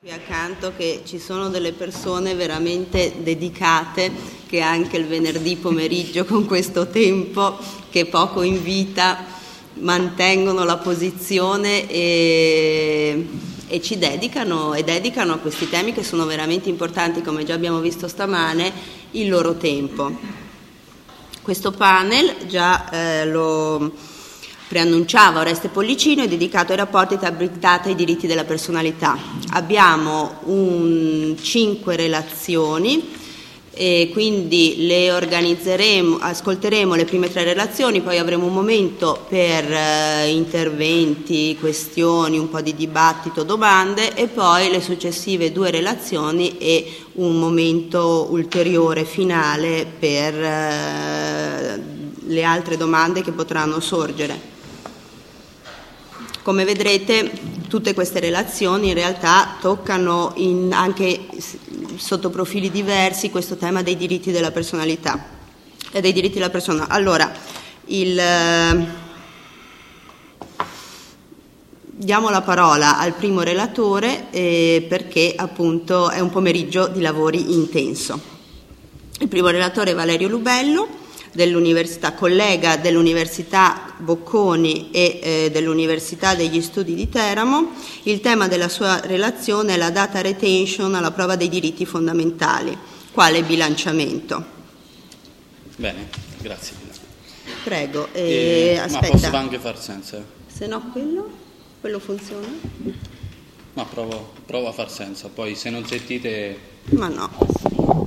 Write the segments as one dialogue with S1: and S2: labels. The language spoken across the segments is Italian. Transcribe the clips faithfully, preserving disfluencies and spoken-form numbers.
S1: Accanto che ci sono delle persone veramente dedicate che anche il venerdì pomeriggio con questo tempo che poco invita mantengono la posizione e, e ci dedicano e dedicano a questi temi che sono veramente importanti, come già abbiamo visto stamane, il loro tempo. Questo panel già eh, lo preannunciava Oreste Pollicino, è dedicato ai rapporti tra Big Data e i diritti della personalità. Abbiamo un, cinque relazioni e quindi le organizzeremo, ascolteremo le prime tre relazioni, poi avremo un momento per eh, interventi, questioni, un po' di dibattito, domande e poi le successive due relazioni e un momento ulteriore finale per eh, le altre domande che potranno sorgere. Come vedrete, tutte queste relazioni in realtà toccano in anche sotto profili diversi questo tema dei diritti della personalità e dei diritti della persona. Allora, il, eh, diamo la parola al primo relatore eh, perché appunto è un pomeriggio di lavori intenso. Il primo relatore è Valerio Lubello, dell'Università, collega dell'Università Bocconi e eh, dell'Università degli Studi di Teramo. Il tema della sua relazione è la data retention alla prova dei diritti fondamentali, quale bilanciamento.
S2: Bene, grazie.
S1: Prego, eh,
S2: eh,
S1: aspetta.
S2: Ma posso anche far senza?
S1: Se no quello? Quello funziona?
S2: Ma provo, provo a far senza, poi se non sentite...
S1: Ma no.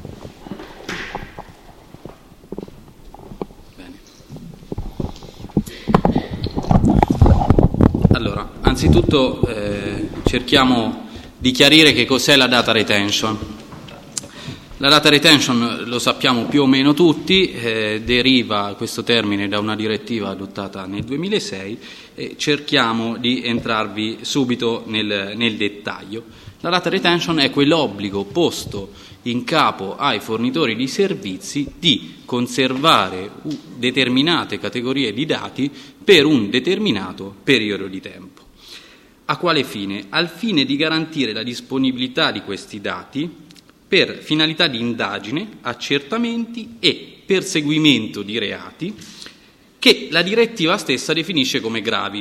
S2: Allora, anzitutto eh, cerchiamo di chiarire che cos'è la data retention. La data retention, lo sappiamo più o meno tutti, eh, deriva questo termine da una direttiva adottata nel duemilasei e cerchiamo di entrarvi subito nel, nel dettaglio. La data retention è quell'obbligo posto in capo ai fornitori di servizi di conservare determinate categorie di dati per un determinato periodo di tempo. A quale fine? Al fine di garantire la disponibilità di questi dati per finalità di indagine, accertamenti e perseguimento di reati che la direttiva stessa definisce come gravi.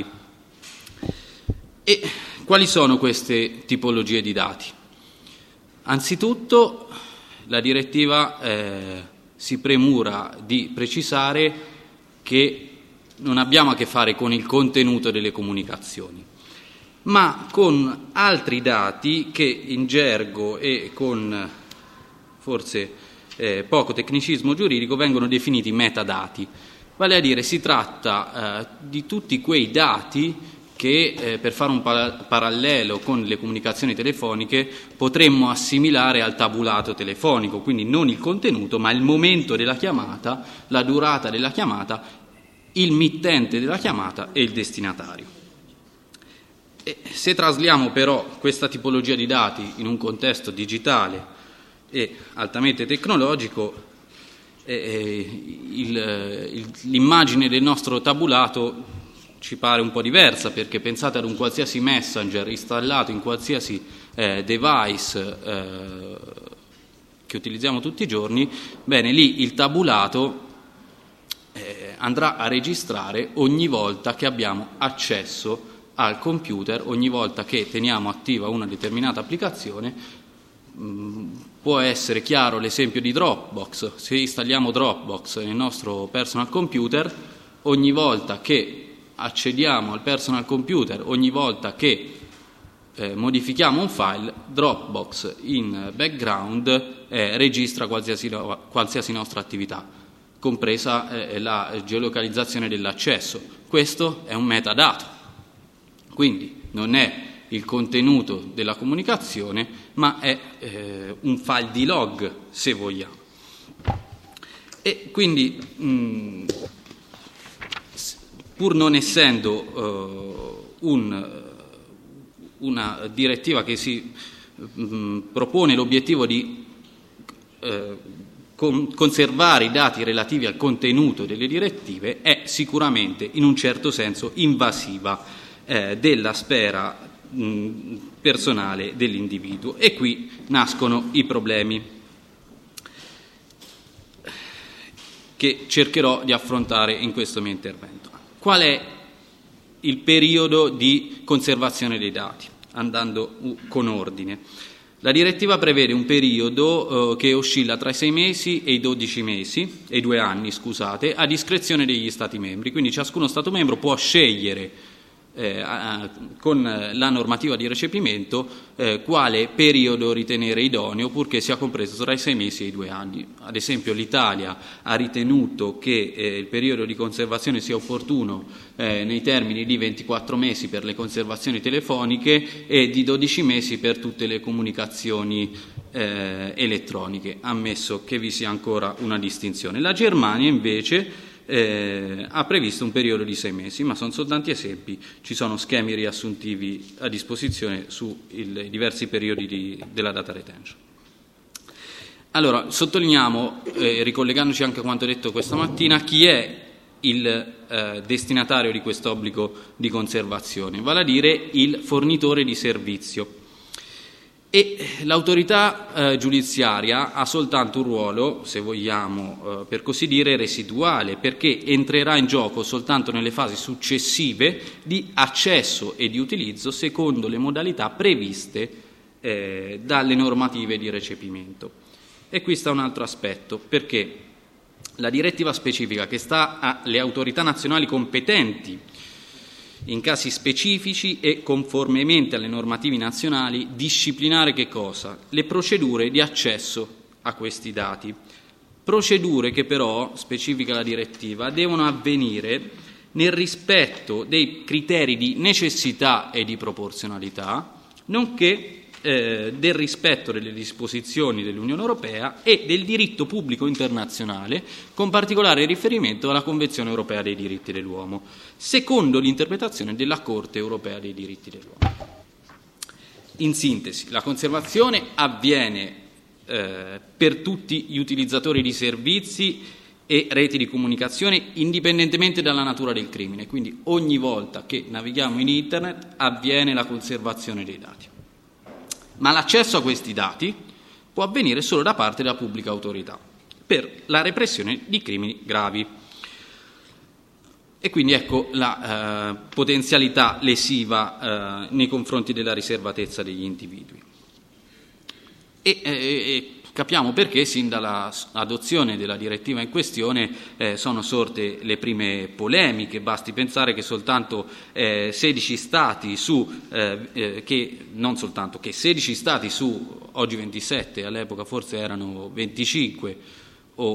S2: E quali sono queste tipologie di dati? Anzitutto la direttiva eh, si premura di precisare che non abbiamo a che fare con il contenuto delle comunicazioni, ma con altri dati che in gergo e con forse eh, poco tecnicismo giuridico vengono definiti metadati. Vale a dire, si tratta eh, di tutti quei dati che eh, per fare un pa- parallelo con le comunicazioni telefoniche potremmo assimilare al tabulato telefonico, quindi non il contenuto ma il momento della chiamata, la durata della chiamata, il mittente della chiamata e il destinatario. E se trasliamo però questa tipologia di dati in un contesto digitale e altamente tecnologico, eh, il, il, l'immagine del nostro tabulato ci pare un po' diversa, perché pensate ad un qualsiasi messenger installato in qualsiasi eh, device eh, che utilizziamo tutti i giorni. Bene, lì il tabulato eh, andrà a registrare ogni volta che abbiamo accesso al computer, ogni volta che teniamo attiva una determinata applicazione. Mh, può essere chiaro l'esempio di Dropbox. Se installiamo Dropbox nel nostro personal computer, ogni volta che accediamo al personal computer, ogni volta che eh, modifichiamo un file, Dropbox in background eh, registra qualsiasi, qualsiasi nostra attività, compresa eh, la geolocalizzazione dell'accesso. Questo è un metadato, quindi non è il contenuto della comunicazione, ma è eh, un file di log, se vogliamo. E quindi mh, pur non essendo uh, un, una direttiva che si mh, propone l'obiettivo di uh, con, conservare i dati relativi al contenuto delle direttive, è sicuramente in un certo senso invasiva eh, della sfera mh, personale dell'individuo, e qui nascono i problemi che cercherò di affrontare in questo mio intervento. Qual è il periodo di conservazione dei dati? Andando con ordine. La direttiva prevede un periodo eh, che oscilla tra i sei mesi e i dodici mesi, e i due anni, scusate, a discrezione degli Stati membri. Quindi ciascuno Stato membro può scegliere eh, a, con la normativa di recepimento eh, quale periodo ritenere idoneo, purché sia compreso tra i sei mesi e i due anni. Ad esempio l'Italia ha ritenuto che eh, il periodo di conservazione sia opportuno eh, nei termini di ventiquattro mesi per le conservazioni telefoniche e di dodici mesi per tutte le comunicazioni eh, elettroniche, ammesso che vi sia ancora una distinzione. La Germania invece Eh, ha previsto un periodo di sei mesi, ma sono soltanto esempi, ci sono schemi riassuntivi a disposizione sui diversi periodi di, della data retention. Allora, sottolineiamo, eh, ricollegandoci anche a quanto detto questa mattina, chi è il eh, destinatario di questo obbligo di conservazione, vale a dire il fornitore di servizio. E l'autorità eh, giudiziaria ha soltanto un ruolo, se vogliamo, eh, per così dire, residuale, perché entrerà in gioco soltanto nelle fasi successive di accesso e di utilizzo secondo le modalità previste eh, dalle normative di recepimento. E qui sta un altro aspetto, perché la direttiva specifica che sta alle autorità nazionali competenti in casi specifici e conformemente alle normative nazionali disciplinare che cosa? Le procedure di accesso a questi dati. Procedure che però, specifica la direttiva, devono avvenire nel rispetto dei criteri di necessità e di proporzionalità, nonché eh, del rispetto delle disposizioni dell'Unione Europea e del diritto pubblico internazionale, con particolare riferimento alla Convenzione Europea dei diritti dell'uomo, secondo l'interpretazione della Corte Europea dei diritti dell'uomo. In sintesi, la conservazione avviene eh, per tutti gli utilizzatori di servizi e reti di comunicazione indipendentemente dalla natura del crimine, quindi ogni volta che navighiamo in Internet avviene la conservazione dei dati. Ma l'accesso a questi dati può avvenire solo da parte della pubblica autorità per la repressione di crimini gravi. E quindi ecco la eh, potenzialità lesiva eh, nei confronti della riservatezza degli individui. E, e, e capiamo perché sin dall'adozione della direttiva in questione eh, sono sorte le prime polemiche. Basti pensare che soltanto eh, sedici stati su eh, eh, che non soltanto che sedici stati su oggi ventisette, all'epoca forse erano venticinque o,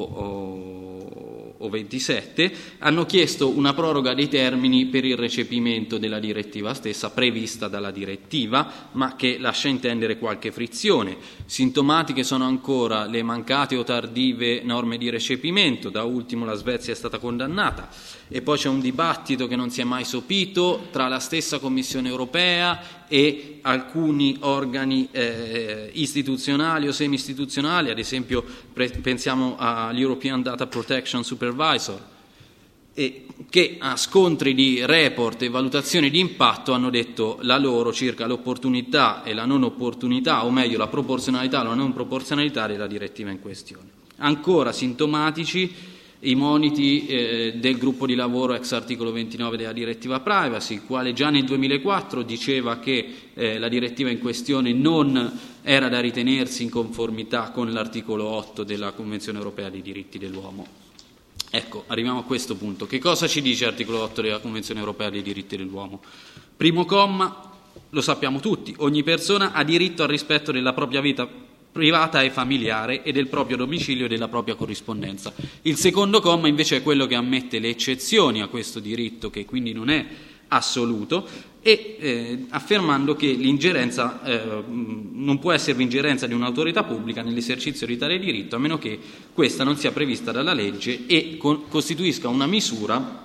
S2: o, o ventisette, hanno chiesto una proroga dei termini per il recepimento della direttiva stessa prevista dalla direttiva, ma che lascia intendere qualche frizione. Sintomatiche sono ancora le mancate o tardive norme di recepimento, da ultimo la Svezia è stata condannata, e poi c'è un dibattito che non si è mai sopito tra la stessa Commissione europea e alcuni organi eh, istituzionali o semi-istituzionali, ad esempio pre- pensiamo all'European Data Protection Supervisor, e che a scontri di report e valutazioni di impatto hanno detto la loro circa l'opportunità e la non opportunità, o meglio la proporzionalità o la non proporzionalità della direttiva in questione. Ancora sintomatici i moniti eh, del gruppo di lavoro ex articolo ventinove della direttiva privacy, il quale già nel duemilaquattro diceva che eh, la direttiva in questione non era da ritenersi in conformità con l'articolo otto della Convenzione Europea dei diritti dell'uomo. Ecco, arriviamo a questo punto. Che cosa ci dice l'articolo otto della Convenzione Europea dei diritti dell'uomo? Primo comma, lo sappiamo tutti, ogni persona ha diritto al rispetto della propria vita privata e familiare e del proprio domicilio e della propria corrispondenza. Il secondo comma invece è quello che ammette le eccezioni a questo diritto, che quindi non è assoluto, e eh, affermando che l'ingerenza eh, non può esservi ingerenza di un'autorità pubblica nell'esercizio di tale diritto, a meno che questa non sia prevista dalla legge e con, costituisca una misura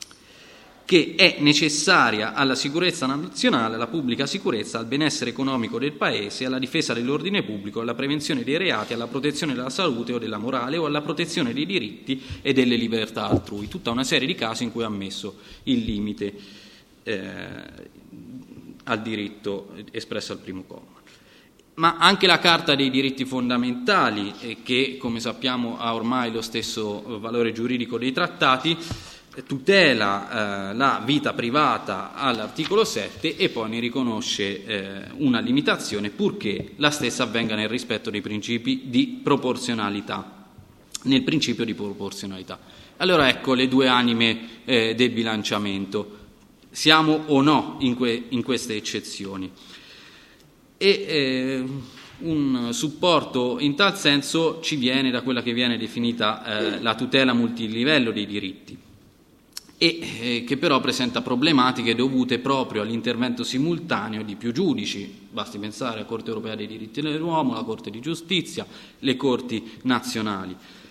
S2: che è necessaria alla sicurezza nazionale, alla pubblica sicurezza, al benessere economico del Paese, alla difesa dell'ordine pubblico, alla prevenzione dei reati, alla protezione della salute o della morale o alla protezione dei diritti e delle libertà altrui. Tutta una serie di casi in cui ha ammesso il limite eh, al diritto espresso al primo comma. Ma anche la Carta dei diritti fondamentali, eh, che come sappiamo ha ormai lo stesso valore giuridico dei trattati, tutela eh, la vita privata all'articolo sette e poi ne riconosce eh, una limitazione purché la stessa avvenga nel rispetto dei principi di proporzionalità, nel principio di proporzionalità. Allora ecco le due anime eh, del bilanciamento. Siamo o no in, que- in queste eccezioni? E eh, un supporto in tal senso ci viene da quella che viene definita eh, la tutela multilivello dei diritti, e eh, che però presenta problematiche dovute proprio all'intervento simultaneo di più giudici. Basti pensare alla Corte Europea dei diritti dell'uomo, la Corte di Giustizia, le Corti nazionali.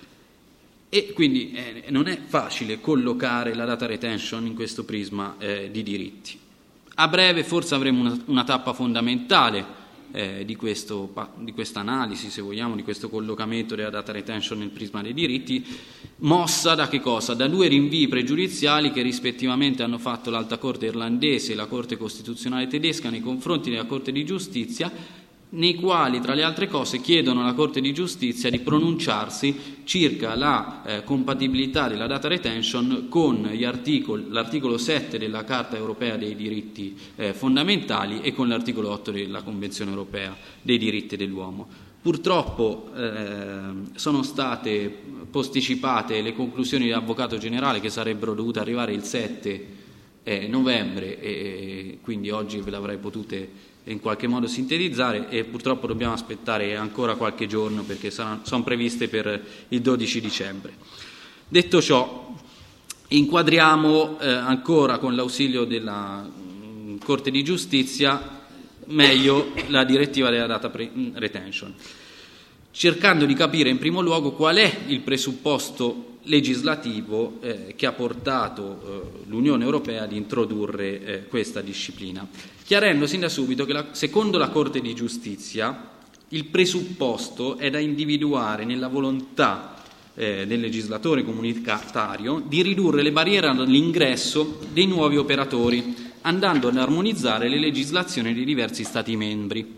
S2: E quindi eh, non è facile collocare la data retention in questo prisma eh, di diritti. A breve forse avremo una, una tappa fondamentale eh, di, questo, di questa analisi, se vogliamo, di questo collocamento della data retention nel prisma dei diritti, mossa da che cosa? Da due rinvii pregiudiziali che rispettivamente hanno fatto l'Alta Corte irlandese e la Corte Costituzionale tedesca nei confronti della Corte di Giustizia, nei quali, tra le altre cose, chiedono alla Corte di Giustizia di pronunciarsi circa la eh, compatibilità della data retention con gli articoli, l'articolo sette della Carta Europea dei diritti eh, fondamentali e con l'articolo otto della Convenzione Europea dei diritti dell'uomo. Purtroppo eh, sono state posticipate le conclusioni dell'Avvocato Generale, che sarebbero dovute arrivare il sette eh, novembre, e quindi oggi ve le avrei potute in qualche modo sintetizzare, e purtroppo dobbiamo aspettare ancora qualche giorno perché saranno, sono previste per il dodici dicembre. Detto ciò, inquadriamo eh, ancora con l'ausilio della mh, Corte di Giustizia meglio la direttiva della data pre- retention, cercando di capire in primo luogo qual è il presupposto legislativo eh, che ha portato eh, l'Unione Europea ad introdurre eh, questa disciplina, chiarendo sin da subito che la, secondo la Corte di Giustizia il presupposto è da individuare nella volontà eh, del legislatore comunitario di ridurre le barriere all'ingresso dei nuovi operatori, andando ad armonizzare le legislazioni dei diversi Stati membri,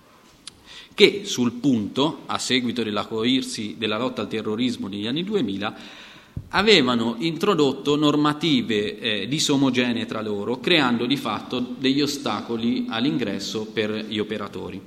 S2: che sul punto, a seguito dell'acuirsi della lotta al terrorismo negli anni duemila, avevano introdotto normative eh, disomogenee tra loro, creando di fatto degli ostacoli all'ingresso per gli operatori.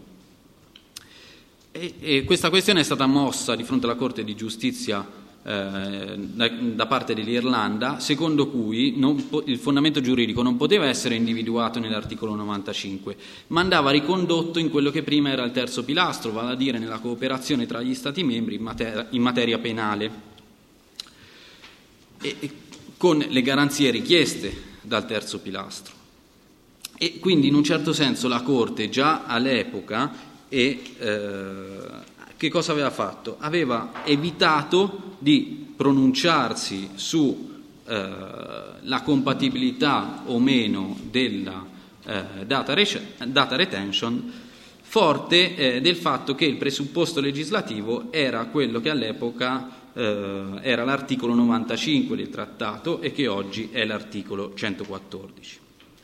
S2: E, e questa questione è stata mossa di fronte alla Corte di Giustizia eh, da, da parte dell'Irlanda, secondo cui non po- il fondamento giuridico non poteva essere individuato nell'articolo novantacinque, ma andava ricondotto in quello che prima era il terzo pilastro, vale a dire nella cooperazione tra gli Stati membri in, mater- in materia penale, e, e con le garanzie richieste dal terzo pilastro. E quindi in un certo senso la Corte già all'epoca e, eh, che cosa aveva fatto? Aveva evitato di pronunciarsi su eh, la compatibilità o meno della eh, data, re- data retention, forte eh, del fatto che il presupposto legislativo era quello che all'epoca eh, era l'articolo novantacinque del trattato e che oggi è l'articolo centoquattordici.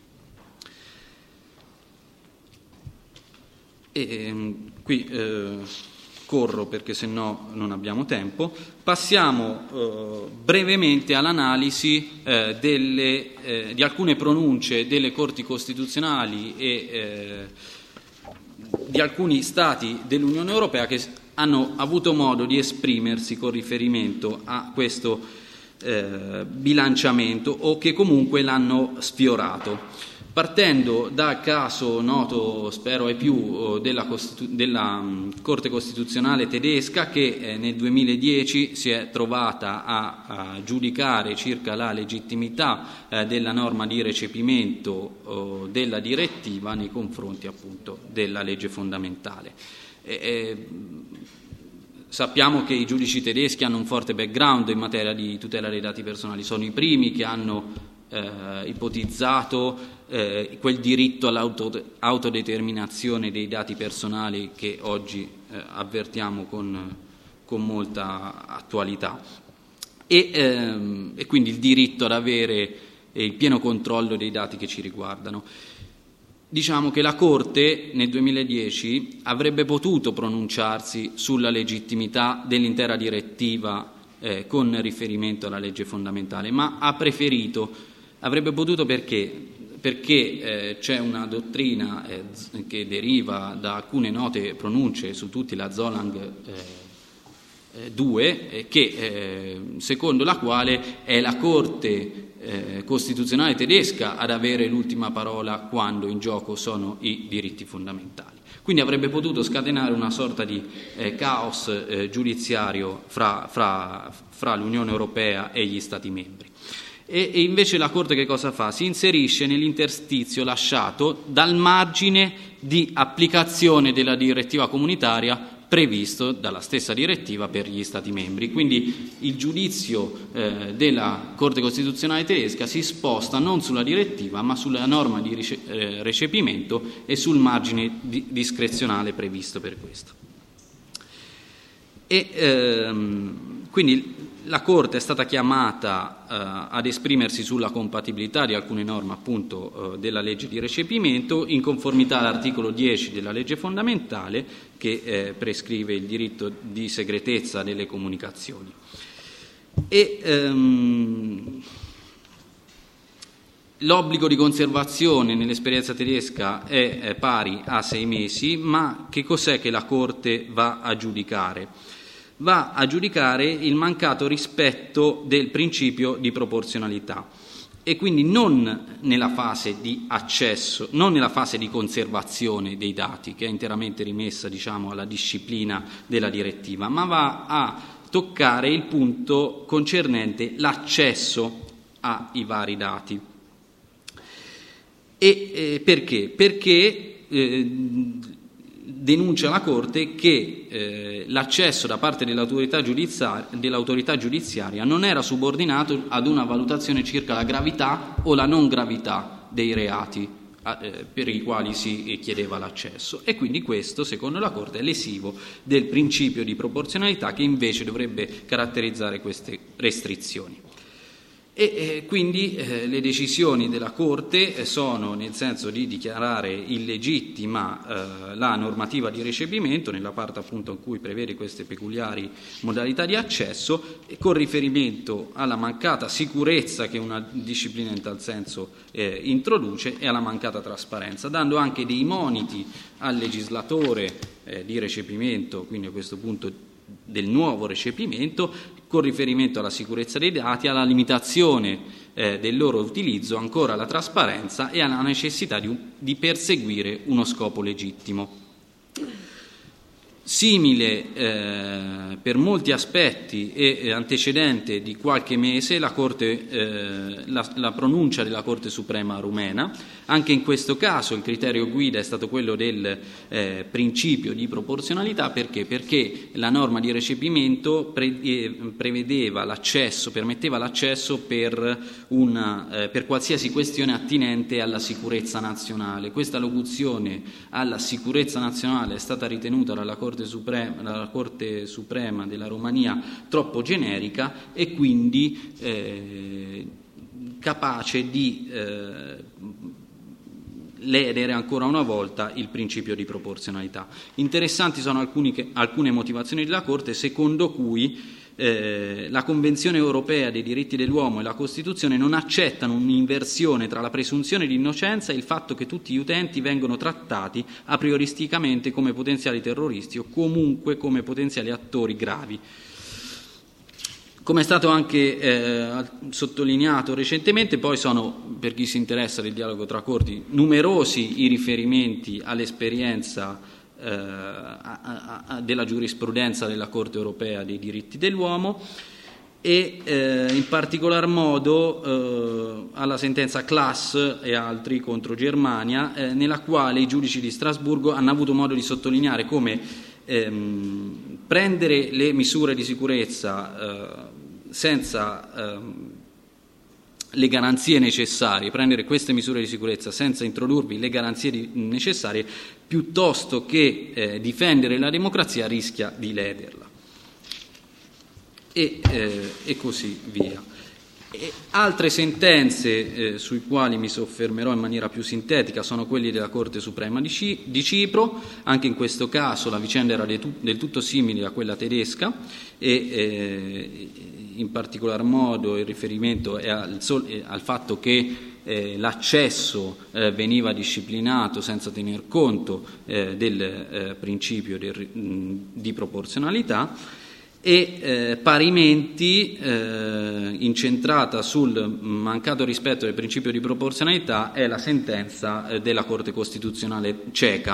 S2: E, qui eh, corro perché se no non abbiamo tempo. Passiamo eh, brevemente all'analisi eh, delle, eh, di alcune pronunce delle Corti Costituzionali e eh, di alcuni Stati dell'Unione Europea che hanno avuto modo di esprimersi con riferimento a questo eh, bilanciamento o che comunque l'hanno sfiorato. Partendo dal caso noto, spero ai più, della, Costitu- della Corte Costituzionale tedesca, che eh, nel duemiladieci si è trovata a, a giudicare circa la legittimità eh, della norma di recepimento oh, della direttiva nei confronti appunto della legge fondamentale. E, e, sappiamo che i giudici tedeschi hanno un forte background in materia di tutela dei dati personali, sono i primi che hanno Eh, ipotizzato eh, quel diritto all'autodeterminazione dei dati personali che oggi eh, avvertiamo con, con molta attualità e, ehm, e quindi il diritto ad avere il pieno controllo dei dati che ci riguardano. diciamo che la Corte nel duemiladieci avrebbe potuto pronunciarsi sulla legittimità dell'intera direttiva eh, con riferimento alla legge fondamentale, ma ha preferito, avrebbe potuto perché? Perché eh, c'è una dottrina eh, che deriva da alcune note pronunce, su tutti la Zolang eh, due, eh, che eh, secondo la quale è la Corte eh, costituzionale tedesca ad avere l'ultima parola quando in gioco sono i diritti fondamentali. Quindi avrebbe potuto scatenare una sorta di eh, caos eh, giudiziario fra, fra, fra l'Unione Europea e gli Stati membri. E, e invece la Corte che cosa fa? Si inserisce nell'interstizio lasciato dal margine di applicazione della direttiva comunitaria previsto dalla stessa direttiva per gli Stati membri. Quindi il giudizio eh, della Corte Costituzionale tedesca si sposta non sulla direttiva ma sulla norma di rice- eh, recepimento e sul margine di- discrezionale previsto per questo. E ehm, quindi la Corte è stata chiamata eh, ad esprimersi sulla compatibilità di alcune norme appunto eh, della legge di recepimento in conformità all'articolo dieci della legge fondamentale che eh, prescrive il diritto di segretezza delle comunicazioni. E ehm, l'obbligo di conservazione nell'esperienza tedesca è, è pari a sei mesi, ma che cos'è che la Corte va a giudicare? Va a giudicare il mancato rispetto del principio di proporzionalità e quindi non nella fase di accesso, non nella fase di conservazione dei dati, che è interamente rimessa, diciamo, alla disciplina della direttiva, ma va a toccare il punto concernente l'accesso ai vari dati. E eh, perché? Perché eh, denuncia la Corte che eh, l'accesso da parte dell'autorità giudiziaria, dell'autorità giudiziaria non era subordinato ad una valutazione circa la gravità o la non gravità dei reati eh, per i quali si chiedeva l'accesso, e quindi questo, secondo la Corte, è lesivo del principio di proporzionalità che invece dovrebbe caratterizzare queste restrizioni. E eh, quindi eh, le decisioni della Corte sono nel senso di dichiarare illegittima eh, la normativa di recepimento nella parte appunto in cui prevede queste peculiari modalità di accesso, e con riferimento alla mancata sicurezza che una disciplina in tal senso eh, introduce e alla mancata trasparenza, dando anche dei moniti al legislatore eh, di recepimento, quindi a questo punto del nuovo recepimento, con riferimento alla sicurezza dei dati, alla limitazione eh, del loro utilizzo, ancora alla trasparenza e alla necessità di, di perseguire uno scopo legittimo. Simile eh, per molti aspetti e antecedente di qualche mese la, Corte, eh, la, la pronuncia della Corte Suprema rumena. Anche in questo caso il criterio guida è stato quello del eh, principio di proporzionalità. Perché? Perché la norma di recepimento pre, eh, prevedeva l'accesso, permetteva l'accesso per, una, eh, per qualsiasi questione attinente alla sicurezza nazionale. Questa locuzione alla sicurezza nazionale è stata ritenuta dalla Corte Suprema, dalla Corte Suprema della Romania troppo generica e quindi eh, capace di eh, ledere ancora una volta il principio di proporzionalità. Interessanti sono alcuni che, alcune motivazioni della Corte secondo cui eh, la Convenzione europea dei diritti dell'uomo e la Costituzione non accettano un'inversione tra la presunzione di innocenza e il fatto che tutti gli utenti vengono trattati a prioristicamente come potenziali terroristi o comunque come potenziali attori gravi. Come è stato anche eh, sottolineato recentemente, poi sono, per chi si interessa del dialogo tra corti, numerosi i riferimenti all'esperienza eh, a, a, della giurisprudenza della Corte europea dei diritti dell'uomo e eh, in particolar modo eh, alla sentenza Class e altri contro Germania, eh, nella quale i giudici di Strasburgo hanno avuto modo di sottolineare come ehm, prendere le misure di sicurezza eh, senza ehm, le garanzie necessarie, prendere queste misure di sicurezza senza introdurvi le garanzie di, necessarie, piuttosto che eh, difendere la democrazia, rischia di lederla. E, eh, e così via. E altre sentenze eh, sui quali mi soffermerò in maniera più sintetica sono quelli della Corte Suprema di, C- di Cipro. Anche in questo caso la vicenda era de tu- del tutto simile a quella tedesca e eh, in particolar modo il riferimento è al, sol- è al fatto che eh, l'accesso eh, veniva disciplinato senza tener conto eh, del eh, principio del, mh, di proporzionalità. E eh, parimenti eh, incentrata sul mancato rispetto del principio di proporzionalità è la sentenza eh, della Corte Costituzionale ceca,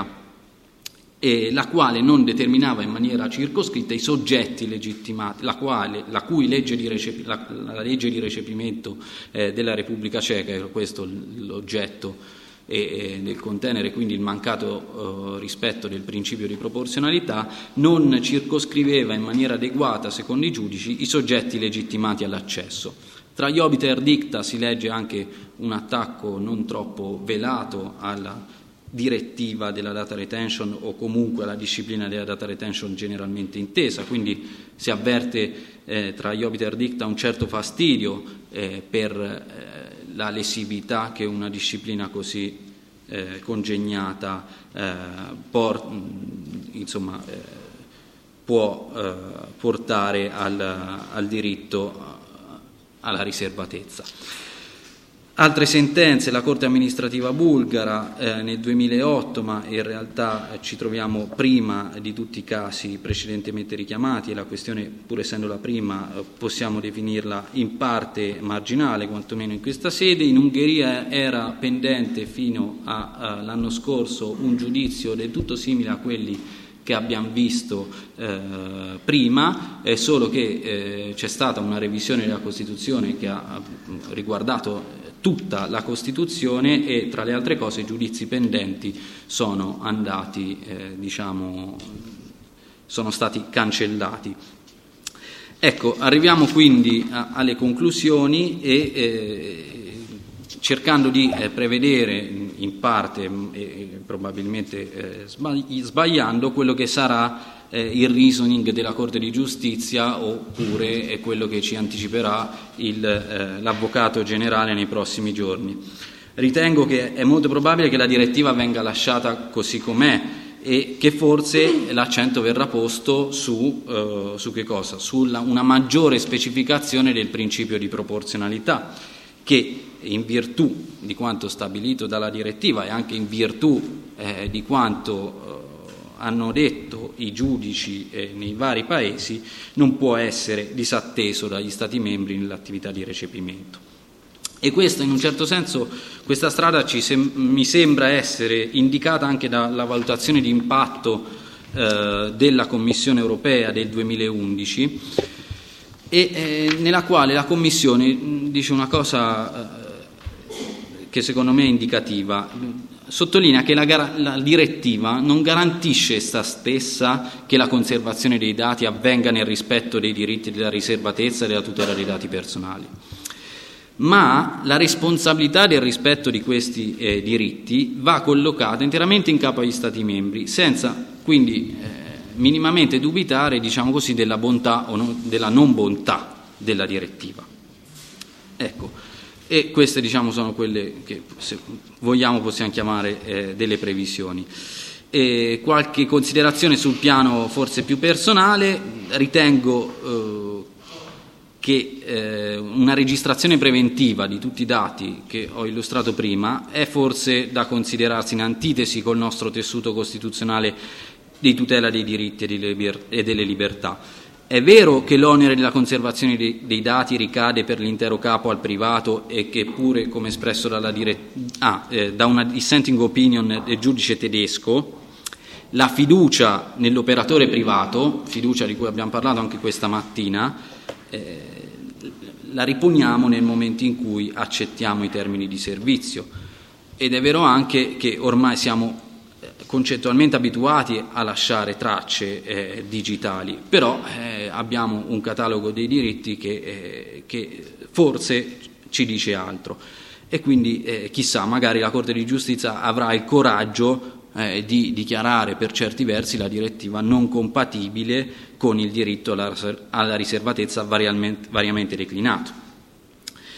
S2: e la quale non determinava in maniera circoscritta i soggetti legittimati, la, quale, la cui legge di, recep- la, la legge di recepimento eh, della Repubblica Ceca, era questo l'oggetto e nel contenere quindi il mancato eh, rispetto del principio di proporzionalità, non circoscriveva in maniera adeguata, secondo i giudici, i soggetti legittimati all'accesso. Tra gli obiter dicta si legge anche un attacco non troppo velato alla direttiva della data retention o comunque alla disciplina della data retention generalmente intesa, quindi si avverte eh, tra gli obiter dicta un certo fastidio eh, per eh, la lesività che una disciplina così eh, congegnata eh, por, insomma, eh, può eh, portare al, al diritto alla riservatezza. Altre sentenze, la Corte amministrativa bulgara eh, nel duemilaotto, ma in realtà eh, ci troviamo prima di tutti i casi precedentemente richiamati, e la questione, pur essendo la prima, eh, possiamo definirla in parte marginale, quantomeno in questa sede. In Ungheria era pendente fino all'anno scorso un giudizio del tutto simile a quelli che abbiamo visto eh, prima, è solo che eh, c'è stata una revisione della Costituzione che ha riguardato tutta la Costituzione e tra le altre cose i giudizi pendenti sono andati, eh, diciamo, sono stati cancellati. Ecco, arriviamo quindi a, alle conclusioni e eh, cercando di eh, prevedere in parte e eh, probabilmente eh, sbagliando quello che sarà eh, il reasoning della Corte di Giustizia oppure è quello che ci anticiperà il, eh, l'Avvocato Generale nei prossimi giorni. Ritengo che è molto probabile che la direttiva venga lasciata così com'è e che forse l'accento verrà posto su, eh, su che cosa? Sulla una maggiore specificazione del principio di proporzionalità, che in virtù di quanto stabilito dalla direttiva e anche in virtù eh, di quanto eh, hanno detto i giudici eh, nei vari paesi, non può essere disatteso dagli Stati membri nell'attività di recepimento. E questa, in un certo senso, questa strada ci sem- mi sembra essere indicata anche dalla valutazione di impatto eh, della Commissione europea del duemilaundici, e eh, nella quale la Commissione dice una cosa eh, che secondo me è indicativa. Sottolinea che la, gar- la direttiva non garantisce essa stessa che la conservazione dei dati avvenga nel rispetto dei diritti della riservatezza e della tutela dei dati personali, ma la responsabilità del rispetto di questi eh, diritti va collocata interamente in capo agli Stati membri, senza quindi eh, minimamente dubitare, diciamo così, della bontà o no, della non bontà della direttiva. Ecco, e queste, diciamo, sono quelle che, se vogliamo, possiamo chiamare eh, delle previsioni. E qualche considerazione sul piano forse più personale: ritengo eh, che eh, una registrazione preventiva di tutti i dati che ho illustrato prima è forse da considerarsi in antitesi col nostro tessuto costituzionale di tutela dei diritti e delle libertà. È vero che l'onere della conservazione dei, dei dati ricade per l'intero capo al privato e che pure, come espresso dalla dirett- ah, eh, da una dissenting opinion del giudice tedesco, la fiducia nell'operatore privato, fiducia di cui abbiamo parlato anche questa mattina, eh, la riponiamo nel momento in cui accettiamo i termini di servizio. Ed è vero anche che ormai siamo concettualmente abituati a lasciare tracce eh, digitali, però eh, abbiamo un catalogo dei diritti che, eh, che forse ci dice altro, e quindi eh, chissà, magari la Corte di Giustizia avrà il coraggio eh, di dichiarare per certi versi la direttiva non compatibile con il diritto alla, alla riservatezza variamente, variamente declinato.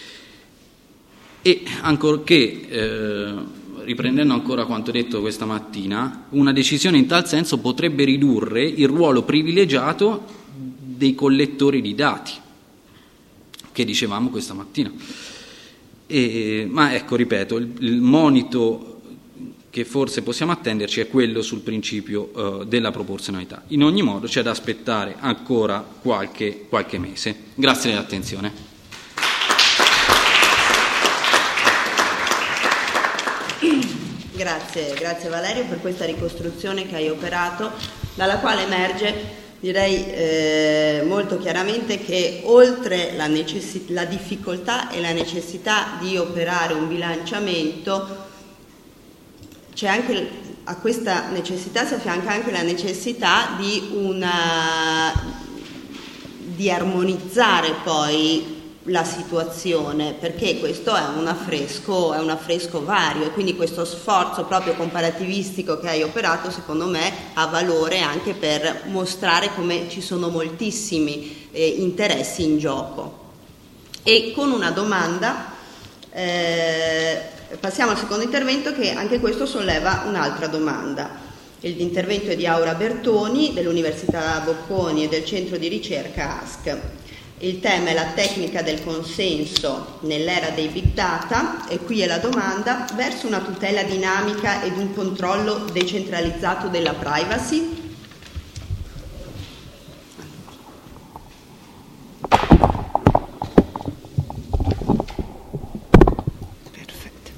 S2: E ancorché, eh, riprendendo ancora quanto detto questa mattina, una decisione in tal senso potrebbe ridurre il ruolo privilegiato dei collettori di dati, che dicevamo questa mattina. E, ma ecco, ripeto, il, il monito che forse possiamo attenderci è quello sul principio eh, della proporzionalità. In ogni modo c'è da aspettare ancora qualche, qualche mese. Grazie dell'attenzione.
S1: Grazie, grazie Valerio per questa ricostruzione che hai operato, dalla quale emerge, direi eh, molto chiaramente, che oltre la, necessi- la difficoltà e la necessità di operare un bilanciamento, c'è anche, a questa necessità si affianca anche la necessità di, una, di armonizzare poi la situazione, perché questo è un affresco, è un affresco vario, e quindi questo sforzo proprio comparativistico che hai operato, secondo me, ha valore anche per mostrare come ci sono moltissimi eh, interessi in gioco. E con una domanda eh, passiamo al secondo intervento, che anche questo solleva un'altra domanda. L'intervento è di Aura Bertoni dell'Università Bocconi e del centro di ricerca A S C. Il tema è la tecnica del consenso nell'era dei big data, e qui è la domanda: verso una tutela dinamica ed un controllo decentralizzato della privacy?
S3: Perfetto.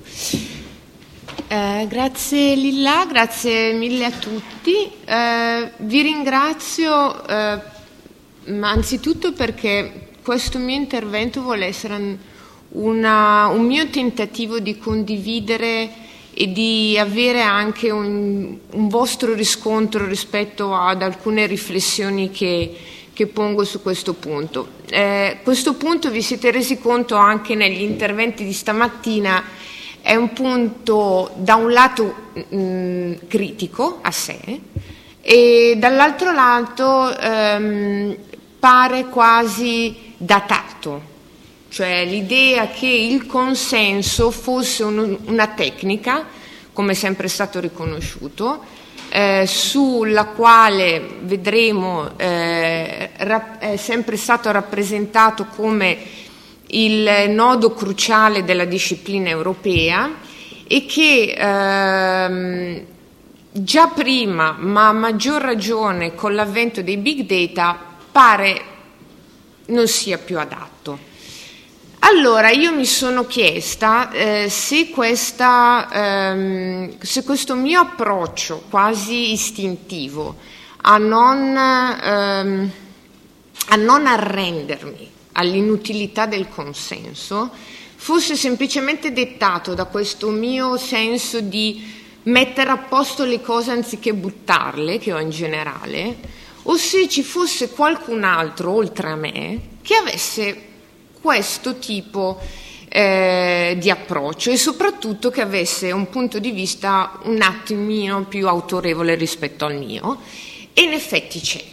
S3: Eh, grazie Lilla, grazie mille a tutti. Eh, vi ringrazio eh, Ma anzitutto perché questo mio intervento vuole essere una, un mio tentativo di condividere e di avere anche un, un vostro riscontro rispetto ad alcune riflessioni che, che pongo su questo punto. Eh, questo punto, vi siete resi conto anche negli interventi di stamattina, è un punto da un lato mh, critico a sé, e dall'altro lato ehm, pare quasi datato, cioè l'idea che il consenso fosse un, una tecnica, come è sempre stato riconosciuto, eh, sulla quale vedremo eh, rap- è sempre stato rappresentato come il nodo cruciale della disciplina europea, e che ehm, già prima, ma a maggior ragione con l'avvento dei big data, pare non sia più adatto. Allora io mi sono chiesta eh, se, questa, ehm, se questo mio approccio quasi istintivo a non, ehm, a non arrendermi all'inutilità del consenso fosse semplicemente dettato da questo mio senso di mettere a posto le cose anziché buttarle, che ho in generale, o se ci fosse qualcun altro oltre a me che avesse questo tipo eh, di approccio, e soprattutto che avesse un punto di vista un attimino più autorevole rispetto al mio, e in effetti c'è.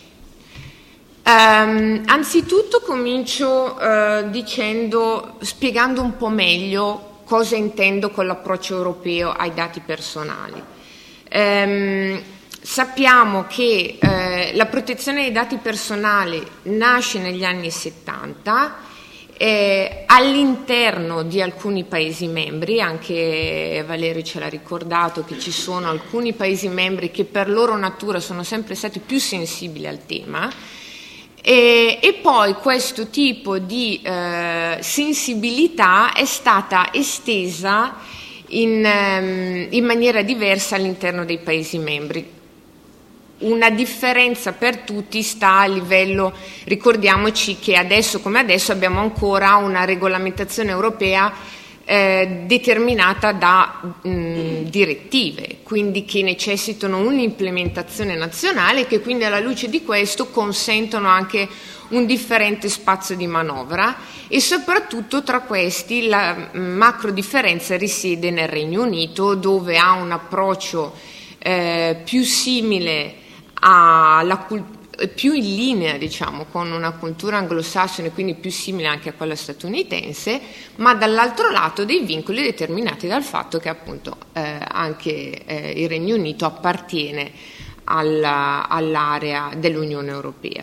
S3: Um, anzitutto comincio uh, dicendo, spiegando un po' meglio cosa intendo con l'approccio europeo ai dati personali. Um, Sappiamo che eh, la protezione dei dati personali nasce negli anni settanta eh, all'interno di alcuni Paesi membri, anche Valerio ce l'ha ricordato che ci sono alcuni Paesi membri che per loro natura sono sempre stati più sensibili al tema, e, e poi questo tipo di eh, sensibilità è stata estesa in, um, in maniera diversa all'interno dei Paesi membri. Una differenza per tutti sta a livello, ricordiamoci che adesso come adesso abbiamo ancora una regolamentazione europea eh, determinata da mh, direttive, quindi che necessitano un'implementazione nazionale, che quindi alla luce di questo consentono anche un differente spazio di manovra, e soprattutto tra questi la macro differenza risiede nel Regno Unito, dove ha un approccio eh, più simile alla, più in linea, diciamo, con una cultura anglosassone, quindi più simile anche a quella statunitense, ma dall'altro lato dei vincoli determinati dal fatto che appunto eh, anche eh, il Regno Unito appartiene alla, all'area dell'Unione Europea.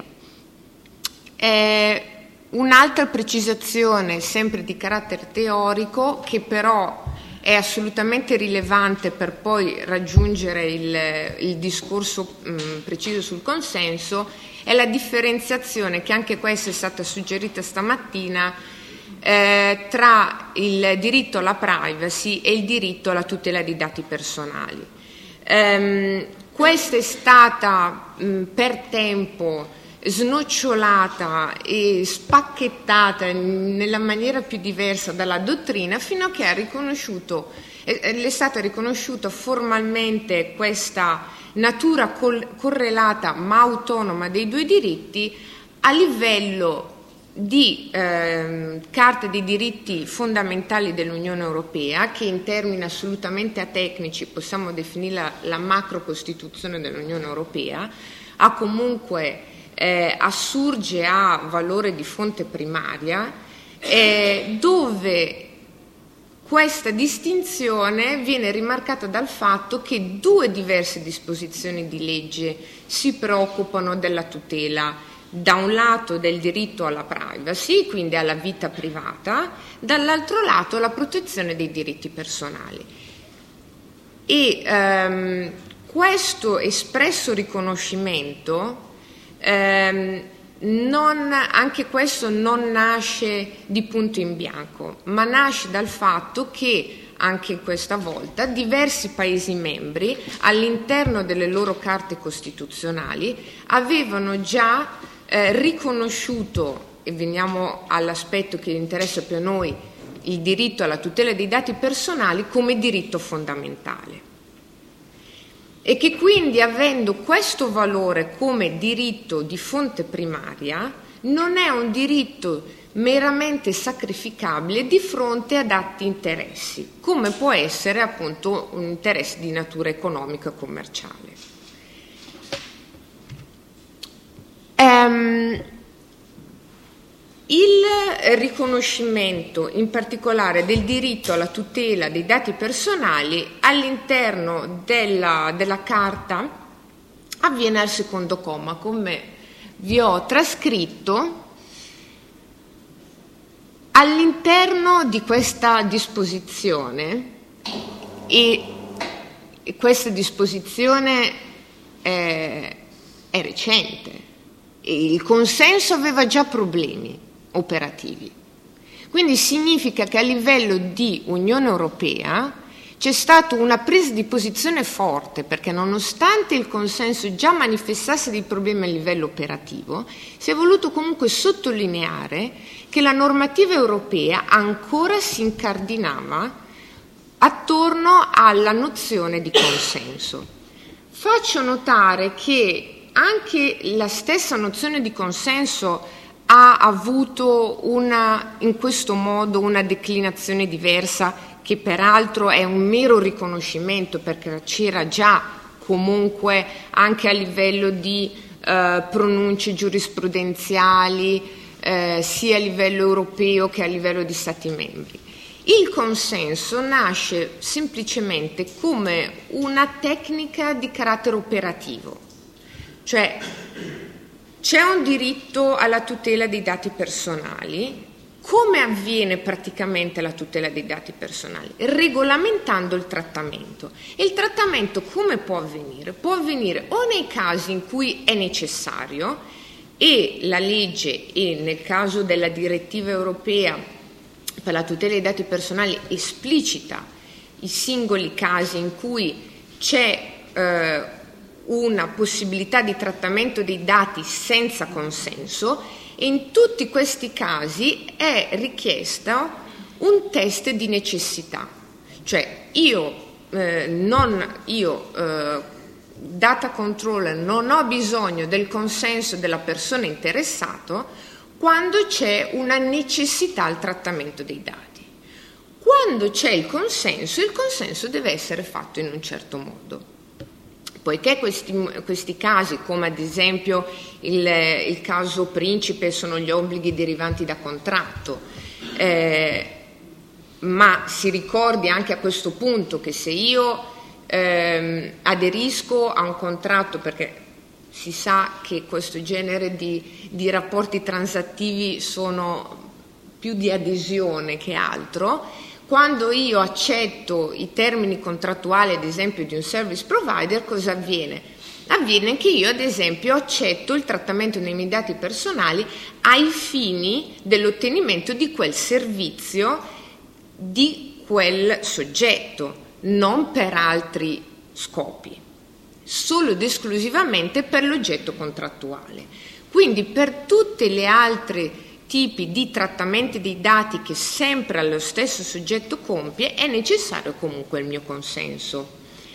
S3: Eh, un'altra precisazione, sempre di carattere teorico, che però è assolutamente rilevante per poi raggiungere il, il discorso mh, preciso sul consenso, è la differenziazione, che anche questa è stata suggerita stamattina, eh, tra il diritto alla privacy e il diritto alla tutela dei dati personali. Ehm, questa è stata mh, per tempo snocciolata e spacchettata nella maniera più diversa dalla dottrina, fino a che ha riconosciuto, è stata riconosciuta formalmente questa natura correlata ma autonoma dei due diritti a livello di eh, Carta dei diritti fondamentali dell'Unione Europea, che in termini assolutamente atecnici possiamo definire la, la macro costituzione dell'Unione Europea, ha comunque Eh, assurge a valore di fonte primaria, eh, dove questa distinzione viene rimarcata dal fatto che due diverse disposizioni di legge si preoccupano della tutela, da un lato del diritto alla privacy, quindi alla vita privata, dall'altro lato la protezione dei diritti personali. E ehm, questo espresso riconoscimento Eh, non, anche questo non nasce di punto in bianco, ma nasce dal fatto che anche questa volta diversi Paesi membri all'interno delle loro carte costituzionali avevano già eh, riconosciuto, e veniamo all'aspetto che interessa più a noi, il diritto alla tutela dei dati personali come diritto fondamentale. E che quindi, avendo questo valore come diritto di fonte primaria, non è un diritto meramente sacrificabile di fronte ad atti interessi, come può essere appunto un interesse di natura economica e commerciale. Um, Il riconoscimento in particolare del diritto alla tutela dei dati personali all'interno della, della Carta avviene al secondo comma, come vi ho trascritto. All'interno di questa disposizione, e questa disposizione è, è recente, e il consenso aveva già problemi operativi. Quindi significa che a livello di Unione Europea c'è stata una presa di posizione forte, perché nonostante il consenso già manifestasse dei problemi a livello operativo, si è voluto comunque sottolineare che la normativa europea ancora si incardinava attorno alla nozione di consenso. Faccio notare che anche la stessa nozione di consenso ha avuto una, in questo modo una declinazione diversa, che peraltro è un mero riconoscimento, perché c'era già comunque anche a livello di eh, pronunce giurisprudenziali, eh, sia a livello europeo che a livello di Stati membri. Il consenso nasce semplicemente come una tecnica di carattere operativo, cioè c'è un diritto alla tutela dei dati personali. Come avviene praticamente la tutela dei dati personali? Regolamentando il trattamento. E il trattamento come può avvenire? Può avvenire o nei casi in cui è necessario, e la legge, e nel caso della direttiva europea per la tutela dei dati personali, esplicita i singoli casi in cui c'è eh, una possibilità di trattamento dei dati senza consenso, e in tutti questi casi è richiesto un test di necessità, cioè io, eh, non, io eh, data controller, non ho bisogno del consenso della persona interessata quando c'è una necessità al trattamento dei dati. Quando c'è il consenso, il consenso deve essere fatto in un certo modo. Poiché questi, questi casi, come ad esempio il, il caso Principe, sono gli obblighi derivanti da contratto, eh, ma si ricordi anche a questo punto che se io ehm, aderisco a un contratto, perché si sa che questo genere di, di rapporti transattivi sono più di adesione che altro, quando io accetto i termini contrattuali, ad esempio, di un service provider, cosa avviene? Avviene che io, ad esempio, accetto il trattamento dei miei dati personali ai fini dell'ottenimento di quel servizio di quel soggetto, non per altri scopi, solo ed esclusivamente per l'oggetto contrattuale. Quindi per tutte le altre tipi di trattamenti dei dati che sempre lo stesso soggetto compie è necessario comunque il mio consenso.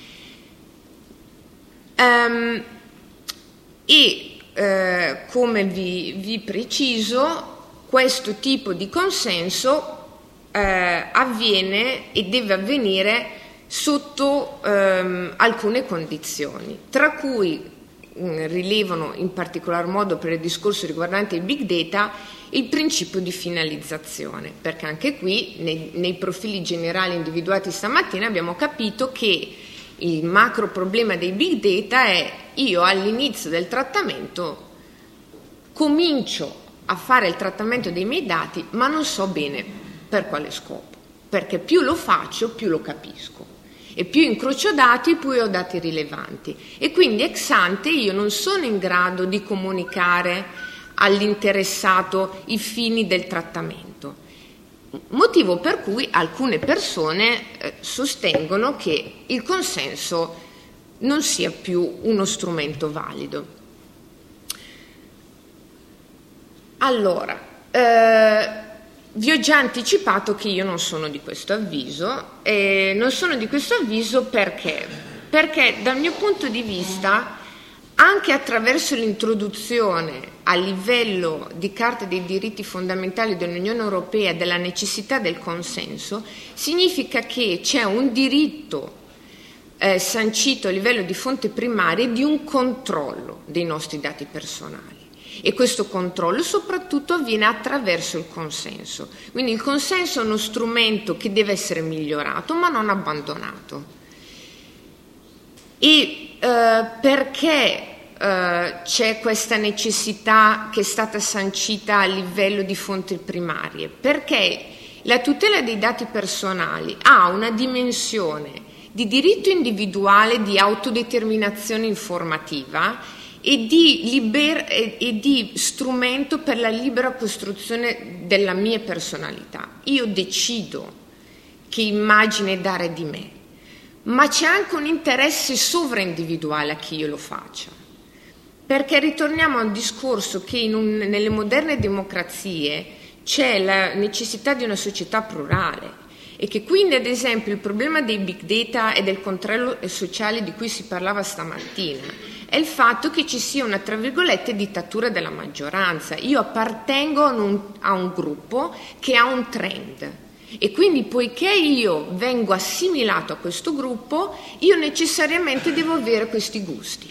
S3: Um, e eh, come vi, vi preciso, questo tipo di consenso eh, avviene e deve avvenire sotto ehm, alcune condizioni, tra cui mh, rilevano in particolar modo per il discorso riguardante i big data il principio di finalizzazione, perché anche qui nei, nei profili generali individuati stamattina abbiamo capito che il macro problema dei big data è: io all'inizio del trattamento comincio a fare il trattamento dei miei dati, ma non so bene per quale scopo, perché più lo faccio più lo capisco, e più incrocio dati più ho dati rilevanti, e quindi ex ante io non sono in grado di comunicare all'interessato i fini del trattamento, motivo per cui alcune persone eh, sostengono che il consenso non sia più uno strumento valido. Allora, eh, vi ho già anticipato che io non sono di questo avviso, e non sono di questo avviso perché? Perché dal mio punto di vista, anche attraverso l'introduzione a livello di Carta dei diritti fondamentali dell'Unione Europea della necessità del consenso, significa che c'è un diritto eh, sancito a livello di fonte primaria di un controllo dei nostri dati personali. E questo controllo soprattutto avviene attraverso il consenso. Quindi il consenso è uno strumento che deve essere migliorato ma non abbandonato. E eh, perché eh, c'è questa necessità che è stata sancita a livello di fonti primarie? Perché la tutela dei dati personali ha una dimensione di diritto individuale di autodeterminazione informativa e di, liber- e di strumento per la libera costruzione della mia personalità. Io decido che immagine dare di me, ma c'è anche un interesse sovraindividuale a chi io lo faccia, perché ritorniamo a un discorso che in un, nelle moderne democrazie c'è la necessità di una società plurale, e che quindi ad esempio il problema dei big data e del controllo sociale di cui si parlava stamattina è il fatto che ci sia una, tra virgolette, dittatura della maggioranza. Io appartengo a un, a un gruppo che ha un trend, e quindi poiché io vengo assimilato a questo gruppo, io necessariamente devo avere questi gusti,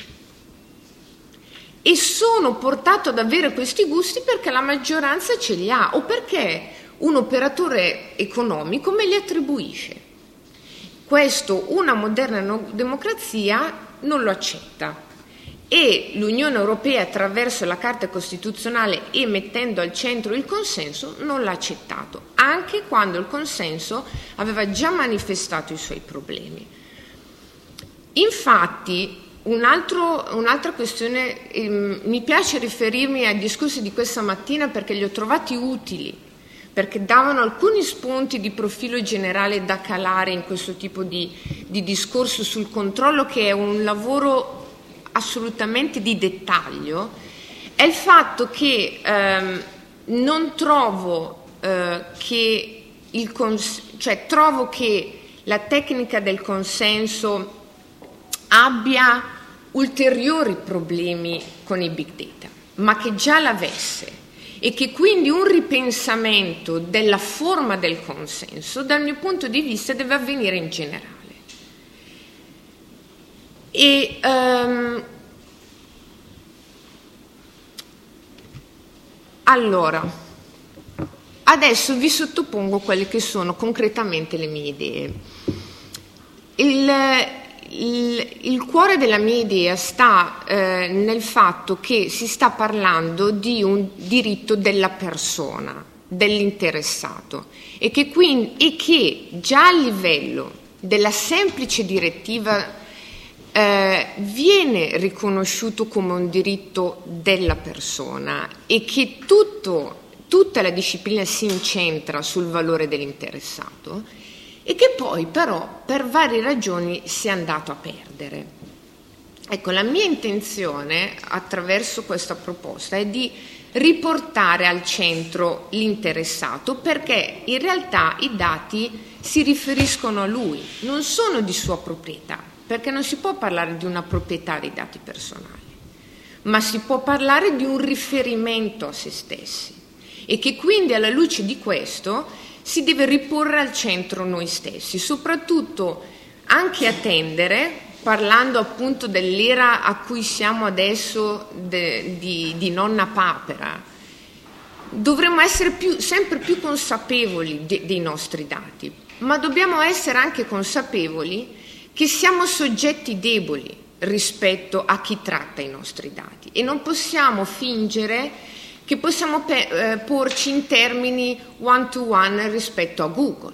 S3: e sono portato ad avere questi gusti perché la maggioranza ce li ha o perché un operatore economico me li attribuisce. Questo una moderna democrazia non lo accetta, e l'Unione Europea, attraverso la Carta Costituzionale e mettendo al centro il consenso, non l'ha accettato, anche quando il consenso aveva già manifestato i suoi problemi. Infatti, un altro, un'altra questione, ehm, mi piace riferirmi ai discorsi di questa mattina perché li ho trovati utili, perché davano alcuni spunti di profilo generale da calare in questo tipo di, di discorso sul controllo, che è un lavoro assolutamente di dettaglio. È il fatto che ehm, non trovo eh, che il cons- cioè trovo che la tecnica del consenso abbia ulteriori problemi con i big data, ma che già l'avesse, e che quindi un ripensamento della forma del consenso dal mio punto di vista deve avvenire in generale. E um, allora, adesso vi sottopongo quelle che sono concretamente le mie idee. Il, il, il cuore della mia idea sta eh, nel fatto che si sta parlando di un diritto della persona, dell'interessato, e che, quindi, e che già a livello della semplice direttiva eh, viene riconosciuto come un diritto della persona e che tutto, tutta la disciplina si incentra sul valore dell'interessato, e che poi però per varie ragioni si è andato a perdere. Ecco, la mia intenzione attraverso questa proposta è di riportare al centro l'interessato, perché in realtà i dati si riferiscono a lui, non sono di sua proprietà, perché non si può parlare di una proprietà dei dati personali, ma si può parlare di un riferimento a se stessi, e che quindi alla luce di questo si deve riporre al centro noi stessi, soprattutto anche a tendere, parlando appunto dell'era a cui siamo adesso de, di, di nonna papera, dovremmo essere più, sempre più consapevoli de, dei nostri dati, ma dobbiamo essere anche consapevoli che siamo soggetti deboli rispetto a chi tratta i nostri dati, e non possiamo fingere che possiamo pe- eh, porci in termini one to one rispetto a Google.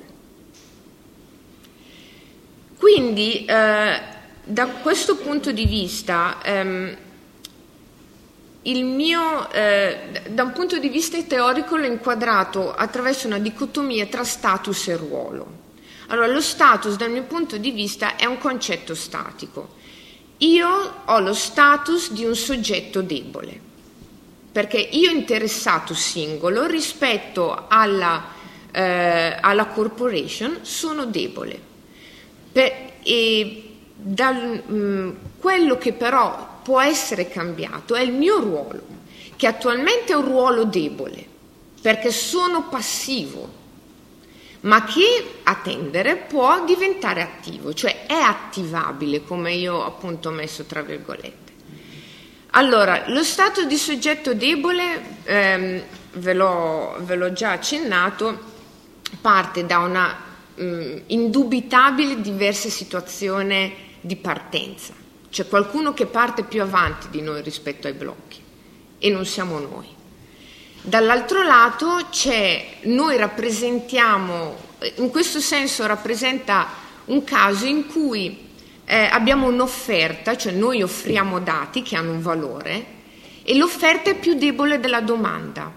S3: Quindi eh, da questo punto di vista ehm, il mio eh, da un punto di vista teorico l'ho inquadrato attraverso una dicotomia tra status e ruolo. Allora, lo status dal mio punto di vista è un concetto statico. Io ho lo status di un soggetto debole, perché io interessato singolo rispetto alla, eh, alla corporation sono debole. Per, e dal, mh, quello che però può essere cambiato è il mio ruolo, che attualmente è un ruolo debole, perché sono passivo, ma che a tendere può diventare attivo, cioè è attivabile, come io appunto ho messo tra virgolette. Allora, lo stato di soggetto debole, ehm, ve l'ho, ve l'ho già accennato, parte da una mh, indubitabile diversa situazione di partenza. C'è qualcuno che parte più avanti di noi rispetto ai blocchi, e non siamo noi. Dall'altro lato c'è, noi rappresentiamo, in questo senso rappresenta un caso in cui Eh, abbiamo un'offerta, cioè noi offriamo dati che hanno un valore, e l'offerta è più debole della domanda.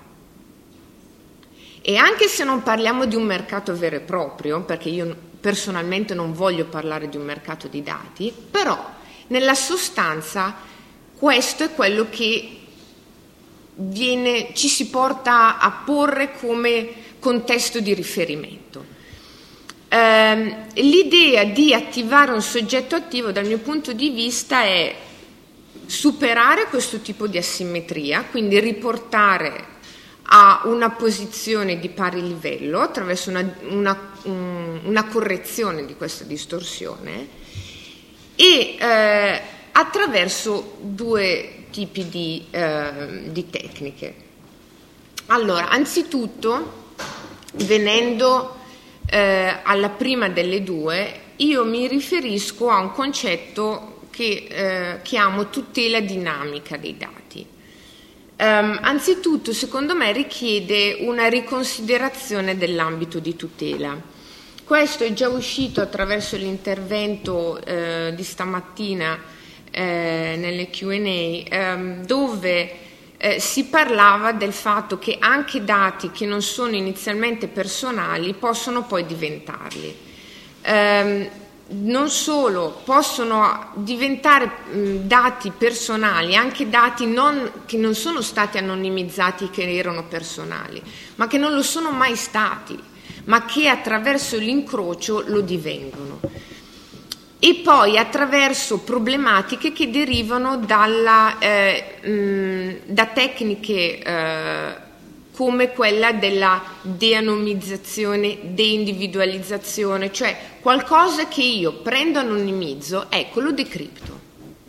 S3: E anche se non parliamo di un mercato vero e proprio, perché io personalmente non voglio parlare di un mercato di dati, però nella sostanza questo è quello che viene, ci si porta a porre come contesto di riferimento. Um, l'idea di attivare un soggetto attivo dal mio punto di vista è superare questo tipo di asimmetria, quindi riportare a una posizione di pari livello attraverso una, una, um, una correzione di questa distorsione, e eh, attraverso due tipi di, eh, di tecniche. Allora, anzitutto, venendo Eh, alla prima delle due, io mi riferisco a un concetto che eh, chiamo tutela dinamica dei dati. Um, anzitutto, secondo me, richiede una riconsiderazione dell'ambito di tutela. Questo è già uscito attraverso l'intervento eh, di stamattina eh, nelle Q and A, ehm, dove Eh, si parlava del fatto che anche dati che non sono inizialmente personali possono poi diventarli. Eh, non solo, possono diventare mh, dati personali, anche dati non, che non sono stati anonimizzati, che erano personali, ma che non lo sono mai stati, ma che attraverso l'incrocio lo divengono. E poi attraverso problematiche che derivano dalla, eh, mh, da tecniche eh, come quella della de-anonimizzazione, de-individualizzazione, cioè qualcosa che io prendo, anonimizzo, ecco, lo decripto.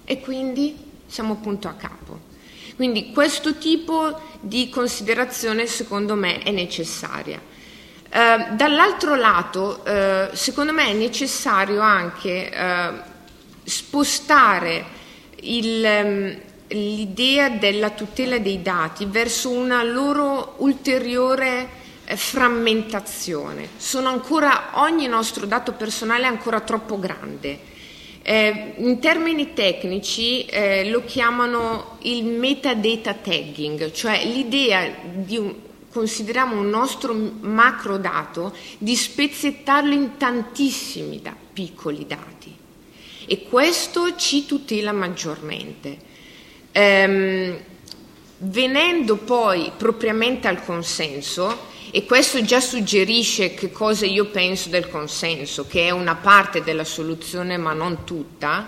S3: e quindi siamo punto a capo. Quindi questo tipo di considerazione secondo me è necessaria. Eh, dall'altro lato, eh, secondo me è necessario anche eh, spostare il, um, l'idea della tutela dei dati verso una loro ulteriore eh, frammentazione. Sono ancora, ogni nostro dato personale è ancora troppo grande. Eh, in termini tecnici eh, lo chiamano il metadata tagging, cioè l'idea di un, consideriamo un nostro macro dato di spezzettarlo in tantissimi da, piccoli dati, e questo ci tutela maggiormente. Ehm, venendo poi propriamente al consenso, e questo già suggerisce che cosa io penso del consenso, che è una parte della soluzione ma non tutta.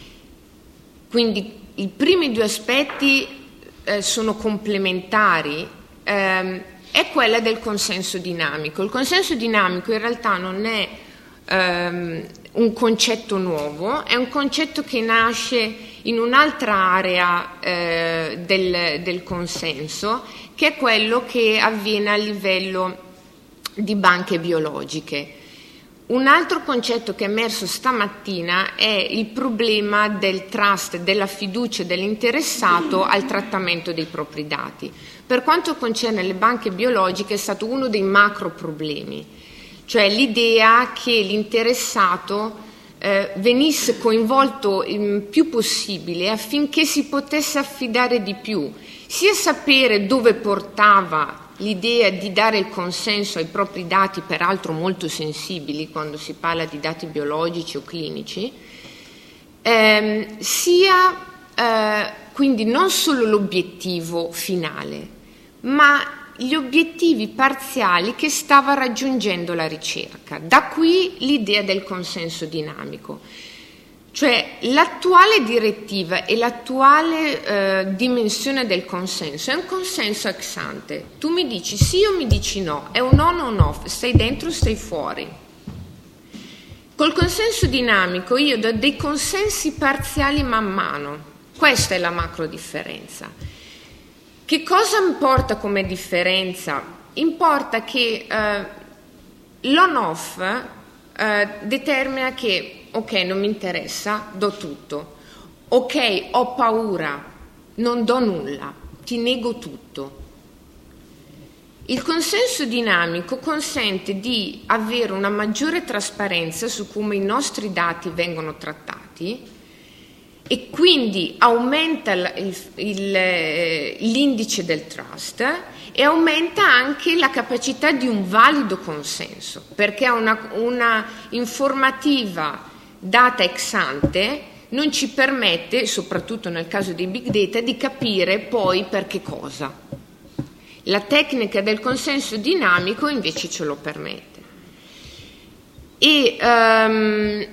S3: Quindi i primi due aspetti eh, sono complementari, ehm, è quella del consenso dinamico. Il consenso dinamico in realtà non è ehm, un concetto nuovo, è un concetto che nasce in un'altra area eh, del, del consenso, che è quello che avviene a livello di banche biologiche. Un altro concetto che è emerso stamattina è il problema del trust, della fiducia dell'interessato al trattamento dei propri dati. Per quanto concerne le banche biologiche è stato uno dei macro problemi, cioè l'idea che l'interessato eh, venisse coinvolto il più possibile affinché si potesse affidare di più, sia sapere dove portava l'idea di dare il consenso ai propri dati, peraltro molto sensibili quando si parla di dati biologici o clinici, ehm, sia eh, quindi non solo l'obiettivo finale, ma gli obiettivi parziali che stava raggiungendo la ricerca. Da qui l'idea del consenso dinamico. Cioè l'attuale direttiva e l'attuale eh, dimensione del consenso è un consenso ex ante. Tu mi dici sì o mi dici no, è un on o un off, stai dentro o stai fuori. Col consenso dinamico io do dei consensi parziali man mano, questa è la macro differenza. Che cosa importa come differenza? Importa che eh, l'on-off eh, determina che ok, non mi interessa, do tutto. Ok, ho paura, non do nulla, ti nego tutto. Il consenso dinamico consente di avere una maggiore trasparenza su come i nostri dati vengono trattati e quindi aumenta il, il, l'indice del trust e aumenta anche la capacità di un valido consenso, perché una, una informativa data ex ante non ci permette, soprattutto nel caso dei big data, di capire poi per che cosa. La tecnica del consenso dinamico invece ce lo permette. E um,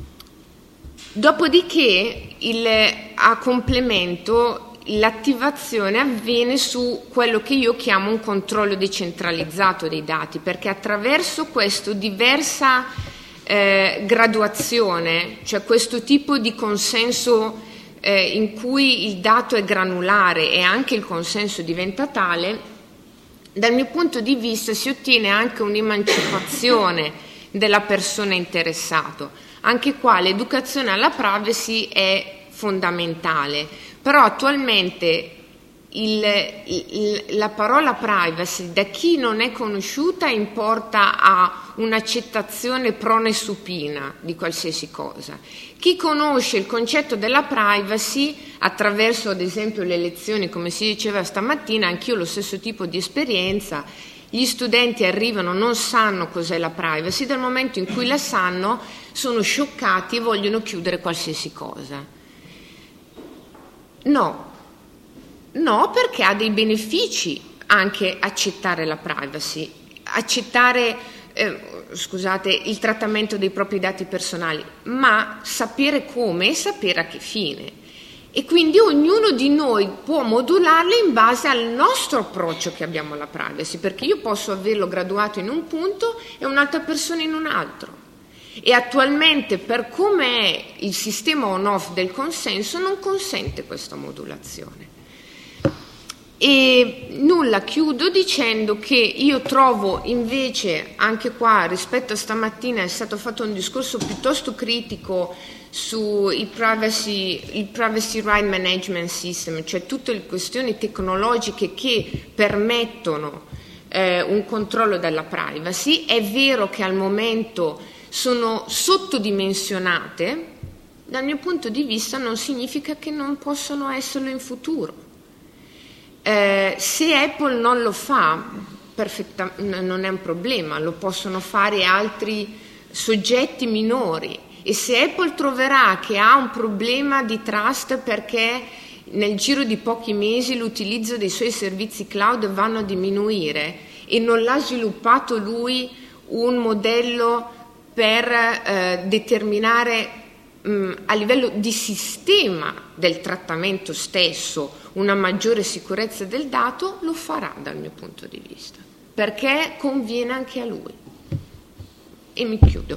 S3: dopodiché il, a complemento l'attivazione avviene su quello che io chiamo un controllo decentralizzato dei dati, perché attraverso questo diversa Eh, graduazione, cioè questo tipo di consenso eh, in cui il dato è granulare e anche il consenso diventa tale, dal mio punto di vista si ottiene anche un'emancipazione della persona interessata. Anche qua l'educazione alla privacy è fondamentale, però attualmente il, il, la parola privacy da chi non è conosciuta importa a un'accettazione prona e supina di qualsiasi cosa. Chi conosce il concetto della privacy attraverso ad esempio le lezioni, come si diceva stamattina, anch'io ho lo stesso tipo di esperienza, gli studenti arrivano, non sanno cos'è la privacy, dal momento in cui la sanno sono scioccati e vogliono chiudere qualsiasi cosa. No, no, perché ha dei benefici anche accettare la privacy, accettare Eh, scusate, il trattamento dei propri dati personali, ma sapere come e sapere a che fine. E quindi ognuno di noi può modularle in base al nostro approccio che abbiamo alla privacy, perché io posso averlo graduato in un punto e un'altra persona in un altro. E attualmente, per come è il sistema on-off del consenso, non consente questa modulazione. E nulla, chiudo dicendo che io trovo invece, anche qua rispetto a stamattina è stato fatto un discorso piuttosto critico sui privacy, il privacy right management system, cioè tutte le questioni tecnologiche che permettono eh, un controllo della privacy. È vero che al momento sono sottodimensionate, dal mio punto di vista non significa che non possono esserlo in futuro. Eh, se Apple non lo fa, perfetta, non è un problema, lo possono fare altri soggetti minori, e se Apple troverà che ha un problema di trust perché nel giro di pochi mesi l'utilizzo dei suoi servizi cloud vanno a diminuire e non l'ha sviluppato lui un modello per eh, determinare mh, a livello di sistema del trattamento stesso una maggiore sicurezza del dato, lo farà dal mio punto di vista, perché conviene anche a lui. E mi chiudo.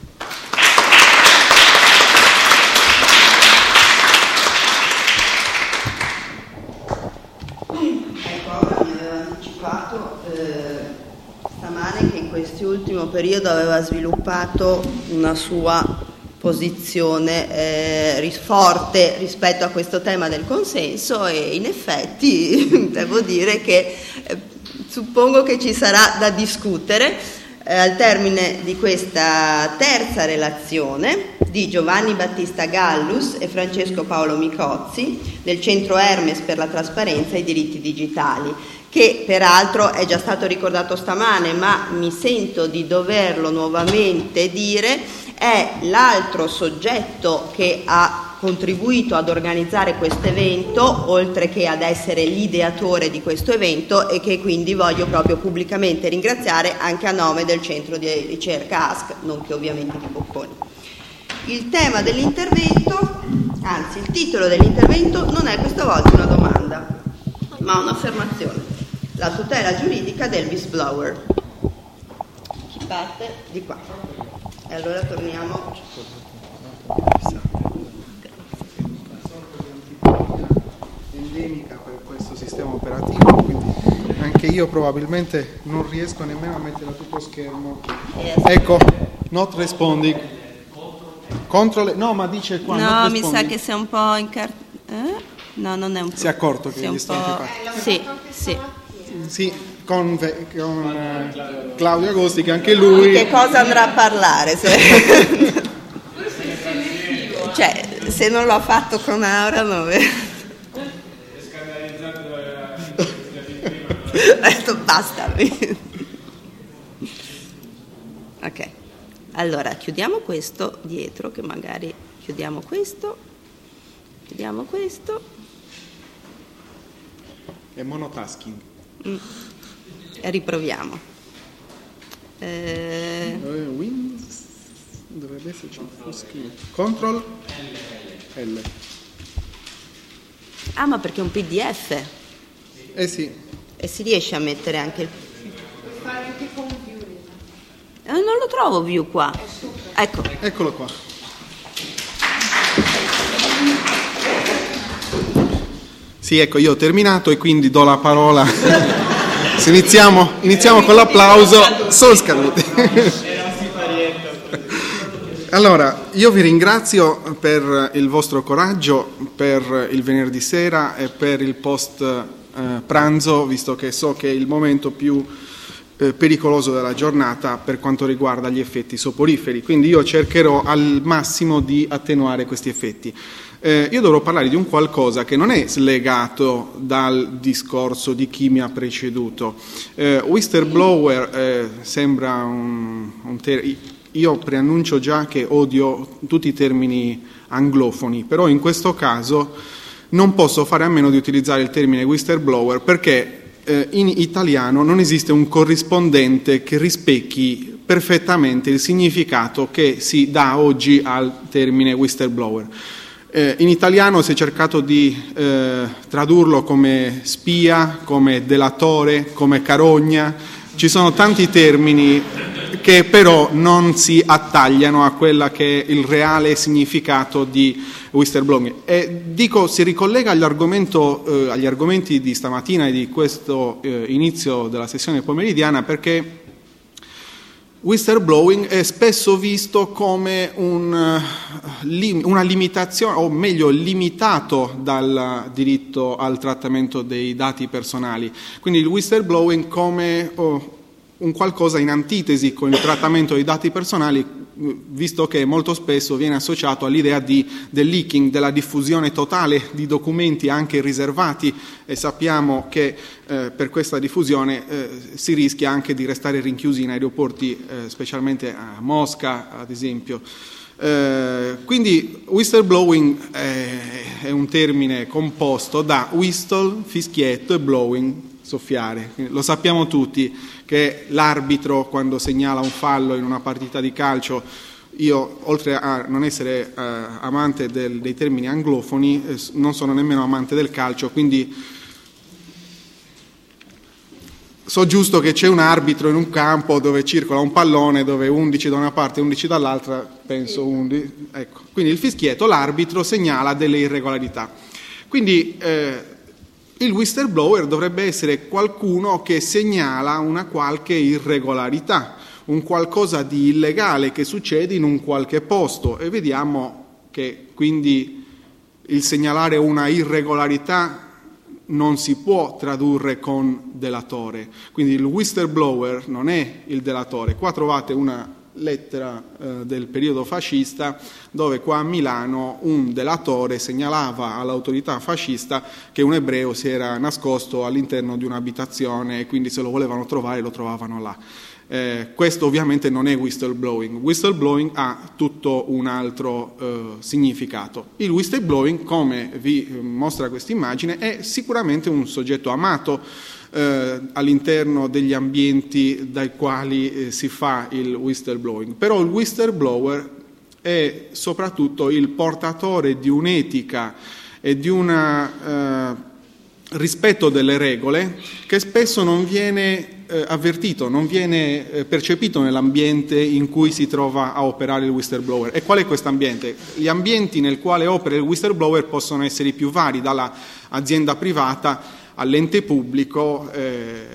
S1: Ecco, ora mi aveva anticipato eh, stamane che in quest'ultimo periodo aveva sviluppato una sua posizione eh, forte rispetto a questo tema del consenso, e in effetti devo dire che eh, suppongo che ci sarà da discutere eh, al termine di questa terza relazione di Giovanni Battista Gallus e Francesco Paolo Micozzi del Centro Hermes per la trasparenza e i diritti digitali, che peraltro è già stato ricordato stamane, ma mi sento di doverlo nuovamente dire, è l'altro soggetto che ha contribuito ad organizzare questo evento, oltre che ad essere l'ideatore di questo evento, e che quindi voglio proprio pubblicamente ringraziare anche a nome del centro di ricerca A S C, nonché ovviamente di Bocconi. Il tema dell'intervento, anzi il titolo dell'intervento non è questa volta una domanda, ma un'affermazione: la tutela giuridica del whistleblower. Chi parte? Di qua. E allora torniamo.
S4: Endemica per questo sistema operativo, quindi anche io probabilmente non riesco nemmeno a mettere a tutto schermo. Ecco, not responding. Control, no, ma dice qua.
S1: No, mi sa che sei un po' in car... eh? No, non è un po'.
S4: Si è accorto che gli sta
S1: antipatico? Sì, sì.
S4: Sì, con, con eh, Claudio Agosti, che anche lui...
S1: Di che cosa andrà a parlare? Se... cioè, se non l'ho fatto con Aura, non è scandalizzato dalla... Ho detto basta. Ok, allora chiudiamo questo dietro, che magari chiudiamo questo, chiudiamo questo.
S4: È monotasking.
S1: Mm. E riproviamo. Eh...
S4: Windows dovrebbe esserci full screen. Control L.
S1: Ah, ma perché è un P D F?
S4: Eh sì.
S1: E si riesce a mettere anche il...
S3: Fare anche con view.
S1: Eh, non lo trovo view qua. Ecco.
S4: Eccolo qua. Sì, ecco, io ho terminato e quindi do la parola. Se iniziamo, iniziamo con l'applauso, sono scaduti. Allora, io vi ringrazio per il vostro coraggio, per il venerdì sera e per il post eh, pranzo, visto che so che è il momento più eh, pericoloso della giornata per quanto riguarda gli effetti soporiferi. Quindi io cercherò al massimo di attenuare questi effetti. Eh, io dovrò parlare di un qualcosa che non è slegato dal discorso di chi mi ha preceduto. Eh, whistleblower eh, sembra un, un ter- io preannuncio già che odio tutti i termini anglofoni, però in questo caso non posso fare a meno di utilizzare il termine whistleblower perché eh, in italiano non esiste un corrispondente che rispecchi perfettamente il significato che si dà oggi al termine whistleblower. Eh, in italiano si è cercato di eh, tradurlo come spia, come delatore, come carogna. Ci sono tanti termini che però non si attagliano a quella che è il reale significato di whistleblowing. E dico, si ricollega all'argomento, eh, agli argomenti di stamattina e di questo eh, inizio della sessione pomeridiana, perché whistleblowing è spesso visto come un, una limitazione, o meglio limitato dal diritto al trattamento dei dati personali. Quindi il whistleblowing come oh, un qualcosa in antitesi con il trattamento dei dati personali, visto che molto spesso viene associato all'idea di, del leaking, della diffusione totale di documenti anche riservati, e sappiamo che eh, per questa diffusione eh, si rischia anche di restare rinchiusi in aeroporti, eh, specialmente a Mosca ad esempio. Eh, quindi whistleblowing è, è un termine composto da whistle, fischietto, e blowing, soffiare. Lo sappiamo tutti che l'arbitro, quando segnala un fallo in una partita di calcio, io oltre a non essere eh, amante del, dei termini anglofoni, eh, non sono nemmeno amante del calcio, quindi so giusto che c'è un arbitro in un campo dove circola un pallone, dove undici da una parte e undici dall'altra, penso undici, ecco. Quindi il fischietto, l'arbitro segnala delle irregolarità. Quindi eh, il whistleblower dovrebbe essere qualcuno che segnala una qualche irregolarità, un qualcosa di illegale che succede in un qualche posto, e vediamo che quindi il segnalare una irregolarità non si può tradurre con delatore. Quindi il whistleblower non è il delatore. Qua trovate una lettera eh, del periodo fascista, dove qua a Milano un delatore segnalava all'autorità fascista che un ebreo si era nascosto all'interno di un'abitazione e quindi se lo volevano trovare lo trovavano là. Eh, questo ovviamente non è whistleblowing. Whistleblowing ha tutto un altro eh, significato. Il whistleblowing, come vi mostra questa immagine, è sicuramente un soggetto amato eh, all'interno degli ambienti dai quali eh, si fa il whistleblowing. Però il whistleblower è soprattutto il portatore di un'etica e di un eh, rispetto delle regole che spesso non viene eh, avvertito, non viene eh, percepito nell'ambiente in cui si trova a operare il whistleblower. E qual è questo ambiente? Gli ambienti nel quale opera il whistleblower possono essere più vari, dalla azienda privata all'ente pubblico, eh,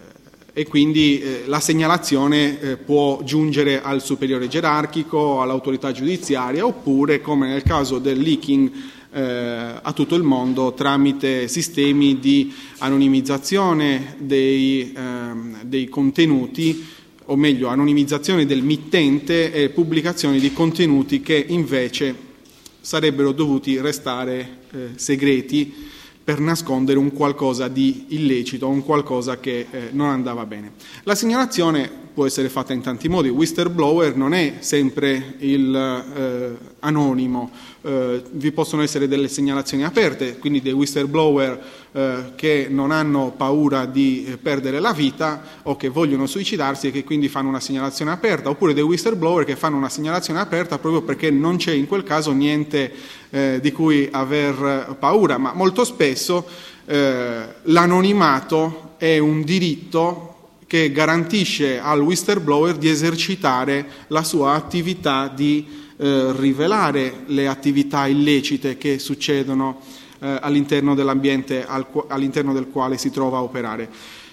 S4: e quindi eh, la segnalazione eh, può giungere al superiore gerarchico, all'autorità giudiziaria, oppure, come nel caso del leaking, eh, a tutto il mondo tramite sistemi di anonimizzazione dei, ehm, dei contenuti, o meglio anonimizzazione del mittente e pubblicazione di contenuti che invece sarebbero dovuti restare eh, segreti per nascondere un qualcosa di illecito, un qualcosa che eh, non andava bene. La segnalazione può essere fatta in tanti modi. Whistleblower non è sempre il eh, anonimo, eh, vi possono essere delle segnalazioni aperte, quindi dei whistleblower eh, che non hanno paura di eh, perdere la vita o che vogliono suicidarsi e che quindi fanno una segnalazione aperta, oppure dei whistleblower che fanno una segnalazione aperta proprio perché non c'è in quel caso niente eh, di cui aver paura, ma molto spesso eh, l'anonimato è un diritto che garantisce al whistleblower di esercitare la sua attività di eh, rivelare le attività illecite che succedono eh, all'interno dell'ambiente al, all'interno del quale si trova a operare.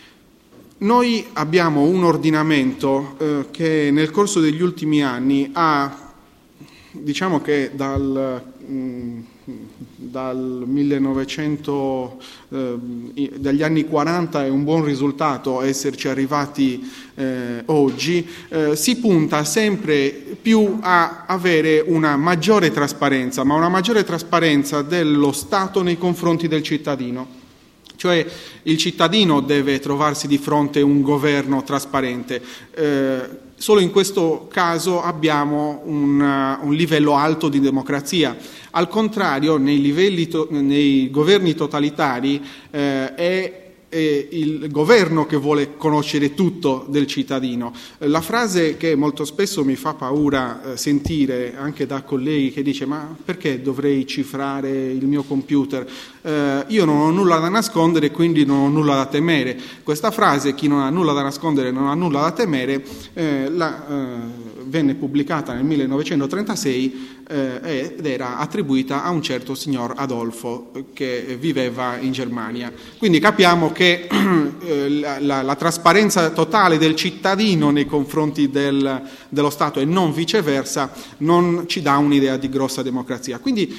S4: Noi abbiamo un ordinamento eh, che nel corso degli ultimi anni ha, diciamo che dal, mh, dal millenovecento, eh, dagli anni quaranta è un buon risultato esserci arrivati eh, oggi, eh, si punta sempre più a avere una maggiore trasparenza, ma una maggiore trasparenza dello Stato nei confronti del cittadino. Cioè il cittadino deve trovarsi di fronte a un governo trasparente. Eh, solo in questo caso abbiamo un, un livello alto di democrazia. Al contrario, nei, livelli to- nei governi totalitari eh, è è il governo che vuole conoscere tutto del cittadino. La frase che molto spesso mi fa paura sentire anche da colleghi che dice: ma perché dovrei cifrare il mio computer? Eh, io non ho nulla da nascondere, quindi non ho nulla da temere. Questa frase, chi non ha nulla da nascondere non ha nulla da temere, eh, la, eh, venne pubblicata nel millenovecentotrentasei eh, ed era attribuita a un certo signor Adolfo che viveva in Germania. Quindi capiamo che eh, la, la, la trasparenza totale del cittadino nei confronti del, dello Stato e non viceversa non ci dà un'idea di grossa democrazia. Quindi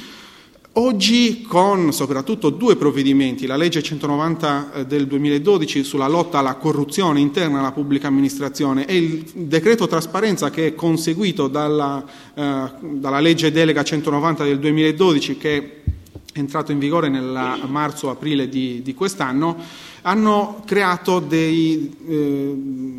S4: oggi, con soprattutto due provvedimenti, la legge centonovanta del duemiladodici sulla lotta alla corruzione interna alla pubblica amministrazione e il decreto trasparenza che è conseguito dalla, eh, dalla legge delega centonovanta del duemiladodici, che è entrato in vigore nel marzo-aprile di, di quest'anno, hanno creato dei... Eh,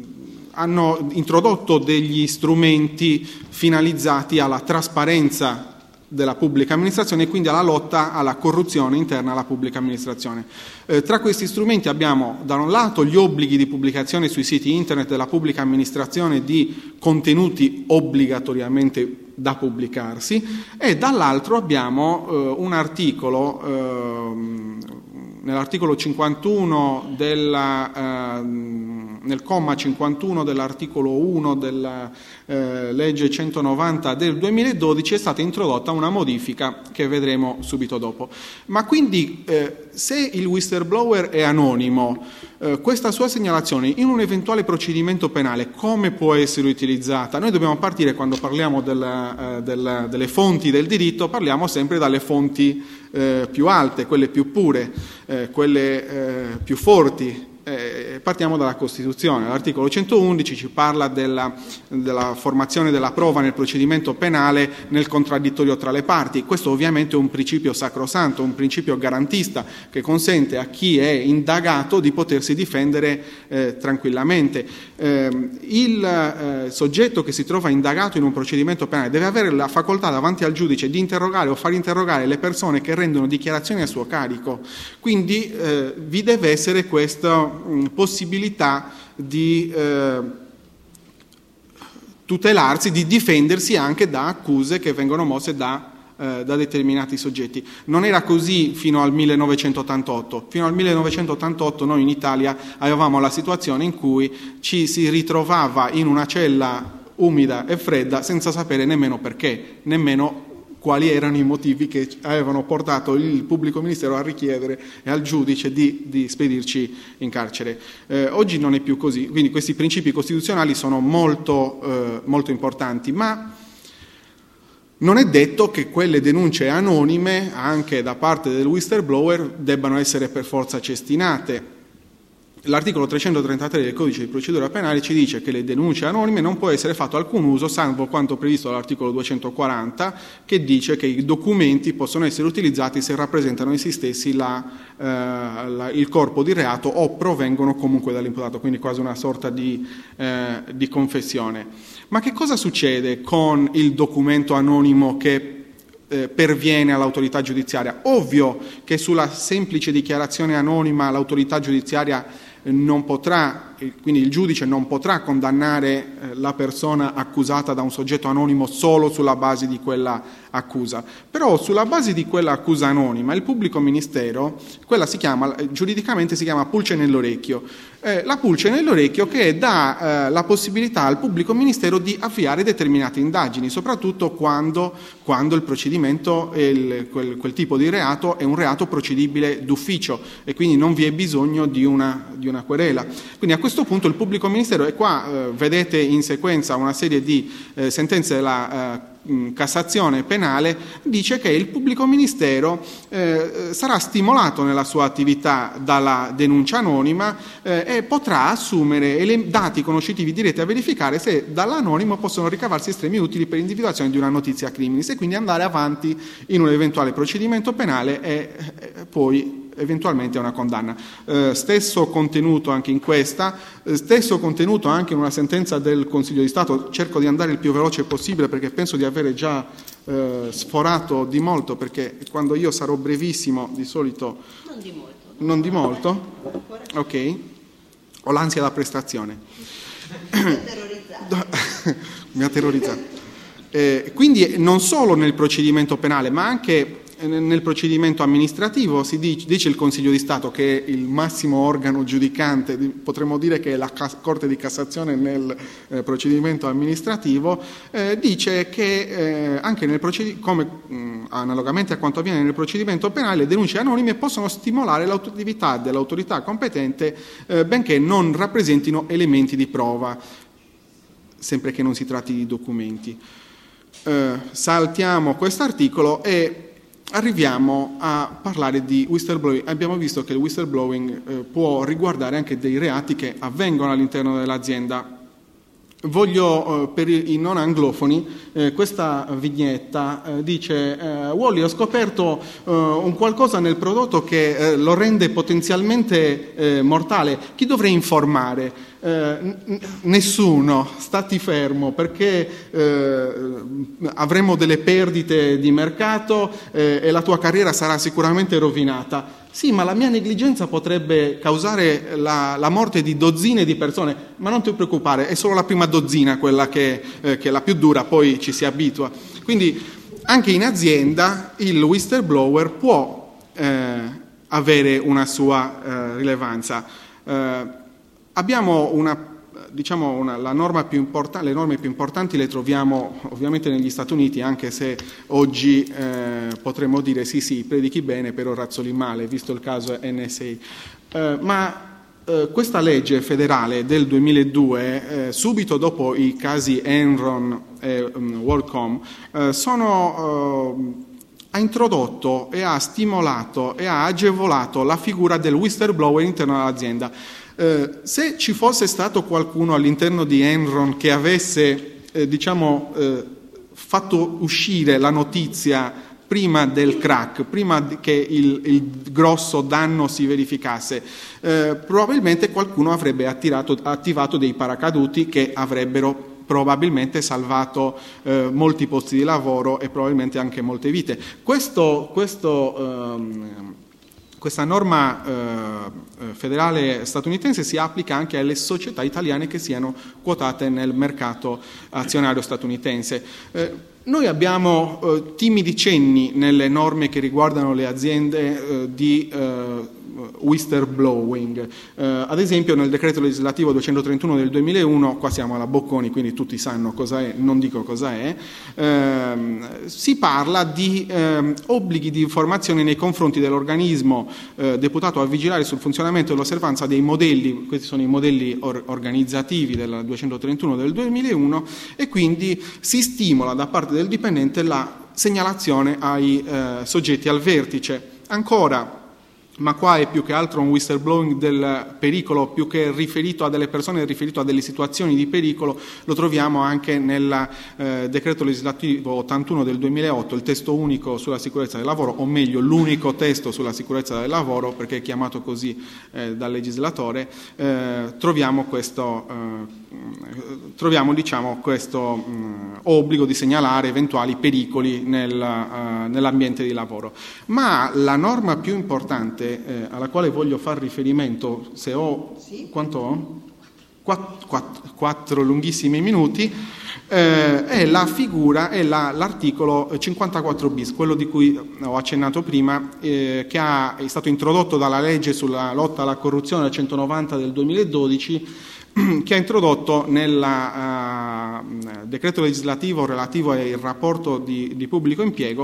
S4: hanno introdotto degli strumenti finalizzati alla trasparenza della pubblica amministrazione e quindi alla lotta alla corruzione interna alla pubblica amministrazione. Eh, tra questi strumenti abbiamo da un lato gli obblighi di pubblicazione sui siti internet della pubblica amministrazione di contenuti obbligatoriamente da pubblicarsi e dall'altro abbiamo eh, un articolo, eh, nell'articolo cinquantuno della, eh, nel comma cinquantuno dell'articolo uno della eh, legge centonovanta del duemiladodici è stata introdotta una modifica che vedremo subito dopo. Ma quindi eh, se il whistleblower è anonimo, eh, questa sua segnalazione in un eventuale procedimento penale come può essere utilizzata? Noi dobbiamo partire, quando parliamo della, eh, della, delle fonti del diritto, parliamo sempre dalle fonti eh, più alte, quelle più pure, eh, quelle eh, più forti. Eh, partiamo dalla Costituzione. L'articolo centoundici ci parla della, della formazione della prova nel procedimento penale nel contraddittorio tra le parti. Questo ovviamente è un principio sacrosanto, un principio garantista che consente a chi è indagato di potersi difendere eh, tranquillamente. Eh, il eh, soggetto che si trova indagato in un procedimento penale deve avere la facoltà davanti al giudice di interrogare o far interrogare le persone che rendono dichiarazioni a suo carico. Quindi eh, vi deve essere questa possibilità di eh, tutelarsi, di difendersi anche da accuse che vengono mosse da, eh, da determinati soggetti. Non era così fino al millenovecentottantotto. Fino al millenovecentottantotto noi in Italia avevamo la situazione in cui ci si ritrovava in una cella umida e fredda senza sapere nemmeno perché, nemmeno quali erano i motivi che avevano portato il pubblico ministero a richiedere al giudice di, di spedirci in carcere. Eh, oggi non è più così, quindi questi principi costituzionali sono molto, eh, molto importanti, ma non è detto che quelle denunce anonime, anche da parte del whistleblower, debbano essere per forza cestinate. L'articolo trecentotrentatré del Codice di procedura penale ci dice che le denunce anonime non può essere fatto alcun uso, salvo quanto previsto dall'articolo duecentoquaranta, che dice che i documenti possono essere utilizzati se rappresentano essi stessi la, eh, la, il corpo di reato o provengono comunque dall'imputato, quindi quasi una sorta di, eh, di confessione. Ma che cosa succede con il documento anonimo che Eh, perviene all'autorità giudiziaria? Ovvio che sulla semplice dichiarazione anonima l'autorità giudiziaria eh, non potrà, eh, quindi il giudice non potrà condannare eh, la persona accusata da un soggetto anonimo solo sulla base di quella accusa. Però sulla base di quella accusa anonima il pubblico ministero, quella si chiama, giuridicamente si chiama pulce nell'orecchio, eh, la pulce nell'orecchio che dà eh, la possibilità al pubblico ministero di avviare determinate indagini, soprattutto quando, quando il procedimento, il, quel, quel tipo di reato è un reato procedibile d'ufficio e quindi non vi è bisogno di una, di una querela. Quindi a questo punto il pubblico ministero, e qua eh, vedete in sequenza una serie di eh, sentenze della eh, Cassazione penale, dice che il pubblico ministero eh, sarà stimolato nella sua attività dalla denuncia anonima eh, e potrà assumere ele- dati conoscitivi diretti a verificare se dall'anonimo possono ricavarsi estremi utili per l'individuazione di una notizia criminis e quindi andare avanti in un eventuale procedimento penale e, e poi eventualmente una condanna. Eh, stesso contenuto anche in questa, eh, stesso contenuto anche in una sentenza del Consiglio di Stato. Cerco di andare il più veloce possibile perché penso di avere già eh, sforato di molto, perché quando io sarò brevissimo di solito...
S1: Non di molto.
S4: Non di molto? ok? Ho l'ansia da prestazione.
S1: Mi ha terrorizzato.
S4: Mi ha terrorizzato. Eh, quindi non solo nel procedimento penale, ma anche nel procedimento amministrativo si dice, dice il Consiglio di Stato, che è il massimo organo giudicante, potremmo dire che è la Corte di Cassazione nel eh, procedimento amministrativo, eh, dice che eh, anche nel procedimento, come mh, analogamente a quanto avviene nel procedimento penale, le denunce anonime possono stimolare l'attività dell'autorità competente, eh, benché non rappresentino elementi di prova, sempre che non si tratti di documenti. Eh, saltiamo quest'articolo e arriviamo a parlare di whistleblowing. Abbiamo visto che il whistleblowing eh, può riguardare anche dei reati che avvengono all'interno dell'azienda. Voglio, eh, per i non anglofoni, eh, questa vignetta eh, dice eh, Wally, ho scoperto eh, un qualcosa nel prodotto che eh, lo rende potenzialmente eh, mortale. Chi dovrei informare? Eh, n- nessuno, stati fermo, perché eh, avremo delle perdite di mercato eh, e la tua carriera sarà sicuramente rovinata. Sì, ma la mia negligenza potrebbe causare la, la morte di dozzine di persone, ma non ti preoccupare, è solo la prima dozzina quella che, eh, che è la più dura, poi ci si abitua. Quindi anche in azienda il whistleblower può eh, avere una sua eh, rilevanza. Eh, abbiamo una Diciamo una, la norma più importa, le norme più importanti le troviamo ovviamente negli Stati Uniti, anche se oggi eh, potremmo dire sì sì, predichi bene però razzoli male, visto il caso N S A. Eh, ma eh, questa legge federale del duemiladue, eh, subito dopo i casi Enron e um, WorldCom, eh, sono... Eh, ha introdotto e ha stimolato e ha agevolato la figura del whistleblower all'interno dell'azienda. Eh, se ci fosse stato qualcuno all'interno di Enron che avesse eh, diciamo, eh, fatto uscire la notizia prima del crack, prima che il, il grosso danno si verificasse, eh, probabilmente qualcuno avrebbe attirato, attivato dei paracaduti che avrebbero probabilmente salvato eh, molti posti di lavoro e probabilmente anche molte vite. Questo, questo, ehm, questa norma eh, federale statunitense si applica anche alle società italiane che siano quotate nel mercato azionario statunitense. Eh, noi abbiamo eh, timidi cenni nelle norme che riguardano le aziende eh, di eh, whistleblowing. Eh, ad esempio nel decreto legislativo duecentotrentuno del duemilauno, qua siamo alla Bocconi quindi tutti sanno cosa è, non dico cosa è, ehm, si parla di ehm, obblighi di informazione nei confronti dell'organismo eh, deputato a vigilare sul funzionamento e l'osservanza dei modelli, questi sono i modelli or- organizzativi del duecentotrentuno del duemilauno, e quindi si stimola da parte del dipendente la segnalazione ai eh, soggetti al vertice. Ancora, ma qua è più che altro un whistleblowing del pericolo, più che riferito a delle persone, è riferito a delle situazioni di pericolo, lo troviamo anche nel eh, decreto legislativo ottantuno del duemilaotto, il testo unico sulla sicurezza del lavoro, o meglio l'unico testo sulla sicurezza del lavoro, perché è chiamato così eh, dal legislatore. eh, troviamo questo, eh, troviamo, diciamo, questo mh, obbligo di segnalare eventuali pericoli nel, uh, nell'ambiente di lavoro. Ma la norma più importante Eh, alla quale voglio far riferimento, se ho sì. quanto ho? Quatt- quatt- quattro lunghissimi minuti, eh, è la figura, è la, l'articolo cinquantaquattro bis, quello di cui ho accennato prima, eh, che ha, è stato introdotto dalla legge sulla lotta alla corruzione del centonovanta del duemiladodici, che ha introdotto nel uh, decreto legislativo relativo al rapporto di, di pubblico impiego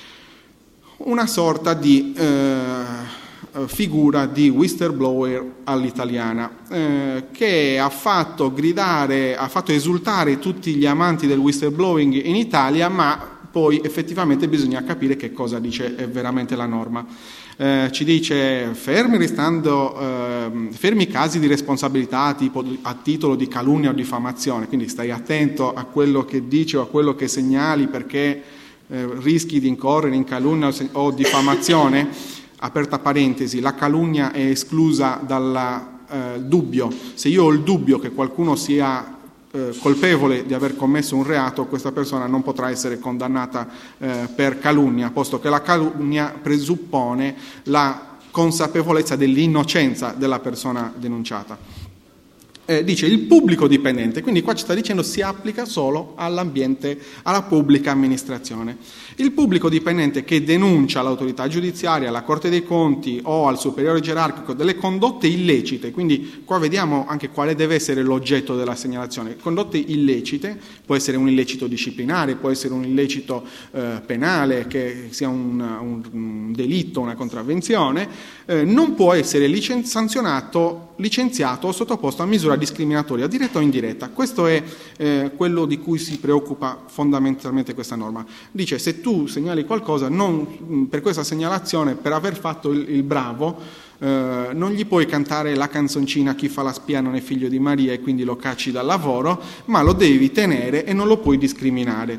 S4: una sorta di eh, figura di whistleblower all'italiana, eh, che ha fatto gridare, ha fatto esultare tutti gli amanti del whistleblowing in Italia, ma poi effettivamente bisogna capire che cosa dice veramente la norma. Eh, ci dice fermi restando eh, fermi casi di responsabilità tipo a titolo di calunnia o diffamazione, quindi stai attento a quello che dici o a quello che segnali, perché eh, rischi di incorrere in calunnia o, o diffamazione. Aperta parentesi, la calunnia è esclusa dal eh, dubbio. Se io ho il dubbio che qualcuno sia eh, colpevole di aver commesso un reato, questa persona non potrà essere condannata eh, per calunnia, posto che la calunnia presuppone la consapevolezza dell'innocenza della persona denunciata. Eh, dice il pubblico dipendente, quindi qua ci sta dicendo si applica solo all'ambiente, alla pubblica amministrazione. Il pubblico dipendente che denuncia all'autorità giudiziaria, alla Corte dei Conti o al superiore gerarchico delle condotte illecite, quindi qua vediamo anche quale deve essere l'oggetto della segnalazione. Condotte illecite, può essere un illecito disciplinare, può essere un illecito eh, penale, che sia un, un, un delitto, una contravvenzione, eh, non può essere licen- sanzionato licenziato o sottoposto a misura discriminatoria diretta o indiretta. Questo è eh, quello di cui si preoccupa fondamentalmente questa norma. Dice se tu segnali qualcosa, non, per questa segnalazione, per aver fatto il, il bravo, eh, non gli puoi cantare la canzoncina chi fa la spia non è figlio di Maria e quindi lo cacci dal lavoro, ma lo devi tenere e non lo puoi discriminare.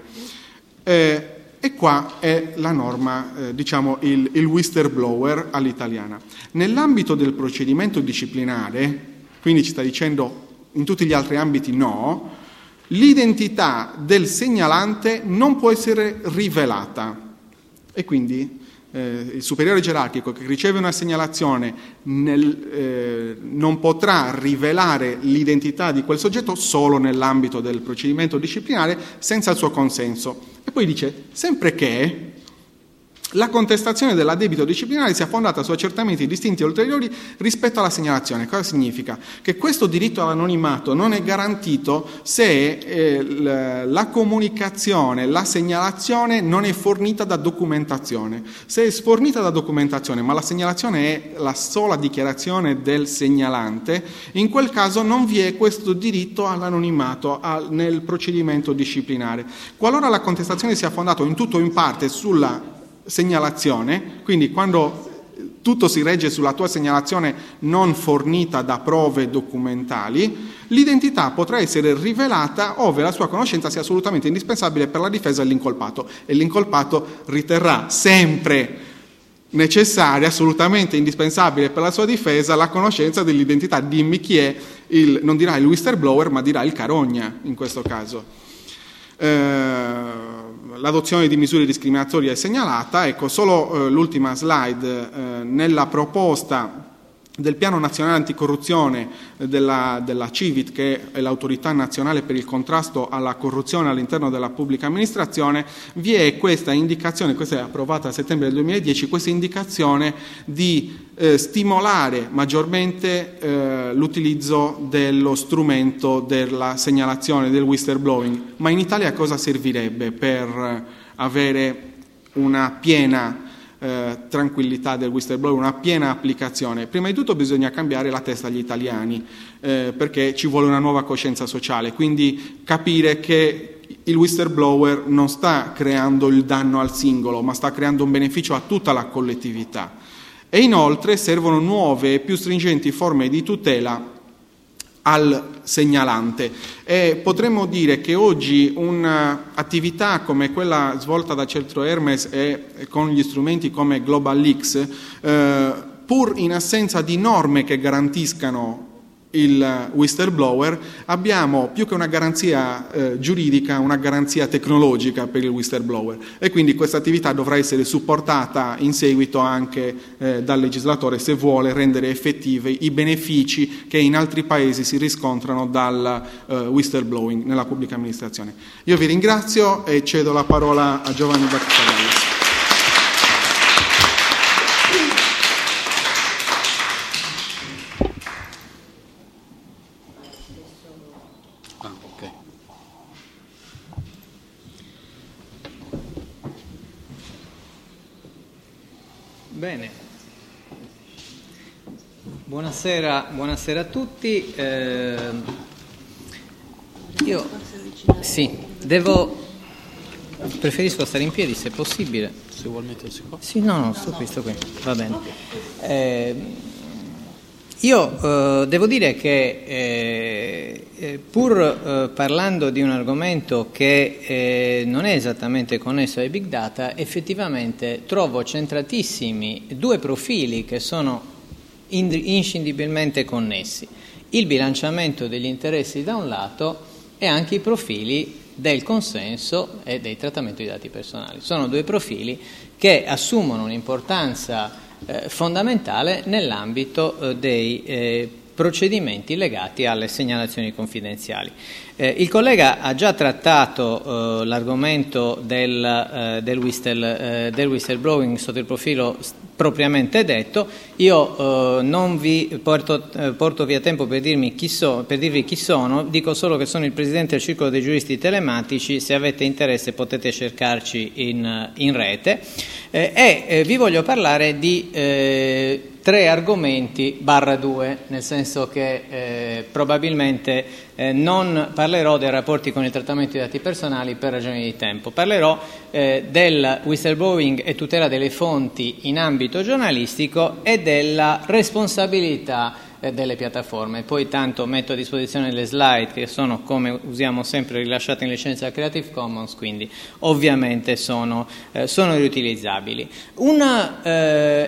S4: Eh, E qua è la norma, eh, diciamo il, il whistleblower all'italiana. Nell'ambito del procedimento disciplinare, quindi ci sta dicendo in tutti gli altri ambiti no, l'identità del segnalante non può essere rivelata. E quindi eh, il superiore gerarchico che riceve una segnalazione nel, eh, non potrà rivelare l'identità di quel soggetto solo nell'ambito del procedimento disciplinare senza il suo consenso. E poi dice, sempre che la contestazione dell'addebito disciplinare sia fondata su accertamenti distinti e ulteriori rispetto alla segnalazione. Cosa significa? Che questo diritto all'anonimato non è garantito se eh, la comunicazione, la segnalazione non è fornita da documentazione. Se è fornita da documentazione, ma la segnalazione è la sola dichiarazione del segnalante, in quel caso non vi è questo diritto all'anonimato al, nel procedimento disciplinare. Qualora la contestazione sia fondata in tutto o in parte sulla segnalazione, quindi quando tutto si regge sulla tua segnalazione non fornita da prove documentali, l'identità potrà essere rivelata ove la sua conoscenza sia assolutamente indispensabile per la difesa dell'incolpato e l'incolpato riterrà sempre necessaria, assolutamente indispensabile per la sua difesa la conoscenza dell'identità. Dimmi chi è il, non dirà il whistleblower, ma dirà il carogna in questo caso. Eh, L'adozione di misure discriminatorie è segnalata, ecco solo eh, l'ultima slide, eh, nella proposta del Piano Nazionale Anticorruzione della, della CIVIT, che è l'autorità nazionale per il contrasto alla corruzione all'interno della pubblica amministrazione, vi è questa indicazione, questa è approvata a settembre del duemiladieci, questa indicazione di eh, stimolare maggiormente eh, l'utilizzo dello strumento della segnalazione, del whistleblowing. Ma in Italia cosa servirebbe per avere una piena Eh, tranquillità del whistleblower, una piena applicazione? Prima di tutto bisogna cambiare la testa agli italiani, eh, perché ci vuole una nuova coscienza sociale, quindi capire che il whistleblower non sta creando il danno al singolo, ma sta creando un beneficio a tutta la collettività. E inoltre servono nuove e più stringenti forme di tutela al segnalante. E potremmo dire che oggi un'attività come quella svolta da Centro Hermes e con gli strumenti come Global Leaks, eh, pur in assenza di norme che garantiscano il whistleblower, abbiamo più che una garanzia eh, giuridica, una garanzia tecnologica per il whistleblower, e quindi questa attività dovrà essere supportata in seguito anche eh, dal legislatore se vuole rendere effettivi i benefici che in altri paesi si riscontrano dal eh, whistleblowing nella pubblica amministrazione. Io vi ringrazio e cedo la parola a Giovanni Battista.
S5: Bene, buonasera, buonasera a tutti. Eh, io sì, devo, preferisco stare in piedi se possibile.
S2: Se vuol mettersi qua?
S5: Sì, no, no, sto qui, sto qui, va bene. Eh, io eh, devo dire che eh, pur eh, parlando di un argomento che eh, non è esattamente connesso ai big data, effettivamente trovo centratissimi due profili che sono inscindibilmente connessi: il bilanciamento degli interessi da un lato e anche i profili del consenso e del trattamento di dati personali. Sono due profili che assumono un'importanza eh, fondamentale nell'ambito eh, dei eh, procedimenti legati alle segnalazioni confidenziali. Eh, il collega ha già trattato eh, l'argomento del, eh, del, whistle, eh, del whistleblowing sotto il profilo propriamente detto. Io eh, non vi porto, eh, porto via tempo per, dirmi chi so, per dirvi chi sono, dico solo che sono il presidente del Circolo dei Giuristi Telematici. Se avete interesse potete cercarci in, in rete, eh, e eh, vi voglio parlare di eh, tre argomenti barra due, nel senso che eh, probabilmente eh, non parlerò dei rapporti con il trattamento dei dati personali per ragioni di tempo. Parlerò eh, del whistleblowing e tutela delle fonti in ambito giornalistico e della responsabilità eh, delle piattaforme. Poi tanto metto a disposizione le slide, che sono, come usiamo sempre, rilasciate in licenza Creative Commons, quindi ovviamente sono, eh, sono riutilizzabili. Un eh,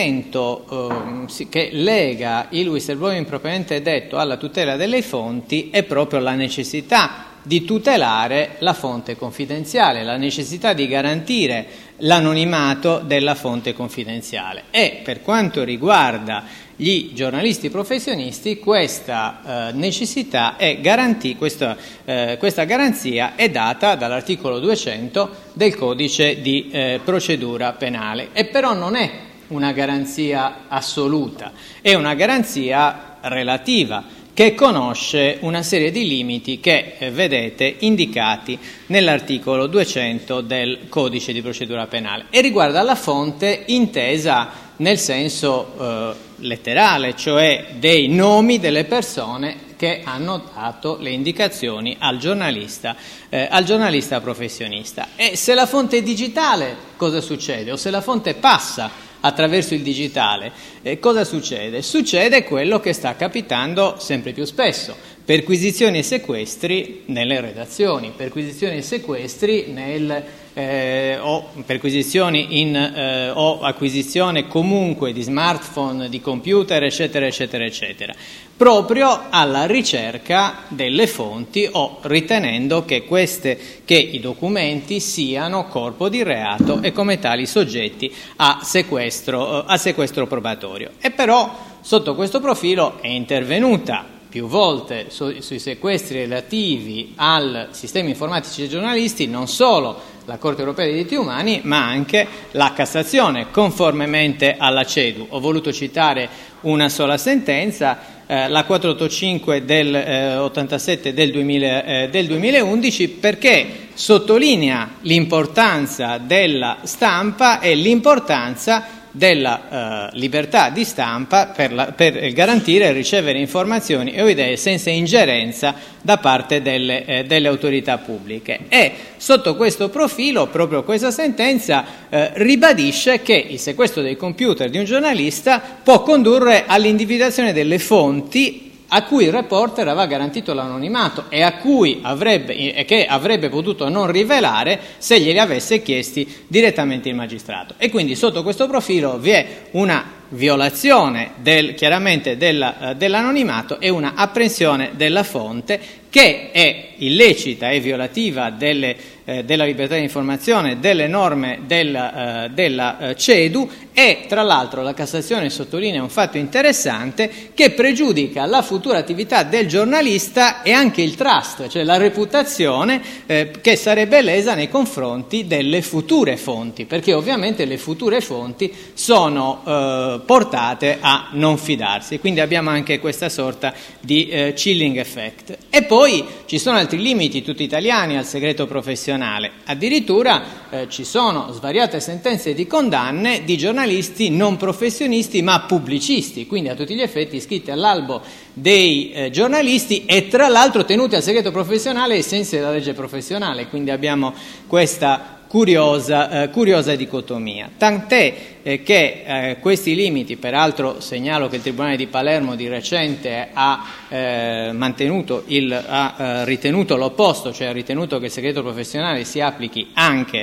S5: elemento eh, che lega il whistleblowing propriamente detto alla tutela delle fonti è proprio la necessità di tutelare la fonte confidenziale, la necessità di garantire l'anonimato della fonte confidenziale. E per quanto riguarda gli giornalisti professionisti, questa eh, necessità è garantì, questa, eh, questa garanzia è data dall'articolo duecento del codice di eh, procedura penale, e però non è una garanzia assoluta, è una garanzia relativa che conosce una serie di limiti che eh, vedete indicati nell'articolo duecento del codice di procedura penale, e riguarda la fonte intesa nel senso eh, letterale, cioè dei nomi delle persone che hanno dato le indicazioni al giornalista, eh, al giornalista professionista. E se la fonte è digitale, cosa succede? O se la fonte passa attraverso il digitale, eh, cosa succede? Succede quello che sta capitando sempre più spesso: perquisizioni e sequestri nelle redazioni, perquisizioni e sequestri nel eh, o perquisizioni in eh, o acquisizione comunque di smartphone, di computer, eccetera eccetera eccetera, proprio alla ricerca delle fonti, o ritenendo che queste che i documenti siano corpo di reato e come tali soggetti a sequestro, a sequestro probatorio. E però sotto questo profilo è intervenuta più volte su, sui sequestri relativi al sistemi informatici dei giornalisti non solo la Corte Europea dei Diritti Umani, ma anche la Cassazione, conformemente alla CEDU. Ho voluto citare una sola sentenza, eh, la quattrocentottantacinque del eh, ottantasette del, duemila, eh, del duemilaundici, perché sottolinea l'importanza della stampa e l'importanza della eh, libertà di stampa per, la, per garantire e ricevere informazioni o idee senza ingerenza da parte delle, eh, delle autorità pubbliche. E sotto questo profilo proprio questa sentenza eh, ribadisce che il sequestro dei computer di un giornalista può condurre all'individuazione delle fonti a cui il reporter aveva garantito l'anonimato e a cui avrebbe, e che avrebbe potuto non rivelare se glieli avesse chiesti direttamente il magistrato. E quindi sotto questo profilo vi è una violazione del, chiaramente della, dell'anonimato e una apprensione della fonte che è illecita e violativa delle, eh, della libertà di informazione, delle norme della, eh, della eh, CEDU, e tra l'altro la Cassazione sottolinea un fatto interessante che pregiudica la futura attività del giornalista e anche il trust, cioè la reputazione eh, che sarebbe lesa nei confronti delle future fonti, perché ovviamente le future fonti sono eh, portate a non fidarsi, quindi abbiamo anche questa sorta di eh, chilling effect. E poi ci sono altri limiti tutti italiani al segreto professionale, addirittura eh, ci sono svariate sentenze di condanne di giornalisti non professionisti ma pubblicisti, quindi a tutti gli effetti iscritti all'albo dei eh, giornalisti e tra l'altro tenuti al segreto professionale ai sensi della legge professionale, quindi abbiamo questa curiosa, eh, curiosa dicotomia, tant'è eh, che eh, questi limiti, peraltro segnalo che il Tribunale di Palermo di recente ha eh, mantenuto il, ha eh, ritenuto l'opposto, cioè ha ritenuto che il segreto professionale si applichi anche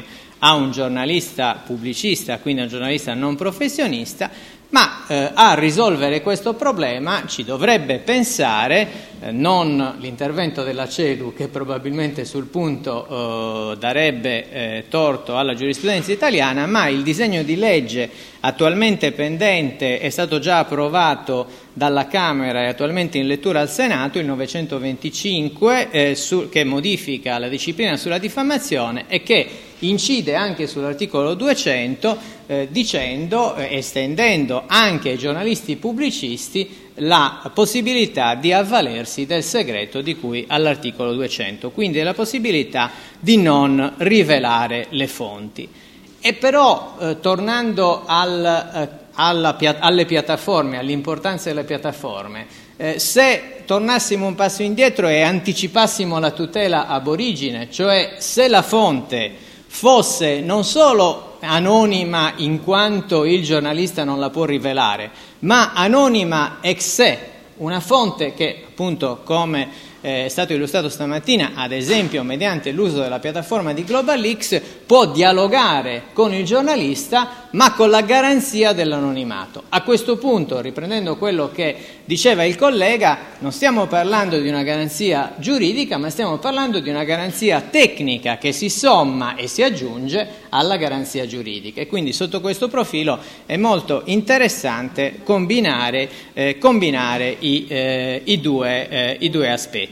S5: a un giornalista pubblicista, quindi a un giornalista non professionista, ma eh, a risolvere questo problema ci dovrebbe pensare eh, non l'intervento della CEDU, che probabilmente sul punto eh, darebbe eh, torto alla giurisprudenza italiana, ma il disegno di legge attualmente pendente, è stato già approvato dalla Camera e attualmente in lettura al Senato, il novecentoventicinque, eh, su, che modifica la disciplina sulla diffamazione e che incide anche sull'articolo duecento eh, dicendo, eh, estendendo anche ai giornalisti pubblicisti la possibilità di avvalersi del segreto di cui all'articolo duecento, quindi la possibilità di non rivelare le fonti. E però, eh, tornando al, eh, alla, alle piattaforme, all'importanza delle piattaforme, eh, se tornassimo un passo indietro e anticipassimo la tutela ab origine, cioè se la fonte fosse non solo anonima in quanto il giornalista non la può rivelare, ma anonima ex se, una fonte che appunto, come è stato illustrato stamattina, ad esempio mediante l'uso della piattaforma di GlobalX, può dialogare con il giornalista ma con la garanzia dell'anonimato. A questo punto, riprendendo quello che diceva il collega, non stiamo parlando di una garanzia giuridica, ma stiamo parlando di una garanzia tecnica che si somma e si aggiunge alla garanzia giuridica, e quindi sotto questo profilo è molto interessante combinare, eh, combinare i, eh, i, due, eh, i due aspetti.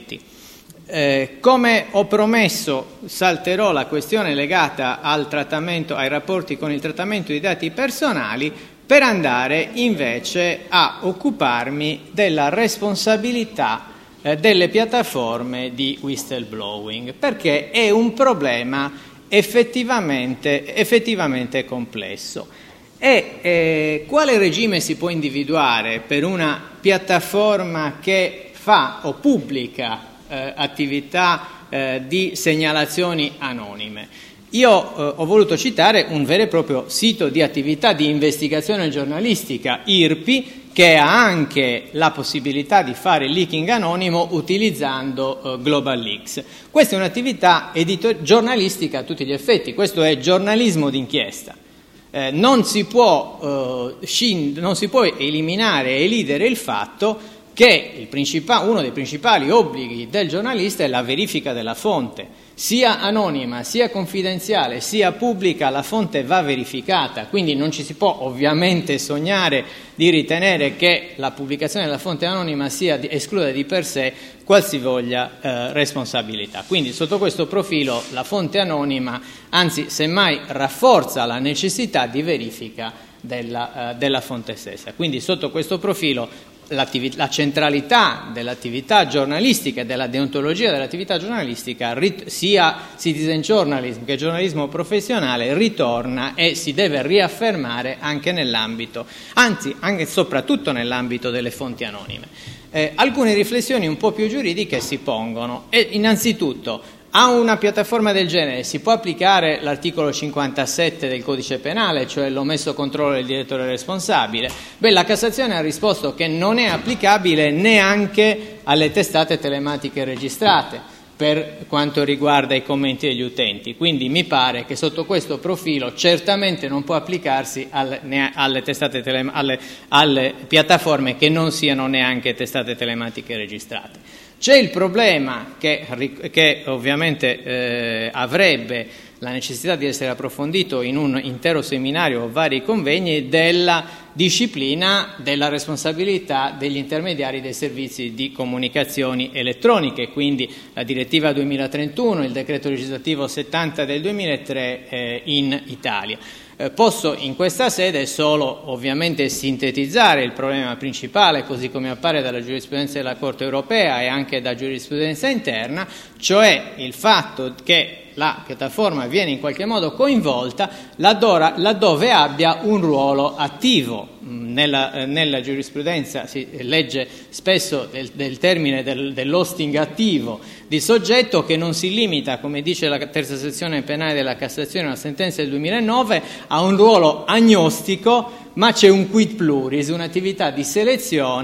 S5: Eh, come ho promesso, salterò la questione legata al trattamento, ai rapporti con il trattamento di dati personali, per andare invece a occuparmi della responsabilità eh, delle piattaforme di whistleblowing, perché è un problema effettivamente, effettivamente complesso. E eh, quale regime si può individuare per una piattaforma che fa o pubblica eh, attività eh, di segnalazioni anonime? Io eh, ho voluto citare un vero e proprio sito di attività di investigazione giornalistica, I R P I, che ha anche la possibilità di fare leaking anonimo utilizzando eh, GlobalX. Questa è un'attività edito- giornalistica a tutti gli effetti, questo è giornalismo d'inchiesta. Eh, non si può, eh, scind- non si può eliminare e elidere il fatto che il principa- uno dei principali obblighi del giornalista è la verifica della fonte. Sia anonima, sia confidenziale, sia pubblica, la fonte va verificata, quindi non ci si può ovviamente sognare di ritenere che la pubblicazione della fonte anonima sia di, escluda di per sé qualsivoglia eh, responsabilità. Quindi sotto questo profilo la fonte anonima, anzi semmai rafforza la necessità di verifica della, eh, della fonte stessa. Quindi sotto questo profilo la centralità dell'attività giornalistica e della deontologia dell'attività giornalistica, sia citizen journalism che giornalismo professionale, ritorna e si deve riaffermare anche nell'ambito, anzi anche e soprattutto nell'ambito delle fonti anonime. Eh, alcune riflessioni un po' più giuridiche si pongono. E innanzitutto, a una piattaforma del genere si può applicare l'articolo cinquantasette del codice penale, cioè l'omesso controllo del direttore responsabile? Beh, la Cassazione ha risposto che non è applicabile neanche alle testate telematiche registrate per quanto riguarda i commenti degli utenti, quindi mi pare che sotto questo profilo certamente non può applicarsi alle, alle, testate tele, alle, alle piattaforme che non siano neanche testate telematiche registrate. C'è il problema che, che ovviamente eh, avrebbe la necessità di essere approfondito in un intero seminario o vari convegni, della disciplina della responsabilità degli intermediari dei servizi di comunicazioni elettroniche, quindi la direttiva duemilatrentuno, il decreto legislativo settanta del duemilatré eh, in Italia. Eh, posso in questa sede solo ovviamente sintetizzare il problema principale, così come appare dalla giurisprudenza della Corte europea e anche da giurisprudenza interna, cioè il fatto che la piattaforma viene in qualche modo coinvolta laddove, laddove abbia un ruolo attivo. Nella, nella giurisprudenza si legge spesso del, del termine del, dell'hosting attivo, di soggetto che non si limita, come dice la terza sezione penale della Cassazione, una sentenza del duemilanove, a un ruolo agnostico, ma c'è un quid pluris, un'attività di selezione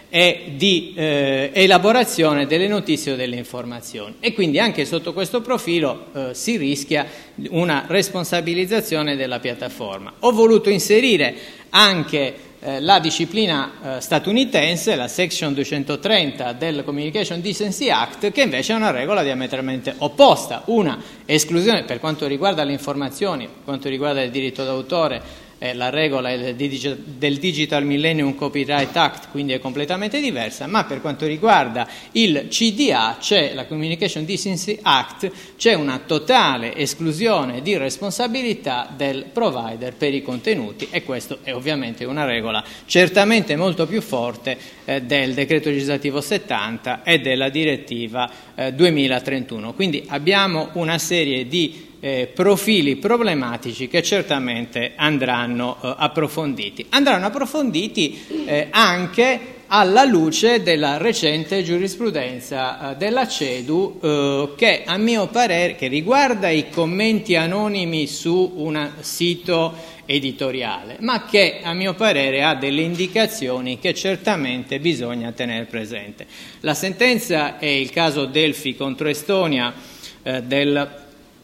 S5: e di eh, elaborazione delle notizie o delle informazioni, e quindi anche sotto questo profilo eh, si rischia una responsabilizzazione della piattaforma. Ho voluto inserire anche eh, la disciplina eh, statunitense, la Section duecentotrenta del Communication Decency Act, che invece è una regola diametralmente opposta, una esclusione per quanto riguarda le informazioni, per quanto riguarda il diritto d'autore. Eh, la regola del Digital Millennium Copyright Act, quindi è completamente diversa, ma per quanto riguarda il C D A, c'è la Communication Decency Act, c'è una totale esclusione di responsabilità del provider per i contenuti, e questo è ovviamente una regola certamente molto più forte eh, del decreto legislativo settanta e della direttiva eh, duemilatrentuno. Quindi abbiamo una serie di Eh, profili problematici che certamente andranno eh, approfonditi. Andranno approfonditi eh, anche alla luce della recente giurisprudenza eh, della CEDU eh, che a mio parere, che riguarda i commenti anonimi su un sito editoriale, ma che a mio parere ha delle indicazioni che certamente bisogna tenere presente. La sentenza è il caso Delphi contro Estonia eh, del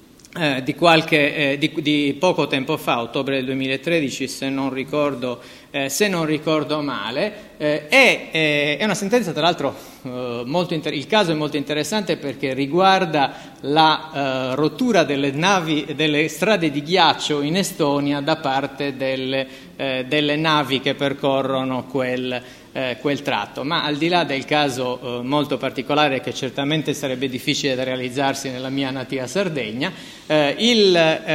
S5: Eh, di, qualche, eh, di, di poco tempo fa, ottobre del duemilatredici, se non ricordo, eh, se non ricordo male, eh, è, eh, è una sentenza tra l'altro eh, molto inter- il caso è molto interessante perché riguarda la eh, rottura delle navi, delle strade di ghiaccio in Estonia da parte delle, eh, delle navi che percorrono quel Eh, quel tratto, ma al di là del caso eh, molto particolare che certamente sarebbe difficile da realizzarsi nella mia natia Sardegna, eh, il,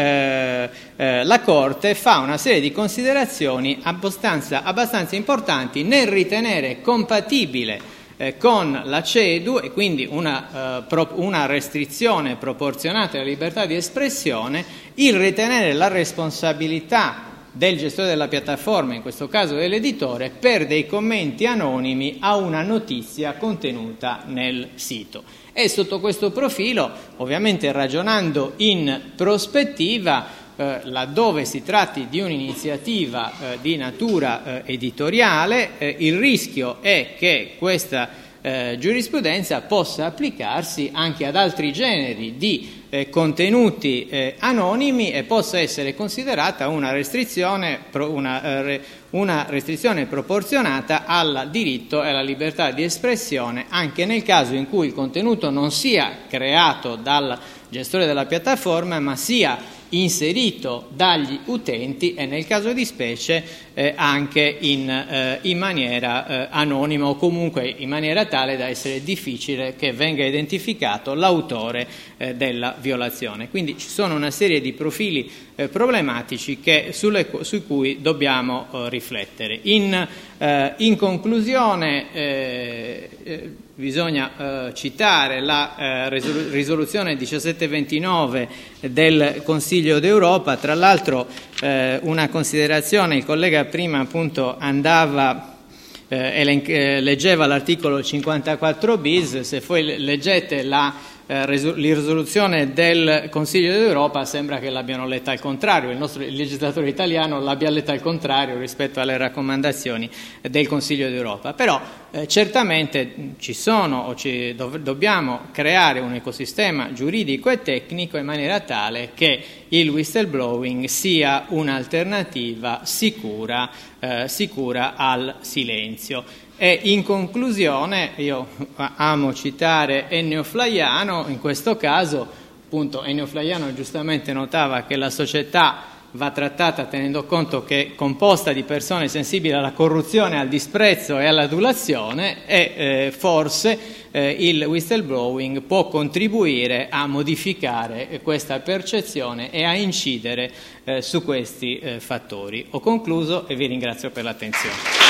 S5: eh, eh, la Corte fa una serie di considerazioni abbastanza, abbastanza importanti nel ritenere compatibile eh, con la CEDU e quindi una, eh, pro, una restrizione proporzionata alla libertà di espressione, il ritenere la responsabilità del gestore della piattaforma, in questo caso dell'editore, per dei commenti anonimi a una notizia contenuta nel sito. E sotto questo profilo, ovviamente ragionando in prospettiva, eh, laddove si tratti di un'iniziativa eh, di natura eh, editoriale, eh, il rischio è che questa eh, giurisprudenza possa applicarsi anche ad altri generi di Eh, contenuti eh, anonimi e possa essere considerata una restrizione, pro, una, eh, una restrizione proporzionata al diritto e alla libertà di espressione, anche nel caso in cui il contenuto non sia creato dal gestore della piattaforma, ma sia inserito dagli utenti e nel caso di specie eh, anche in, eh, in maniera eh, anonima o comunque in maniera tale da essere difficile che venga identificato l'autore eh, della violazione. Quindi ci sono una serie di profili eh, problematici che, sulle, su cui dobbiamo eh, riflettere. In, eh, in conclusione eh, eh, bisogna eh, citare la eh, risolu- risoluzione diciassettecentoventinove del Consiglio d'Europa. Tra l'altro eh, una considerazione, il collega prima appunto andava eh, elenc- eh, leggeva l'articolo cinquantaquattro bis, se poi leggete la Eh, risoluzione del Consiglio d'Europa sembra che l'abbiano letta al contrario, il nostro il legislatore italiano l'abbia letta al contrario rispetto alle raccomandazioni del Consiglio d'Europa. Però eh, certamente ci sono o ci dov- dobbiamo creare un ecosistema giuridico e tecnico in maniera tale che il whistleblowing sia un'alternativa sicura, eh, sicura al silenzio. E in conclusione, io amo citare Ennio Flaiano, in questo caso appunto Ennio Flaiano giustamente notava che la società va trattata tenendo conto che è composta di persone sensibili alla corruzione, al disprezzo e all'adulazione e eh, forse eh, il whistleblowing può contribuire a modificare questa percezione e a incidere eh, su questi eh, fattori. Ho concluso e vi ringrazio per l'attenzione.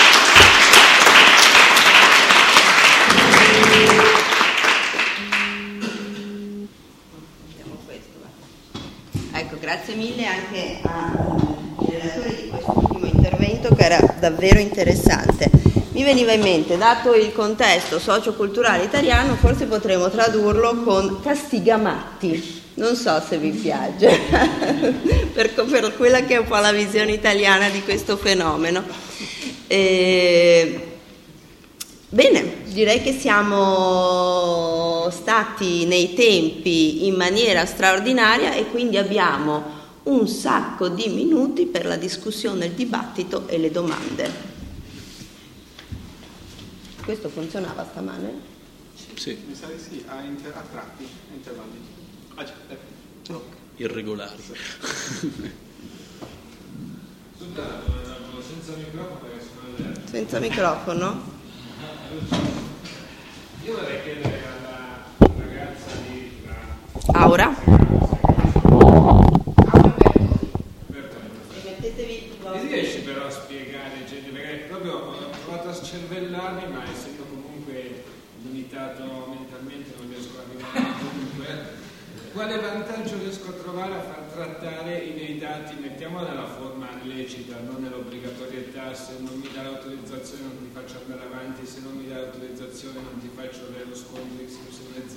S1: Ecco, grazie mille anche al relatore di quest'ultimo intervento che era davvero interessante. Mi veniva in mente, dato il contesto socioculturale italiano, forse potremmo tradurlo con castigamatti. Non so se vi piace, per, per quella che è un po' la visione italiana di questo fenomeno. E Bene, direi che siamo stati nei tempi in maniera straordinaria e quindi abbiamo un sacco di minuti per la discussione, il dibattito e le domande. Questo funzionava stamane?
S2: Sì.
S4: Mi sa di sì, a, inter- a tratti, a intervalli. Ah, già, ecco. Okay.
S2: Irregolari.
S6: Senza microfono perché sono allergico.
S1: Senza microfono?
S6: Io vorrei chiedere alla ragazza di
S1: Aura.
S6: Mi riesci però a spiegare, cioè, perché proprio ho provato a scervellarmi, ma essendo comunque limitato mentalmente non riesco a arrivare comunque. Quale vantaggio riesco a trovare a far trattare i miei dati, mettiamola nella forma lecita, non nell'obbligatorietà, se non mi dà l'autorizzazione non ti faccio andare avanti, se non mi dà l'autorizzazione non ti faccio avere lo sconto X Y Z,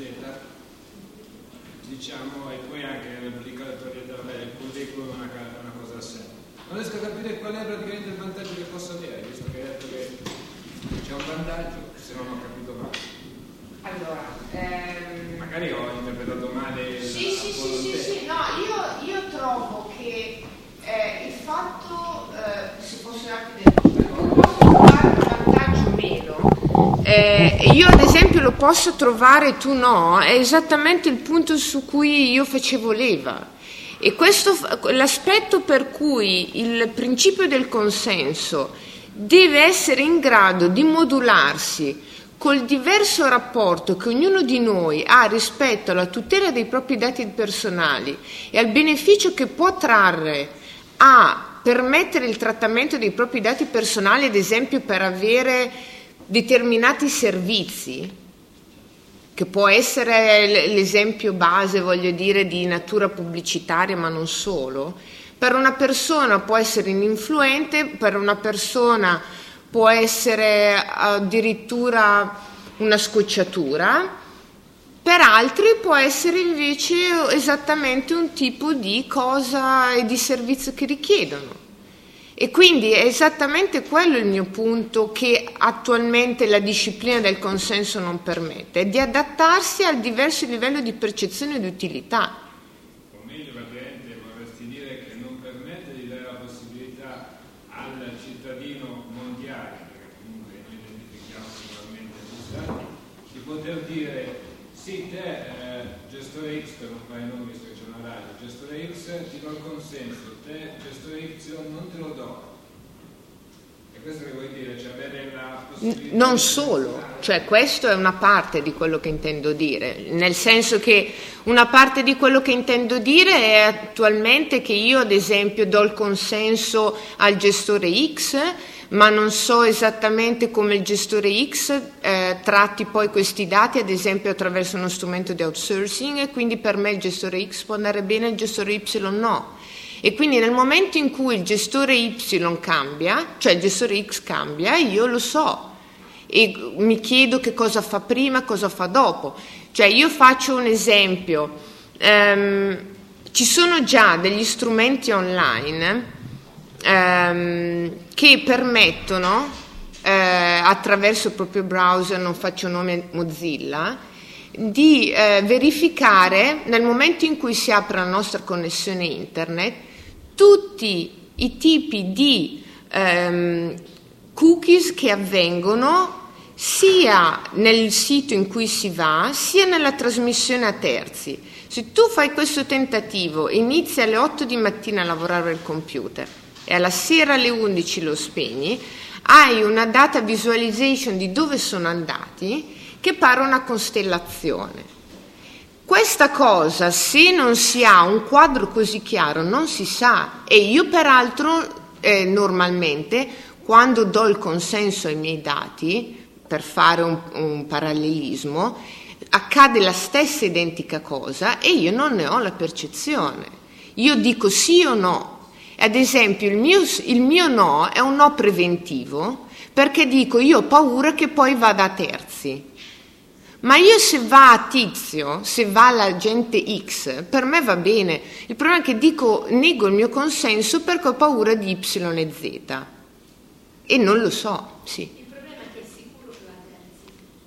S6: diciamo, e poi anche l'obbligatorietà, il curriculum è una, una cosa a sé. Non riesco a capire qual è praticamente il vantaggio che posso avere, visto che hai detto che c'è un vantaggio, se non ho capito male.
S3: Allora, ehm...
S6: magari ho interpretato male.
S3: Sì, sì, sì, sì, sì, no, io, io trovo che eh, il fatto, eh, se fosse anche del lo posso trovare un vantaggio o meno, eh, io ad esempio lo posso trovare, tu no, è esattamente il punto su cui io facevo leva. E questo, l'aspetto per cui il principio del consenso deve essere in grado di modularsi col diverso rapporto che ognuno di noi ha rispetto alla tutela dei propri dati personali e al beneficio che può trarre a permettere il trattamento dei propri dati personali, ad esempio per avere determinati servizi, che può essere l'esempio base, voglio dire, di natura pubblicitaria, ma non solo. Per una persona può essere ininfluente, per una persona può essere addirittura una scocciatura, per altri può essere invece esattamente un tipo di cosa e di servizio che richiedono. E quindi è esattamente quello il mio punto, che attualmente la disciplina del consenso non permette, è di adattarsi al diverso livello di percezione e di utilità.
S6: O meglio, praticamente vorresti dire che non permette di dare la possibilità al cittadino mondiale, perché comunque noi identifichiamo sicuramente gli stati, di poter dire sì, te eh, gestore X, per non fare nomi visto che c'è una radio, gestore X ti do il consenso, te gestore Y non te lo do. E questo che vuoi dire? Cioè avere la possibilità...
S3: Non solo, cioè questo è una parte di quello che intendo dire, nel senso che una parte di quello che intendo dire è attualmente che io ad esempio do il consenso al gestore X, ma non so esattamente come il gestore X eh, tratti poi questi dati, ad esempio attraverso uno strumento di outsourcing, e quindi per me il gestore X può andare bene, il gestore Y no. E quindi nel momento in cui il gestore Y cambia, cioè il gestore X cambia, io lo so e mi chiedo che cosa fa prima, cosa fa dopo. Cioè io faccio un esempio, ehm, ci sono già degli strumenti online ehm, che permettono eh, attraverso il proprio browser, non faccio nome Mozilla, di eh, verificare nel momento in cui si apre la nostra connessione internet tutti i tipi di ehm, cookies che avvengono sia nel sito in cui si va sia nella trasmissione a terzi. Se tu fai questo tentativo, inizi alle otto di mattina a lavorare al computer e alla sera alle undici lo spegni, hai una data visualization di dove sono andati che pare una costellazione. Questa cosa, se non si ha un quadro così chiaro, non si sa. E io peraltro eh, normalmente quando do il consenso ai miei dati, per fare un, un parallelismo, accade la stessa identica cosa e io non ne ho la percezione. Io dico sì o no. Ad esempio il mio, il mio no è un no preventivo, perché dico io ho paura che poi vada a terzi. Ma io se va a Tizio, se va l'agente X, per me va bene. Il problema è che dico nego il mio consenso perché ho paura di Y e Z. E non lo so, sì.
S7: Il problema è che è sicuro che va a terzi.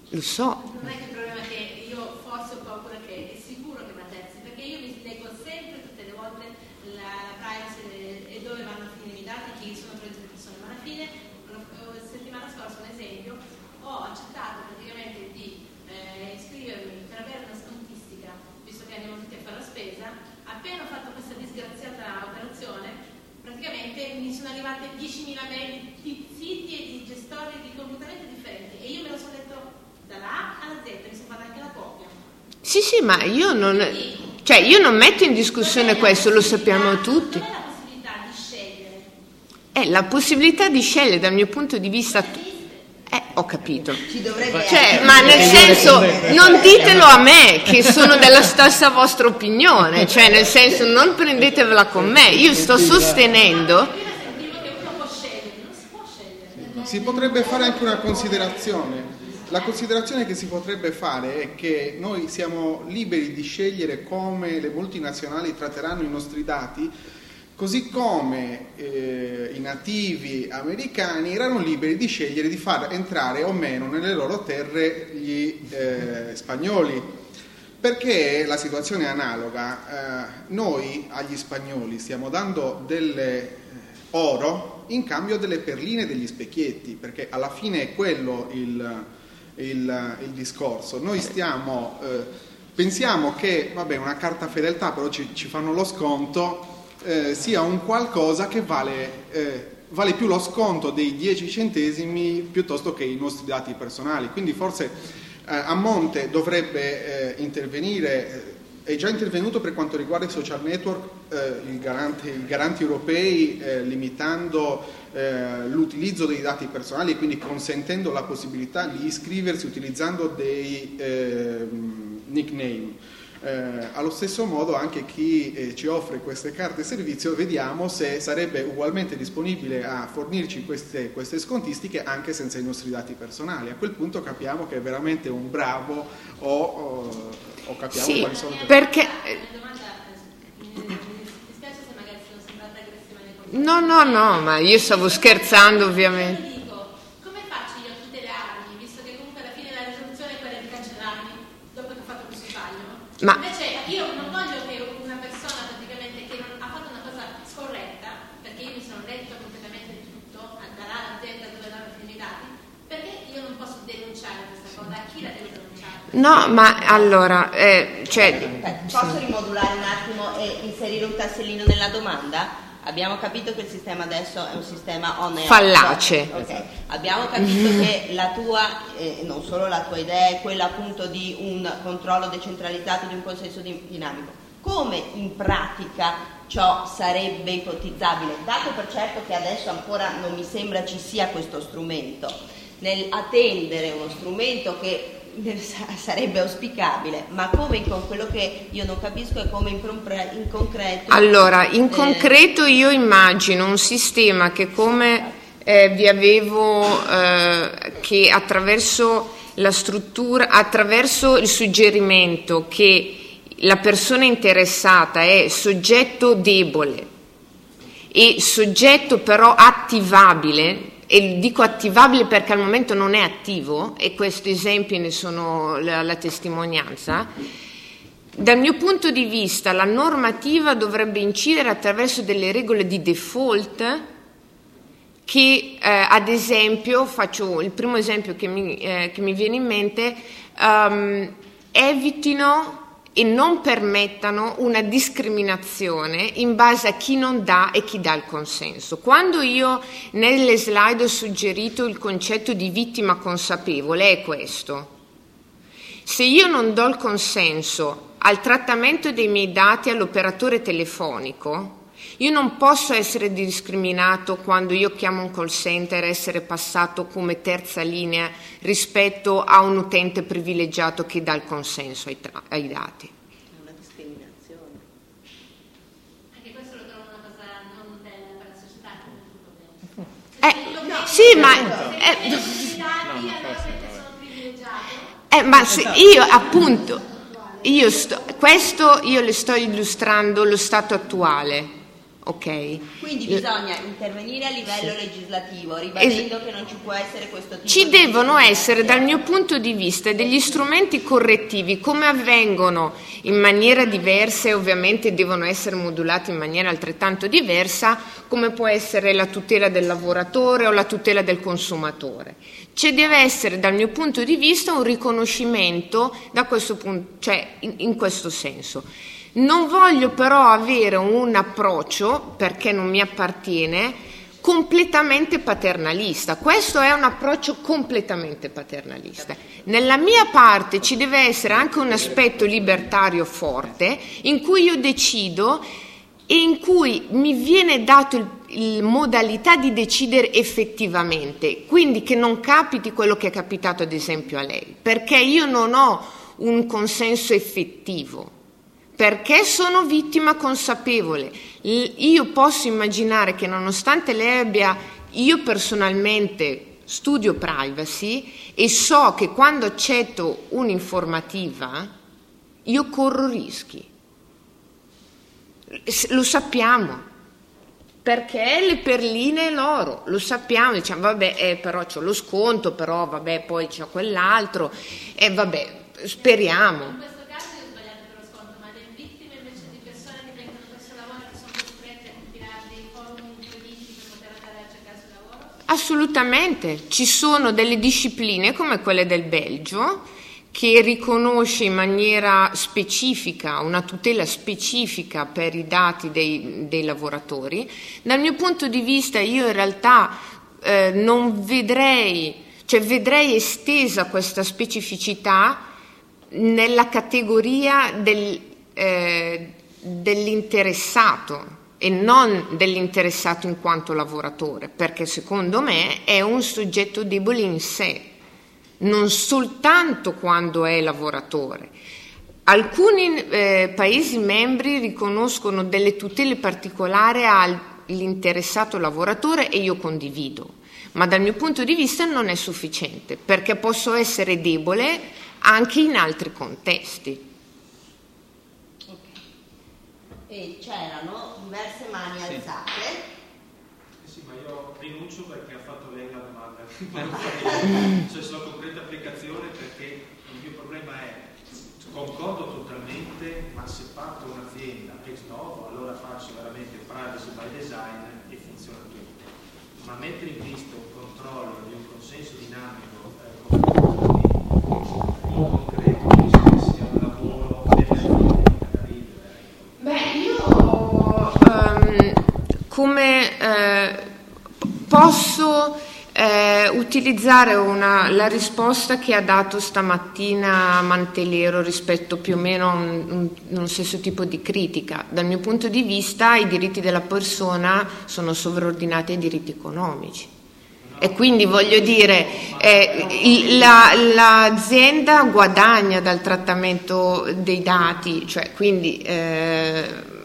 S3: Lo so.
S7: Non è che il problema è che io forse ho paura che è sicuro che va terzi, perché io mi leggo sempre tutte le volte la privacy e dove vanno a finire i dati, chi sono le persone, ma alla fine la settimana scorsa un esempio ho accettato praticamente di eh, iscrivermi per avere una scontistica, visto che andiamo tutti a fare la spesa. Appena ho fatto questa disgraziata operazione, praticamente mi sono arrivate diecimila mail di siti e di gestori di completamente differenti, e io me lo sono detto dalla A alla Z, mi sono fatta anche la copia.
S3: Sì, sì, ma io non, cioè io non metto in discussione questo, lo sappiamo tutti.
S7: Non è la possibilità di scegliere.
S3: È la possibilità di scegliere dal mio punto di vista. Eh, ho capito.
S1: Ci dovrebbe
S3: Cioè,
S1: essere.
S3: ma nel senso, non ditelo a me che sono della stessa vostra opinione, cioè nel senso non prendetevela con me, io sto sostenendo.
S4: Si potrebbe fare anche una considerazione. La considerazione che si potrebbe fare è che noi siamo liberi di scegliere come le multinazionali tratteranno i nostri dati, così come eh, i nativi americani erano liberi di scegliere di far entrare o meno nelle loro terre gli eh, spagnoli. Perché la situazione è analoga. Eh, noi agli spagnoli stiamo dando delle oro in cambio delle perline e degli specchietti, perché alla fine è quello il, il, il discorso. Noi stiamo, eh, pensiamo che vabbè, una carta fedeltà, però ci, ci fanno lo sconto, eh, sia un qualcosa che vale, eh, vale più lo sconto dei dieci centesimi piuttosto che i nostri dati personali. Quindi forse eh, a monte dovrebbe eh, intervenire. È già intervenuto per quanto riguarda i social network eh, i, garanti, i garanti europei eh, limitando eh, l'utilizzo dei dati personali e quindi consentendo la possibilità di iscriversi utilizzando dei eh, nickname. Eh, allo stesso modo anche chi eh, ci offre queste carte servizio, vediamo se sarebbe ugualmente disponibile a fornirci queste, queste scontistiche anche senza i nostri dati personali. A quel punto capiamo che è veramente un bravo o, o, o capiamo
S3: sì,
S4: quali sono le
S3: perché no no no ma io stavo scherzando ovviamente.
S7: Dico, come faccio io a tutelarmi, visto che comunque alla fine la risoluzione è quella di cancellarmi dopo che ho fatto questo sbaglio?
S3: Ma
S7: invece io non voglio che una persona praticamente che non ha fatto una cosa scorretta, perché io mi sono letto completamente tutto dalla A alla Z dove vanno a finire i dati, perché io non posso denunciare questa cosa? A chi la devo denunciare?
S3: no ma allora eh, cioè
S1: Posso rimodulare un attimo e inserire un tassellino nella domanda? Abbiamo capito che il sistema adesso è un sistema on e off.
S3: Fallace.
S1: Okay. Abbiamo capito che la tua, eh, non solo la tua idea, è quella appunto di un controllo decentralizzato, di un consenso dinamico. Come in pratica ciò sarebbe ipotizzabile? Dato per certo che adesso ancora non mi sembra ci sia questo strumento, nel attendere uno strumento che sarebbe auspicabile, ma come con quello che io non capisco è come in, compre- in concreto.
S3: Allora, in
S1: eh,
S3: concreto io immagino un sistema che come eh, vi avevo eh, che attraverso la struttura, attraverso il suggerimento che la persona interessata è soggetto debole e soggetto però attivabile. E dico attivabile perché al momento non è attivo, e questi esempi ne sono la, la testimonianza. Dal mio punto di vista la normativa dovrebbe incidere attraverso delle regole di default che eh, ad esempio, faccio il primo esempio che mi, eh, che mi viene in mente, um, evitino e non permettano una discriminazione in base a chi non dà e chi dà il consenso. Quando io nelle slide ho suggerito il concetto di vittima consapevole è questo: se io non do il consenso al trattamento dei miei dati all'operatore telefonico, io non posso essere discriminato quando io chiamo un call center, essere passato come terza linea rispetto a un utente privilegiato che dà il consenso ai, tra- ai dati.
S1: È una discriminazione.
S7: Anche questo lo trovo una cosa non bella per la società, non
S3: Eh, sì, ma eh, eh, ma se io appunto io sto, questo io le sto illustrando lo stato attuale. ok?
S1: Quindi bisogna intervenire a livello sì. legislativo, ribadendo es- che non ci può essere questo tipo
S3: ci
S1: di
S3: devono essere, dal mio punto di vista, degli strumenti correttivi, come avvengono in maniera diversa e ovviamente devono essere modulati in maniera altrettanto diversa, come può essere la tutela del lavoratore o la tutela del consumatore. Ci deve essere, dal mio punto di vista, un riconoscimento da questo punto, cioè in, in questo senso. Non voglio però avere un approccio, perché non mi appartiene, completamente paternalista. Questo è un approccio completamente paternalista. Nella mia parte ci deve essere anche un aspetto libertario forte, in cui io decido e in cui mi viene dato il, il modalità di decidere effettivamente, quindi che non capiti quello che è capitato ad esempio a lei, perché io non ho un consenso effettivo, perché sono vittima consapevole. Io posso immaginare che nonostante lei abbia, io personalmente studio privacy e so che quando accetto un'informativa io corro rischi. Lo sappiamo, perché le perline e l'oro, lo sappiamo, diciamo vabbè, eh, però c'ho lo sconto, però vabbè, poi c'ho quell'altro, e eh, vabbè, speriamo. Assolutamente, ci sono delle discipline come quelle del Belgio che riconosce in maniera specifica una tutela specifica per i dati dei, dei lavoratori. Dal mio punto di vista io in realtà eh, non vedrei, cioè vedrei estesa questa specificità nella categoria del, eh, dell'interessato e non dell'interessato in quanto lavoratore, perché secondo me è un soggetto debole in sé, non soltanto quando è lavoratore. Alcuni eh, Paesi membri riconoscono delle tutele particolari all'interessato lavoratore e io condivido, ma dal mio punto di vista non è sufficiente, perché posso essere debole anche in altri contesti.
S1: E c'erano diverse mani
S8: sì.
S1: alzate.
S9: Sì, ma io rinuncio perché ha fatto lei la domanda. Cioè sulla concreta applicazione, perché il mio problema è, concordo totalmente, ma se parto un'azienda ex novo, allora faccio veramente privacy by design e funziona tutto. Ma mettere in vista un controllo di un consenso dinamico eh, in concreto, penso che sia un lavoro deve
S3: Beh, io um, come eh, posso eh, utilizzare una, la risposta che ha dato stamattina Mantelero rispetto più o meno a un, un, un stesso tipo di critica. Dal mio punto di vista i diritti della persona sono sovraordinati ai diritti economici. E quindi voglio dire, eh, la, l'azienda guadagna dal trattamento dei dati, cioè quindi eh,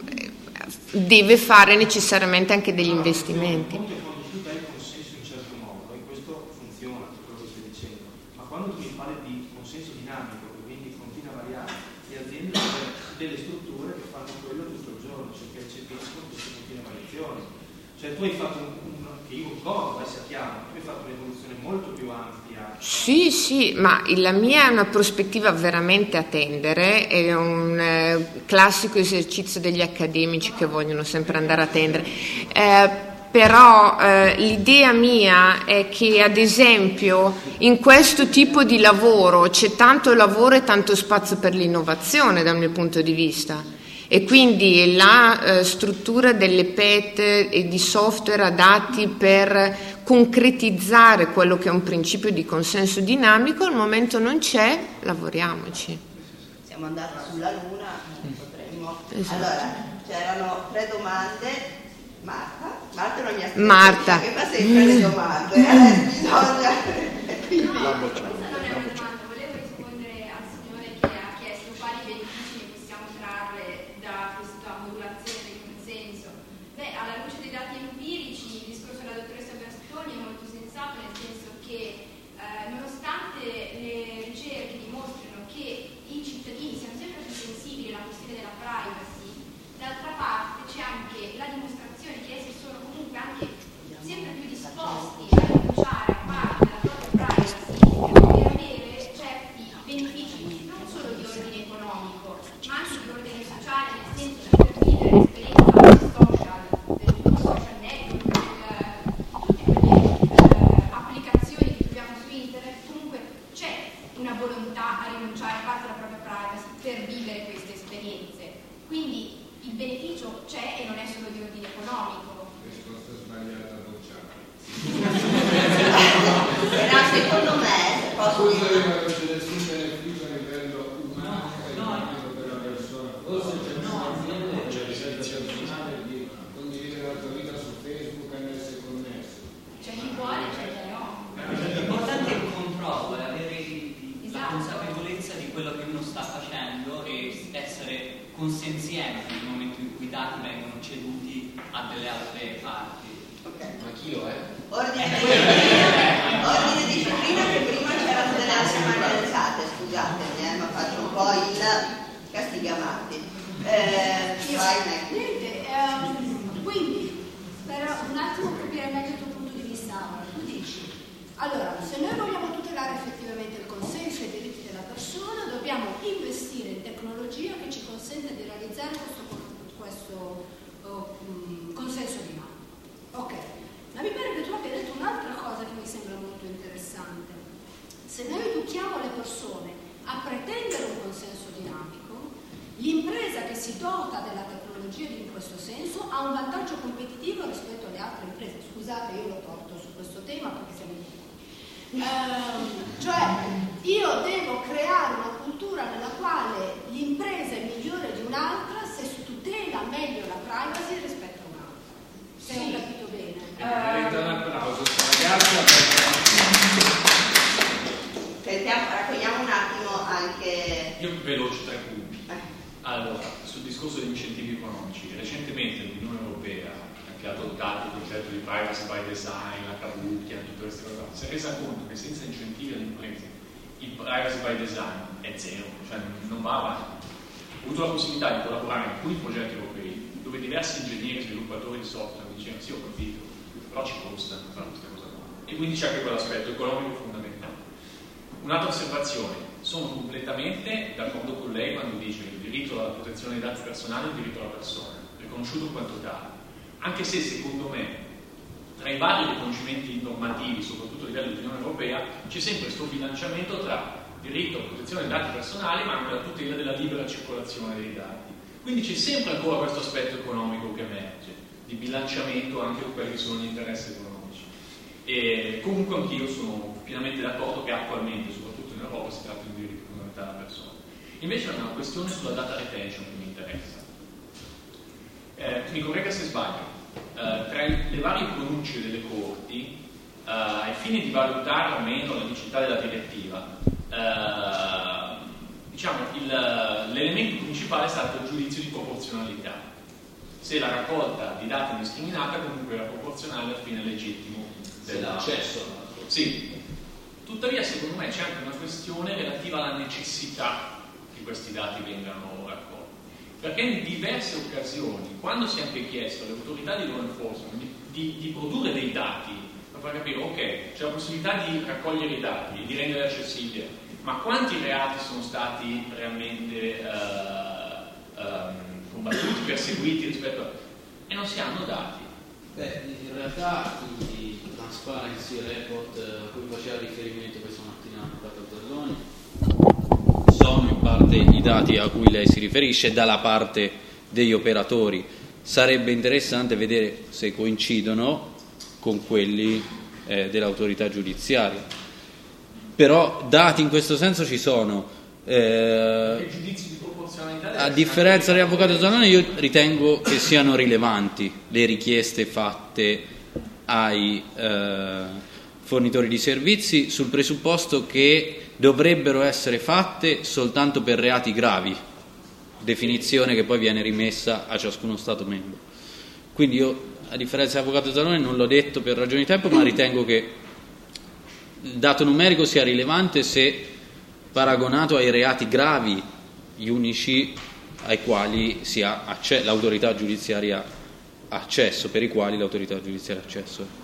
S3: deve fare necessariamente anche degli investimenti.
S9: Quando tu dai il consenso in un certo modo, e questo funziona, quello che stai dicendo, ma quando tu mi parli di consenso dinamico, che quindi continua a variare, le aziende hanno delle strutture che fanno quello tutto il giorno, cioè che eccepiscono queste continue variazioni. Cioè tu hai fatto un, un che io ricordo, ma sappiamo, tu hai fatto un'evoluzione molto più ampia.
S3: Sì, sì, ma la mia è una prospettiva veramente a tendere, è un eh, classico esercizio degli accademici che vogliono sempre andare a tendere. Eh, però eh, l'idea mia è che ad esempio in questo tipo di lavoro c'è tanto lavoro e tanto spazio per l'innovazione dal mio punto di vista. E quindi la eh, struttura delle P E T e di software adatti per concretizzare quello che è un principio di consenso dinamico al momento non c'è, lavoriamoci.
S1: Siamo andati sulla Luna, potremmo.
S3: Esatto.
S1: Allora, c'erano tre domande. Marta? Marta non mi ha scritto,
S3: Marta.
S1: che fa sempre le domande, eh, bisogna. Quindi...
S7: D'altra parte c'è anche la dimostrazione
S8: insieme nel momento in cui i dati vengono ceduti a delle altre parti.
S1: Okay.
S2: Anch'io, eh?
S1: Ordine di disciplina, ordine di disciplina che prima c'erano delle altre mani alzate, scusatemi, eh, ma faccio un po' il castighiamati. Eh, vai,
S10: Niente, ehm, quindi, per un attimo capire meglio il tuo punto di vista, tu dici, allora, se noi vogliamo tutelare effettivamente il consenso e i diritti della persona, dobbiamo investire in tecnologia che ci consenta di realizzare questo, questo oh, um, consenso di mano. Ok, ma mi pare che tu abbia detto un'altra cosa che mi sembra molto interessante. Se noi educhiamo le persone a pretendere un consenso dinamico, l'impresa che si dota della tecnologia in questo senso ha un vantaggio competitivo rispetto alle altre imprese. Scusate, io lo porto su questo tema perché siamo in ehm, cioè, io devo creare una cultura nella quale l'impresa è migliore di un'altra se si tutela meglio la privacy rispetto a un'altra. Se sì. Ho capito bene.
S6: Merita un applauso, ragazzi.
S1: Sentiamo, raccogliamo un attimo anche...
S11: Io veloce tre punti. Allora, sul discorso degli incentivi economici, recentemente l'Unione Europea, che ha adottato il concetto di privacy by design, la carucchia, tutte queste cose, si è resa conto che senza incentivi alle imprese il privacy by design è zero, cioè non va avanti. Ho avuto la possibilità di collaborare in alcuni progetti europei dove diversi ingegneri e sviluppatori di software mi dicevano sì, ho capito, però ci costa fare queste cose qua. E quindi c'è anche quell'aspetto economico fondamentale. Un'altra osservazione, sono completamente d'accordo con lei quando dice che il diritto alla protezione dei dati personali è un diritto alla persona, riconosciuto in quanto tale, anche se secondo me tra i vari riconoscimenti normativi, soprattutto a livello dell'Unione Europea, c'è sempre questo bilanciamento tra diritto alla protezione dei dati personali ma anche la tutela della libera circolazione dei dati. Quindi c'è sempre ancora questo aspetto economico che emerge, di bilanciamento anche con quelli che sono gli interessi economici. E comunque anch'io sono pienamente d'accordo che attualmente, soprattutto in Europa, si tratta di un diritto fondamentale della persona. Invece è una questione sulla data retention che mi interessa. Eh, mi corregga se sbaglio, eh, tra le varie pronunce delle corti, eh, ai fini di valutare o meno la necessità della direttiva, eh, diciamo, il, l'elemento principale è stato il giudizio di proporzionalità. Se la raccolta di dati indiscriminata comunque era proporzionale al fine legittimo
S2: dell'accesso.
S11: Sì. Tuttavia, secondo me, c'è anche una questione relativa alla necessità che questi dati vengano raccolti. Perché in diverse occasioni, quando si è anche chiesto alle autorità di law enforcement di, di, di produrre dei dati per far capire, ok, c'è la possibilità di raccogliere i dati e di rendere accessibili, ma quanti reati sono stati realmente uh, um, combattuti, perseguiti rispetto a... e non si hanno dati.
S2: Beh, in realtà i Transparency Report a cui faceva riferimento questa mattina l'avvocato Zalloni sono in parte i dati a cui lei si riferisce dalla parte degli operatori. Sarebbe interessante vedere se coincidono con quelli eh, dell'autorità giudiziaria. Però dati in questo senso ci sono. Eh,
S11: giudizi di proporzionalità
S2: a differenza dell'avvocato Zalloni, io ritengo che siano rilevanti le richieste fatte ai eh, fornitori di servizi sul presupposto che dovrebbero essere fatte soltanto per reati gravi, definizione che poi viene rimessa a ciascuno Stato membro. Quindi io, a differenza dell'avvocato Zalloni, non l'ho detto per ragioni di tempo, ma ritengo che il dato numerico sia rilevante se paragonato ai reati gravi, gli unici ai quali si ha acce- l'autorità giudiziaria ha accesso, per i quali l'autorità giudiziaria ha accesso.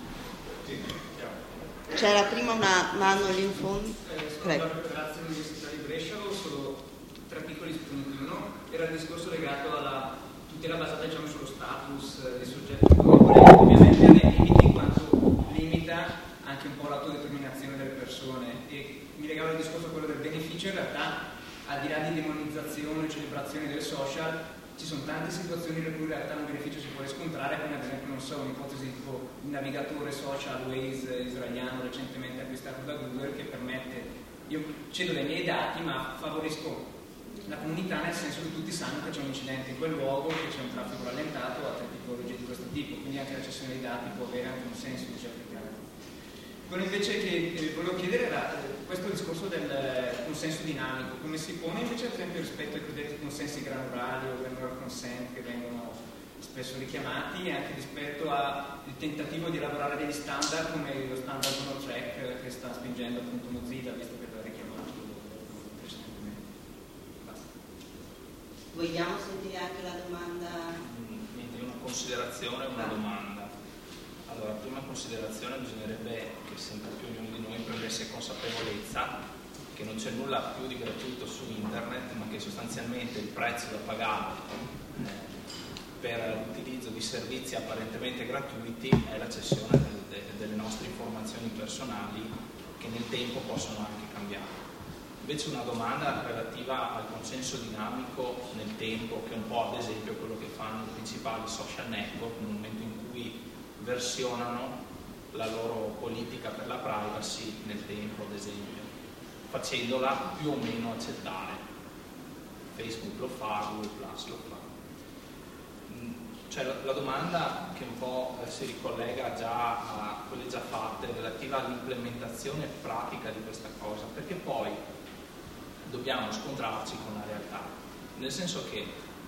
S1: C'era prima una mano lì in fondo. Prego.
S12: Grazie all'Università di Brescia, ho solo tre piccoli spunti. Uno era il discorso legato alla tutela basata, diciamo, sullo status dei soggetti colpevoli, ovviamente ha dei limiti in quanto limita anche un po' l'autodeterminazione delle persone, e mi legavo al discorso quello del beneficio. In realtà, al di là di demonizzazione e celebrazione del social, ci sono tante situazioni in cui in realtà un beneficio si può riscontrare, come ad esempio, non so, un'ipotesi tipo il navigatore social Waze israeliano recentemente acquistato da Google, che permette, io cedo dei miei dati ma favorisco la comunità nel senso che tutti sanno che c'è un incidente in quel luogo, che c'è un traffico rallentato, altre tipologie di questo tipo, quindi anche la cessione dei dati può avere anche un senso di certi casi. Quello invece che eh, volevo chiedere era, eh, questo discorso del consenso dinamico, come si pone invece ad esempio rispetto ai cosiddetti consensi granulari o granular consent che vengono spesso richiamati, e anche rispetto al tentativo di elaborare degli standard come lo standard monotrack che sta spingendo appunto Mozilla, visto che l'ha richiamato recentemente. Basta.
S1: Vogliamo sentire anche la domanda?
S13: Quindi una considerazione e una domanda. Allora, prima considerazione, bisognerebbe che sempre più ognuno di noi prendesse consapevolezza che non c'è nulla più di gratuito su internet, ma che sostanzialmente il prezzo da pagare eh, per l'utilizzo di servizi apparentemente gratuiti è la cessione del, de, delle nostre informazioni personali, che nel tempo possono anche cambiare. Invece una domanda relativa al consenso dinamico nel tempo, che è un po' ad esempio quello che fanno i principali social network nel momento in cui versionano la loro politica per la privacy nel tempo, ad esempio, facendola più o meno accettare. Facebook lo fa, Google Plus lo fa. Cioè la, la domanda che un po' eh, si ricollega già a quelle già fatte relativa all'implementazione pratica di questa cosa, perché poi dobbiamo scontrarci con la realtà, nel senso che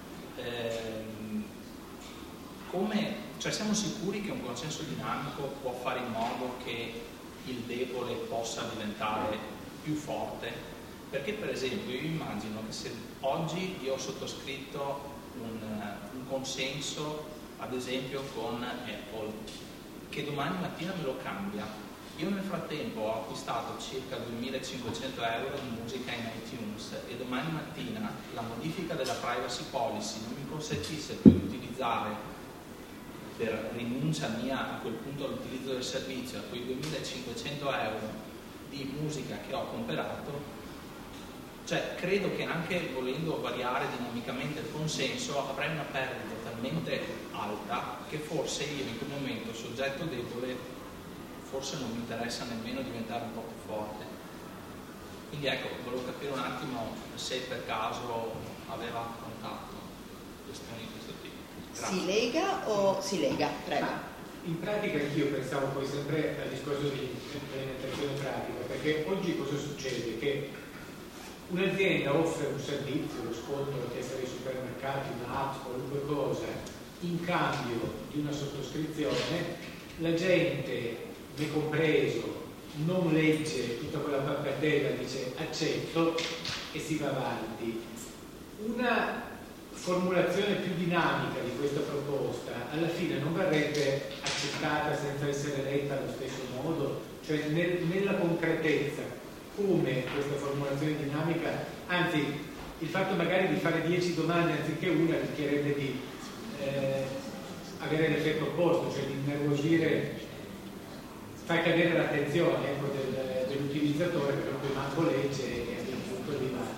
S13: ehm, come, cioè siamo sicuri che un consenso dinamico può fare in modo che il debole possa diventare più forte? Perché per esempio io immagino che se oggi io ho sottoscritto un, un consenso ad esempio con Apple, che domani mattina me lo cambia, io nel frattempo ho acquistato circa duemilacinquecento euro di musica in iTunes e domani mattina la modifica della privacy policy non mi consentisse più di utilizzare per rinuncia mia a quel punto all'utilizzo del servizio a quei duemilacinquecento euro di musica che ho comprato, cioè credo che anche volendo variare dinamicamente il consenso avrei una perdita talmente alta che forse io in quel momento, soggetto debole, forse non mi interessa nemmeno diventare un po' più forte. Quindi ecco, volevo capire un attimo se per caso aveva contatto questioni di questo tipo. Grazie.
S1: Si lega o si lega? Prego.
S9: Ma in pratica anch'io pensavo poi sempre al discorso di implementazione pratica, perché oggi cosa succede? Che un'azienda offre un servizio, lo sconto, la testa dei supermercati, un'app, qualunque cosa, in cambio di una sottoscrizione, la gente, me compreso, non legge tutta quella pappardella, dice accetto e si va avanti. Una formulazione più dinamica di questa proposta alla fine non verrebbe accettata senza essere letta allo stesso modo, cioè nel, nella concretezza come questa formulazione dinamica, anzi il fatto magari di fare dieci domande anziché una rischierebbe di eh, avere l'effetto opposto, cioè di innervosire, far cadere l'attenzione ecco, del, dell'utilizzatore, perché poi manco legge e a quel punto lì va.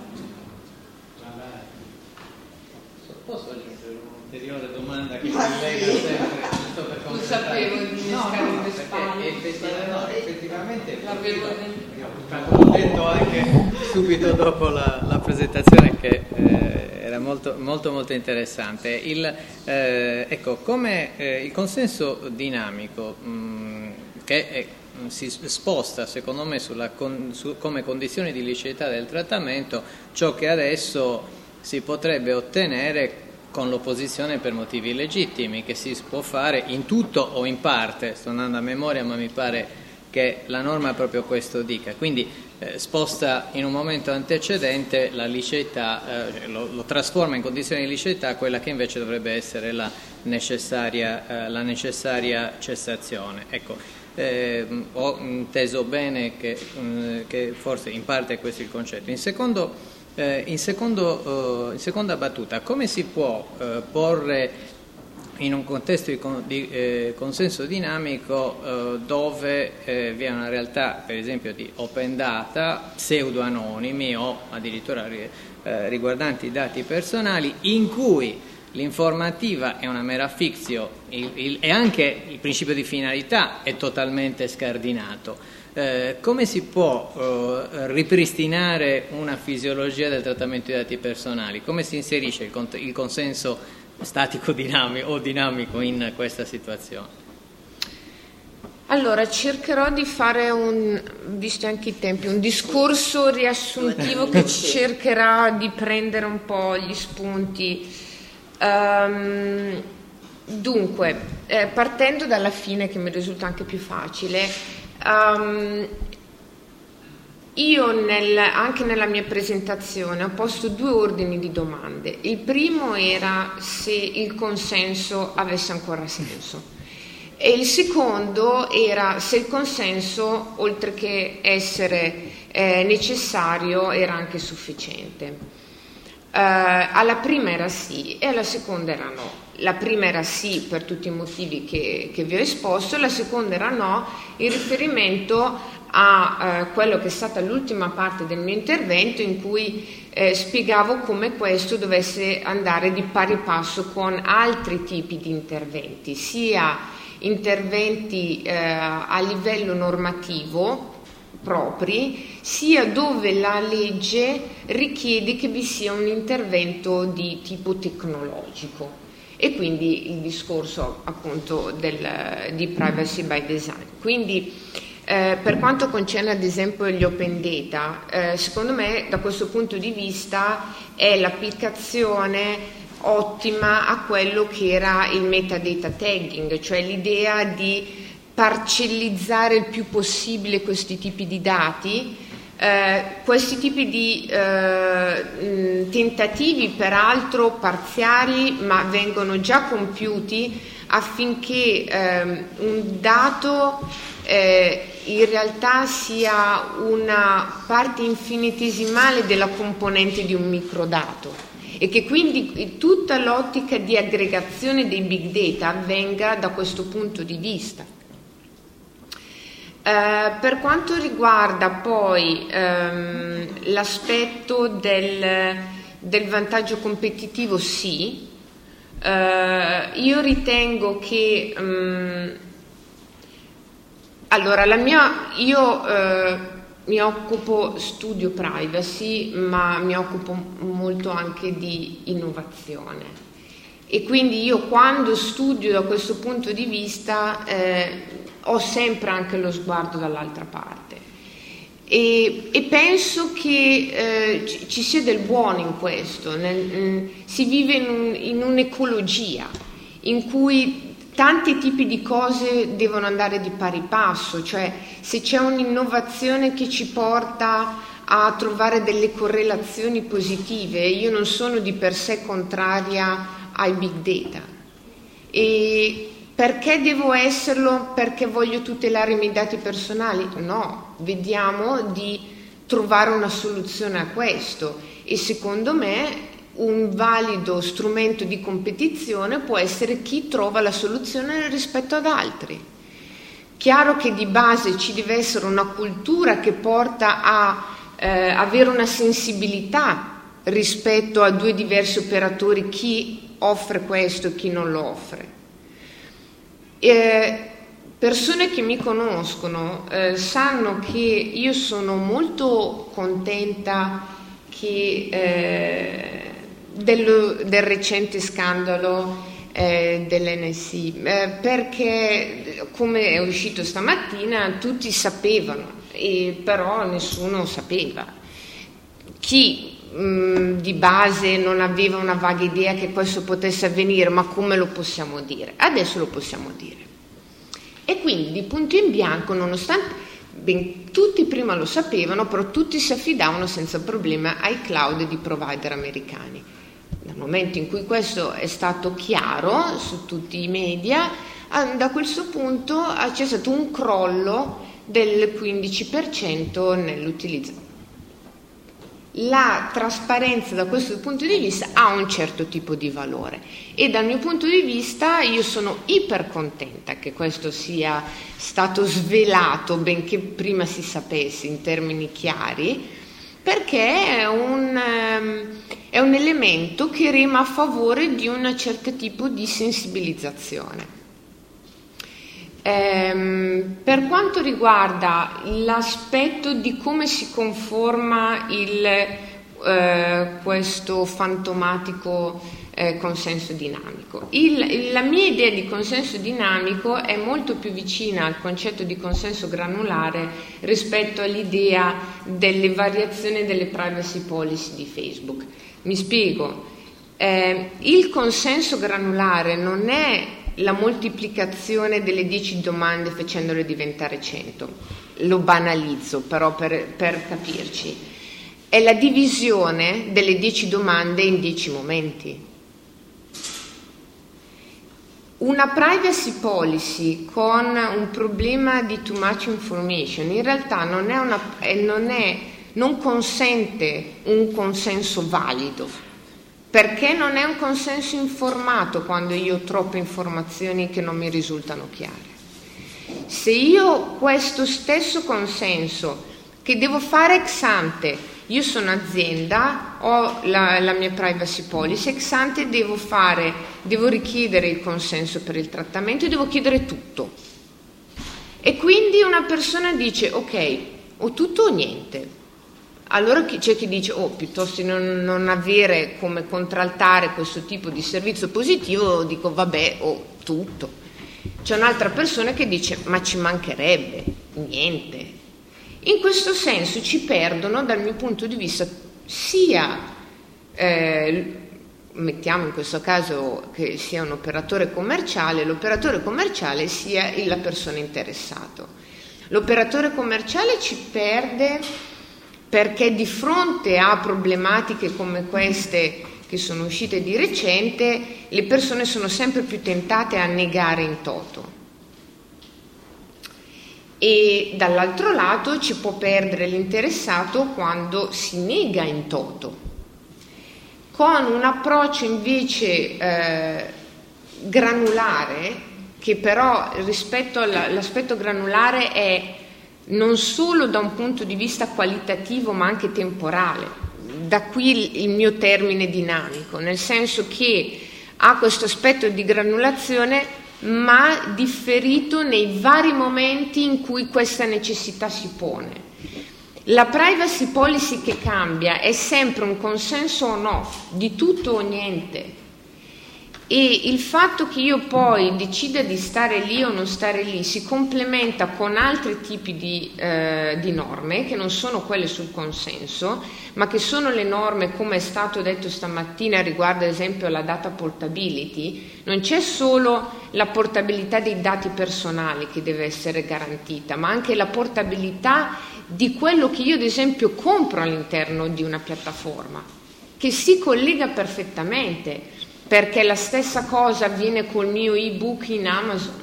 S5: Posso aggiungere un'ulteriore domanda che si lega sempre giusto per
S3: non sapevo di innescare
S5: no, no,
S3: le spalle
S5: effettivamente, no, effettivamente
S3: l'avevo
S5: l'ho detto anche subito dopo la, la presentazione che eh, era molto, molto molto interessante. Il, eh, ecco, come eh, il consenso dinamico mh, che è, si sposta secondo me sulla con, su, come condizione di liceità del trattamento ciò che adesso si potrebbe ottenere con l'opposizione per motivi legittimi, che si può fare in tutto o in parte. Sto andando a memoria, ma mi pare che la norma proprio questo dica. Quindi eh, sposta in un momento antecedente la liceità, eh, lo, lo trasforma in condizione di liceità quella che invece dovrebbe essere la necessaria, eh, la necessaria cessazione. Ecco, eh, ho inteso bene che, mh, che forse in parte questo è il concetto. In secondo Eh, in, secondo, uh, in seconda battuta, come si può uh, porre in un contesto di, con, di eh, consenso dinamico uh, dove eh, vi è una realtà, per esempio, di open data, pseudo-anonimi o addirittura eh, riguardanti dati personali, in cui l'informativa è una mera fictio il, il, e anche il principio di finalità è totalmente scardinato? Eh, come si può eh, ripristinare una fisiologia del trattamento di dati personali? Come si inserisce il, con- il consenso statico dinamico o dinamico in questa situazione?
S3: Allora, cercherò di fare un, visto anche i tempi, un discorso riassuntivo che cercherà di prendere un po' gli spunti. Um, dunque, eh, partendo dalla fine, che mi risulta anche più facile, um, io nel, anche nella mia presentazione ho posto due ordini di domande. Il primo era se il consenso avesse ancora senso. E il secondo era se il consenso, oltre che essere eh, necessario, era anche sufficiente. Eh, alla prima era sì e alla seconda era no. La prima era sì per tutti i motivi che, che vi ho esposto, la seconda era no in riferimento a eh, quello che è stata l'ultima parte del mio intervento, in cui eh, spiegavo come questo dovesse andare di pari passo con altri tipi di interventi, sia interventi eh, a livello normativo propri, sia dove la legge richiede che vi sia un intervento di tipo tecnologico, e quindi il discorso appunto del, di privacy by design. Quindi eh, per quanto concerne ad esempio gli open data, eh, secondo me da questo punto di vista è l'applicazione ottima a quello che era il metadata tagging, cioè l'idea di parcellizzare il più possibile questi tipi di dati. Eh, questi tipi di eh, tentativi, peraltro parziali, ma vengono già compiuti affinché eh, un dato eh, in realtà sia una parte infinitesimale della componente di un microdato, e che quindi tutta l'ottica di aggregazione dei big data avvenga da questo punto di vista. Eh, per quanto riguarda poi ehm, l'aspetto del, del vantaggio competitivo, sì, eh, io ritengo che um, allora la mia io eh, mi occupo, studio privacy, ma mi occupo molto anche di innovazione, e quindi io quando studio da questo punto di vista eh, ho sempre anche lo sguardo dall'altra parte, e, e penso che eh, ci, ci sia del buono in questo. Nel, mh, si vive in, un, in un'ecologia in cui tanti tipi di cose devono andare di pari passo, cioè se c'è un'innovazione che ci porta a trovare delle correlazioni positive, io non sono di per sé contraria ai big data. E perché devo esserlo? Perché voglio tutelare i miei dati personali? No, vediamo di trovare una soluzione a questo, e secondo me un valido strumento di competizione può essere chi trova la soluzione rispetto ad altri. Chiaro che di base ci deve essere una cultura che porta a eh, avere una sensibilità rispetto a due diversi operatori, chi offre questo e chi non lo offre. Eh, persone che mi conoscono eh, sanno che io sono molto contenta che eh, Del, del recente scandalo eh, dell'N S I, eh, perché come è uscito stamattina tutti sapevano, e però nessuno sapeva. Chi mh, di base non aveva una vaga idea che questo potesse avvenire, ma come lo possiamo dire? Adesso lo possiamo dire. E quindi di punto in bianco, nonostante ben, tutti prima lo sapevano, però tutti si affidavano senza problema ai cloud di provider americani. Nel momento in cui questo è stato chiaro su tutti i media, da questo punto c'è stato un crollo del quindici per cento nell'utilizzo. La trasparenza da questo punto di vista ha un certo tipo di valore, e dal mio punto di vista io sono iper contenta che questo sia stato svelato, benché prima si sapesse in termini chiari, perché è un, è un elemento che rema a favore di un certo tipo di sensibilizzazione. Ehm, per quanto riguarda l'aspetto di come si conforma il, eh, questo fantomatico eh, consenso dinamico. Il, la mia idea di consenso dinamico è molto più vicina al concetto di consenso granulare rispetto all'idea delle variazioni delle privacy policy di Facebook. Mi spiego. Eh, il consenso granulare non è la moltiplicazione delle dieci domande facendole diventare cento, lo banalizzo però per, per capirci, è la divisione delle dieci domande in dieci momenti. Una privacy policy con un problema di too much information in realtà non, è una, non, è, non consente un consenso valido, perché non è un consenso informato quando io ho troppe informazioni che non mi risultano chiare. Se io questo stesso consenso che devo fare ex ante, io sono azienda, ho la, la mia privacy policy, ex ante devo fare, devo richiedere il consenso per il trattamento e devo chiedere tutto. E quindi una persona dice, ok, o tutto o niente. Allora c'è chi dice, oh, piuttosto di non, non avere come contraltare questo tipo di servizio positivo, dico, vabbè, o oh, tutto. C'è un'altra persona che dice, ma ci mancherebbe, niente. In questo senso ci perdono, dal mio punto di vista, sia, eh, mettiamo in questo caso che sia un operatore commerciale, l'operatore commerciale sia la persona interessata. L'operatore commerciale ci perde perché di fronte a problematiche come queste che sono uscite di recente, le persone sono sempre più tentate a negare in toto. E dall'altro lato ci può perdere l'interessato quando si nega in toto. Con un approccio invece eh, granulare, che però rispetto all'aspetto granulare è non solo da un punto di vista qualitativo ma anche temporale, da qui il mio termine dinamico, nel senso che ha questo aspetto di granulazione ma differito nei vari momenti in cui questa necessità si pone. La privacy policy che cambia è sempre un consenso on off, di tutto o niente. E il fatto che io poi decida di stare lì o non stare lì si complementa con altri tipi di, eh, di norme che non sono quelle sul consenso, ma che sono le norme, come è stato detto stamattina riguardo ad esempio alla data portability. Non c'è solo la portabilità dei dati personali che deve essere garantita, ma anche la portabilità di quello che io ad esempio compro all'interno di una piattaforma, che si collega perfettamente. Perché la stessa cosa avviene col mio ebook in Amazon.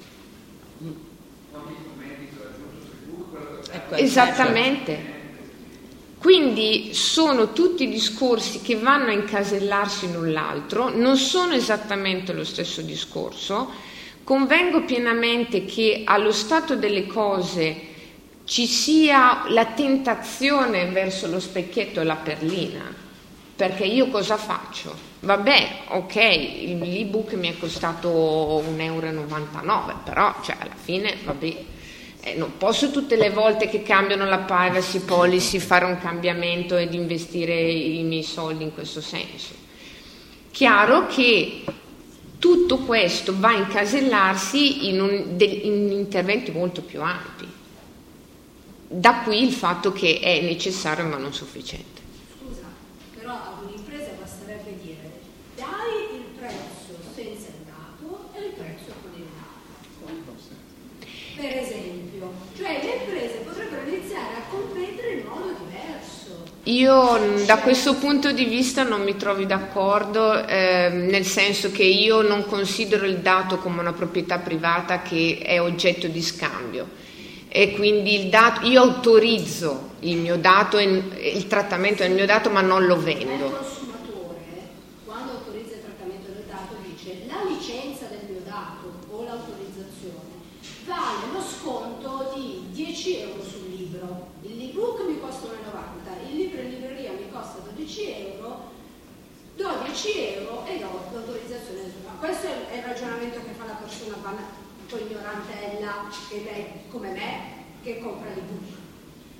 S3: Esattamente. Quindi sono tutti discorsi che vanno a incasellarsi l'un l'altro, non sono esattamente lo stesso discorso. Convengo pienamente che allo stato delle cose ci sia la tentazione verso lo specchietto e la perlina. Perché io cosa faccio? Vabbè, ok, l'ebook mi è costato un euro e novantanove, però cioè, alla fine, vabbè, eh, non posso tutte le volte che cambiano la privacy policy fare un cambiamento ed investire i miei soldi in questo senso. Chiaro che tutto questo va a incasellarsi in, un, de, in interventi molto più ampi. Da qui il fatto che è necessario ma non sufficiente.
S10: Però ad un'impresa basterebbe dire dai il prezzo senza il dato e il prezzo con il dato, per esempio, cioè le imprese potrebbero iniziare a competere in modo diverso.
S3: Io da questo punto di vista non mi trovi d'accordo, eh, nel senso che io non considero il dato come una proprietà privata che è oggetto di scambio. E quindi il dato, io autorizzo il mio dato, il trattamento del mio dato, ma non lo vendo.
S10: Il consumatore, quando autorizza il trattamento del dato, dice la licenza del mio dato o l'autorizzazione vale lo sconto di dieci euro sul libro. L'ebook mi costa uno e novanta, il libro in libreria mi costa dodici euro, do dieci euro e do l'autorizzazione. Questo è il ragionamento che fa la persona ignorantella che lei, come me, che compra l'ebook.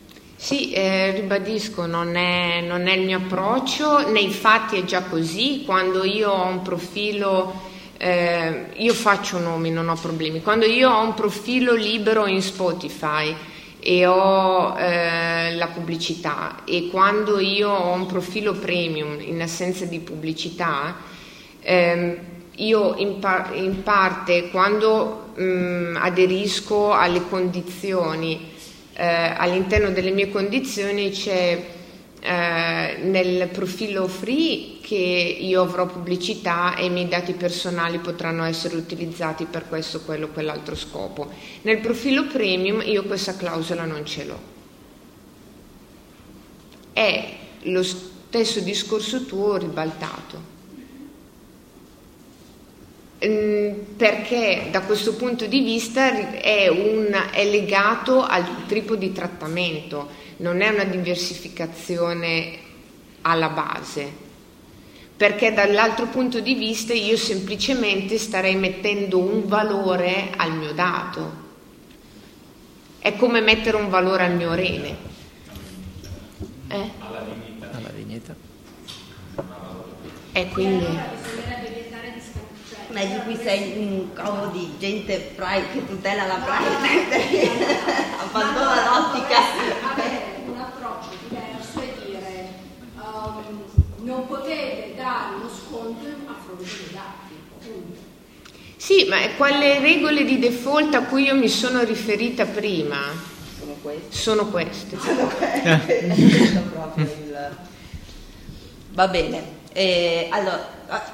S3: Sì, eh, ribadisco, non è, non è il mio approccio, nei fatti è già così. Quando io ho un profilo, eh, io faccio nomi, non ho problemi. Quando io ho un profilo libero in Spotify e ho eh, la pubblicità, e quando io ho un profilo premium in assenza di pubblicità, ehm, io in, par- in parte quando mh, aderisco alle condizioni, eh, all'interno delle mie condizioni c'è eh, nel profilo free che io avrò pubblicità e i miei dati personali potranno essere utilizzati per questo, quello, quell'altro scopo. Nel profilo premium io questa clausola non ce l'ho. È lo stesso discorso tuo ribaltato. Perché da questo punto di vista è, un, è legato al tipo di trattamento, non è una diversificazione alla base, perché dall'altro punto di vista io semplicemente starei mettendo un valore al mio dato, è come mettere un valore al mio rene. Eh?
S11: Alla dignità.
S5: Alla dignità.
S3: E quindi...
S1: Ma di qui sei un covo di gente pri- che tutela la privacy, abbandona l'ottica.
S10: Avere un approccio diverso e dire um, non potete dare uno sconto a fronte dei dati. Punto.
S3: Sì, ma quelle regole di default a cui io mi sono riferita prima
S1: sono queste.
S3: Sono queste.
S1: Sono queste. Questo proprio il... Va bene. Eh, allora...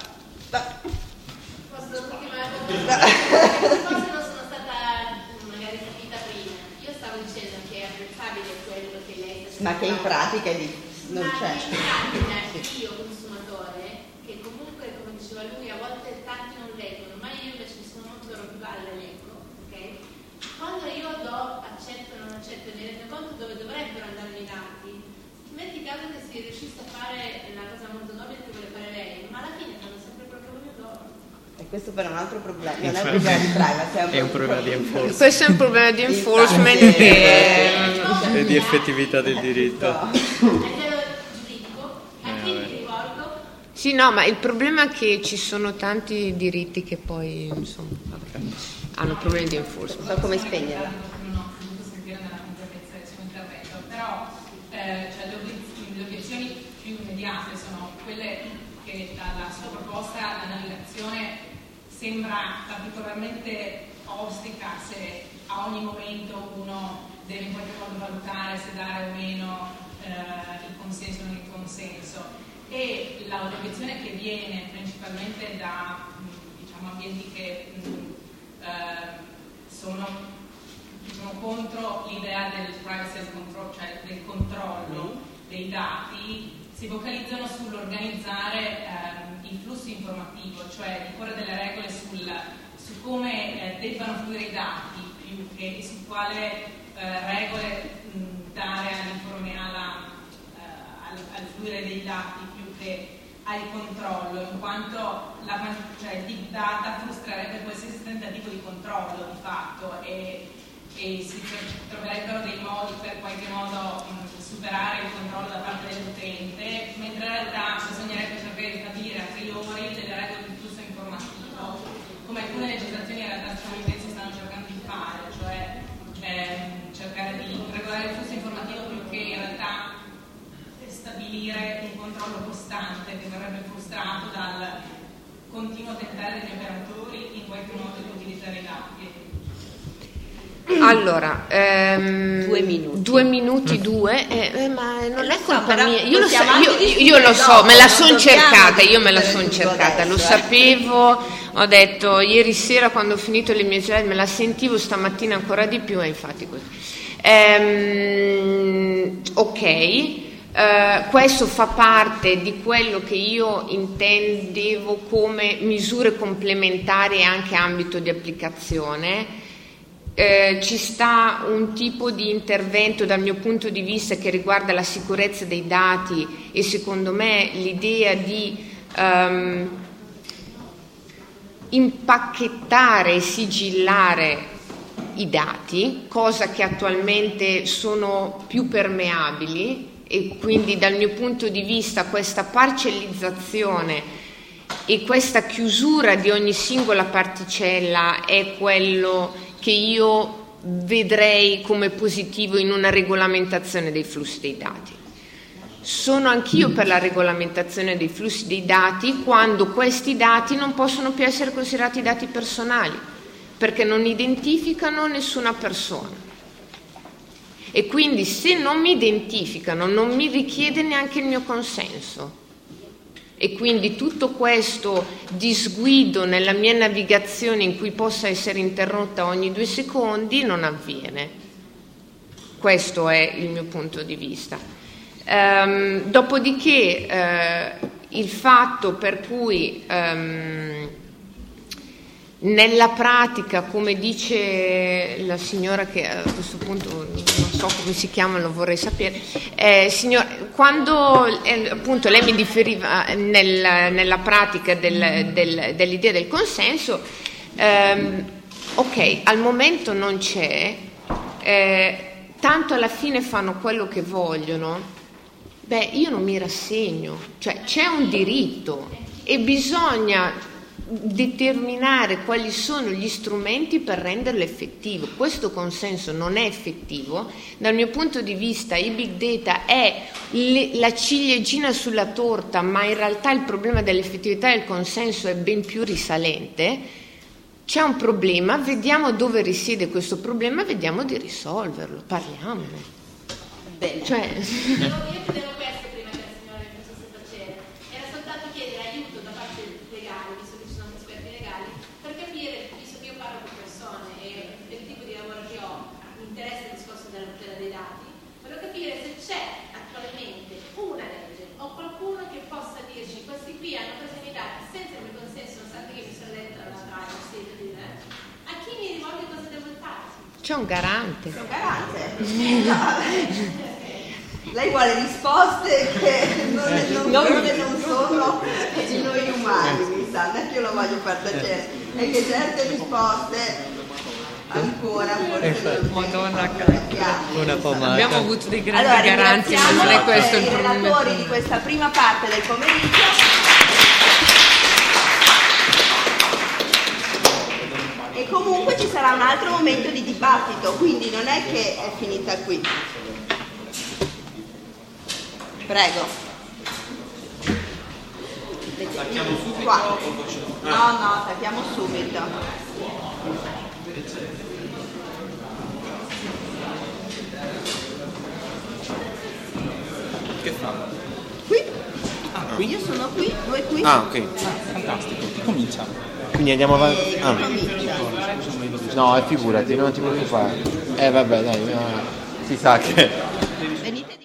S7: Forse non sono stata magari capita prima. Io stavo dicendo che è apprezzabile quello che lei sta
S1: Ma che in pratica di... non
S7: Ma
S1: c'è.
S7: in pratica io consumatore, che comunque come diceva lui a volte tanti non leggono, ma io invece sono molto rompipalle e leggo, ok? Quando io do accetto o non accetto mi rendo conto dove dovrebbero andare i dati, metti caso che si riuscisse a fare la cosa molto nobile che vuole fare lei, ma alla fine fanno sempre quello che voglio loro.
S1: E questo però è un altro problema, non è un problema di privacy, è un,
S5: è un problema di enforcement.
S3: Questo è un problema di enforcement e,
S5: e di effettività del diritto.
S3: Sì, no, ma il problema è che ci sono tanti diritti che poi insomma vabbè, hanno problemi di enforcement.
S1: So come spegnerla.
S14: Non ho potuto sentire nella completezza del suo intervento, però eh, cioè, le, obiez- le obiezioni più immediate sono quelle che dalla sua proposta la navigazione sembra particolarmente ostica se a ogni momento uno deve in qualche modo valutare se dare o meno eh, il consenso o non il consenso, e la obiezione che viene principalmente da diciamo, ambienti che mh, eh, sono, sono contro l'idea del privacy as control, cioè del controllo dei dati, si focalizzano sull'organizzare ehm, il flusso informativo, cioè di porre delle regole sul, su come eh, debbano fluire i dati più che e su quale eh, regole mh, dare alla, eh, al, al fluire dei dati più che al controllo, in quanto la, cioè, il big data frustrerebbe qualsiasi tentativo di controllo di fatto e, e si troverebbero dei modi per qualche modo mh, superare il controllo da parte dell'utente, mentre in realtà bisognerebbe cercare di stabilire a priori delle regole di flusso informativo, come alcune legislazioni in realtà statunitensi stanno cercando di fare, cioè ehm, cercare di regolare il flusso informativo più che in realtà stabilire un controllo costante che verrebbe frustrato dal continuo tentare degli operatori in qualche modo di utilizzare i dati.
S3: Allora, ehm,
S1: due minuti,
S3: due minuti due, eh, eh, ma non è colpa
S1: so,
S3: mia. Io lo, so,
S1: possiamo
S3: io,
S1: anche
S3: io lo so,
S1: dopo,
S3: me la
S1: non
S3: sono
S1: dobbiamo
S3: cercata, io me la
S1: discutere
S3: sono
S1: tutto
S3: cercata,
S1: adesso,
S3: lo
S1: eh.
S3: sapevo, ho detto ieri sera quando ho finito le mie slide me la sentivo, stamattina ancora di più e infatti così. Ehm, ok. Uh, questo fa parte di quello che io intendevo come misure complementari e anche ambito di applicazione. Uh, ci sta un tipo di intervento dal mio punto di vista che riguarda la sicurezza dei dati e secondo me l'idea di um, impacchettare e sigillare i dati, cosa che attualmente sono più permeabili, e quindi dal mio punto di vista questa parcellizzazione e questa chiusura di ogni singola particella è quello che io vedrei come positivo in una regolamentazione dei flussi dei dati. Sono anch'io per la regolamentazione dei flussi dei dati quando questi dati non possono più essere considerati dati personali, perché non identificano nessuna persona. E quindi se non mi identificano non mi richiede neanche il mio consenso. E quindi tutto questo disguido nella mia navigazione in cui possa essere interrotta ogni due secondi non avviene. Questo è il mio punto di vista. Um, dopodiché uh, il fatto per cui um, nella pratica, come dice la signora che a questo punto non so come si chiama, lo vorrei sapere, eh, signor, quando eh, appunto lei mi differiva nel, nella pratica del, del, dell'idea del consenso, ehm, ok, al momento non c'è, eh, tanto alla fine fanno quello che vogliono, beh io non mi rassegno, cioè c'è un diritto e bisogna determinare quali sono gli strumenti per renderlo effettivo. Questo consenso non è effettivo, dal mio punto di vista i big data è le, la ciliegina sulla torta, ma in realtà il problema dell'effettività del consenso è ben più risalente. C'è un problema, vediamo dove risiede questo problema, vediamo di risolverlo, parliamone.
S1: Bene.
S3: Cioè...
S7: Io chiedevo questo prima che la signora mi facesse tacere, era soltanto chiedere aiuto da parte legale, visto che ci sono esperti legali, per capire, visto che io parlo con persone e del tipo di lavoro che ho, mi interessa il discorso della tutela dei dati, voglio capire se c'è attualmente una legge o qualcuno che possa dirci questi qui hanno preso i dati senza il mio consenso, nonostante che mi sono letta la privacy, a chi mi rivolgo e cosa devo fare?
S3: C'è un garante.
S1: C'è un garante. Lei vuole risposte che non, non, non, non sono di noi umani, mi sa, neanche io lo voglio far tacere, e che certe risposte ancora forse
S5: Madonna, una pomata.
S3: Abbiamo avuto dei grandi
S1: allora,
S3: garanti, ma non è questo il
S1: i
S3: problema.
S1: I relatori di questa prima parte del pomeriggio. E comunque ci sarà un altro momento di dibattito, quindi non è che è finita qui. Prego.
S9: Stacchiamo subito
S1: Qua.
S9: o facciamo?
S1: No, no, stacchiamo subito.
S15: Che fa?
S1: Qui?
S15: Ah, qui?
S1: Io sono qui, voi qui?
S15: Ah, ok. Fantastico. Chi comincia? Quindi andiamo avanti.
S1: Eh,
S15: Ah. No, figurati, non ti preoccupare. Eh vabbè, dai, no, si sa che...
S1: Venite.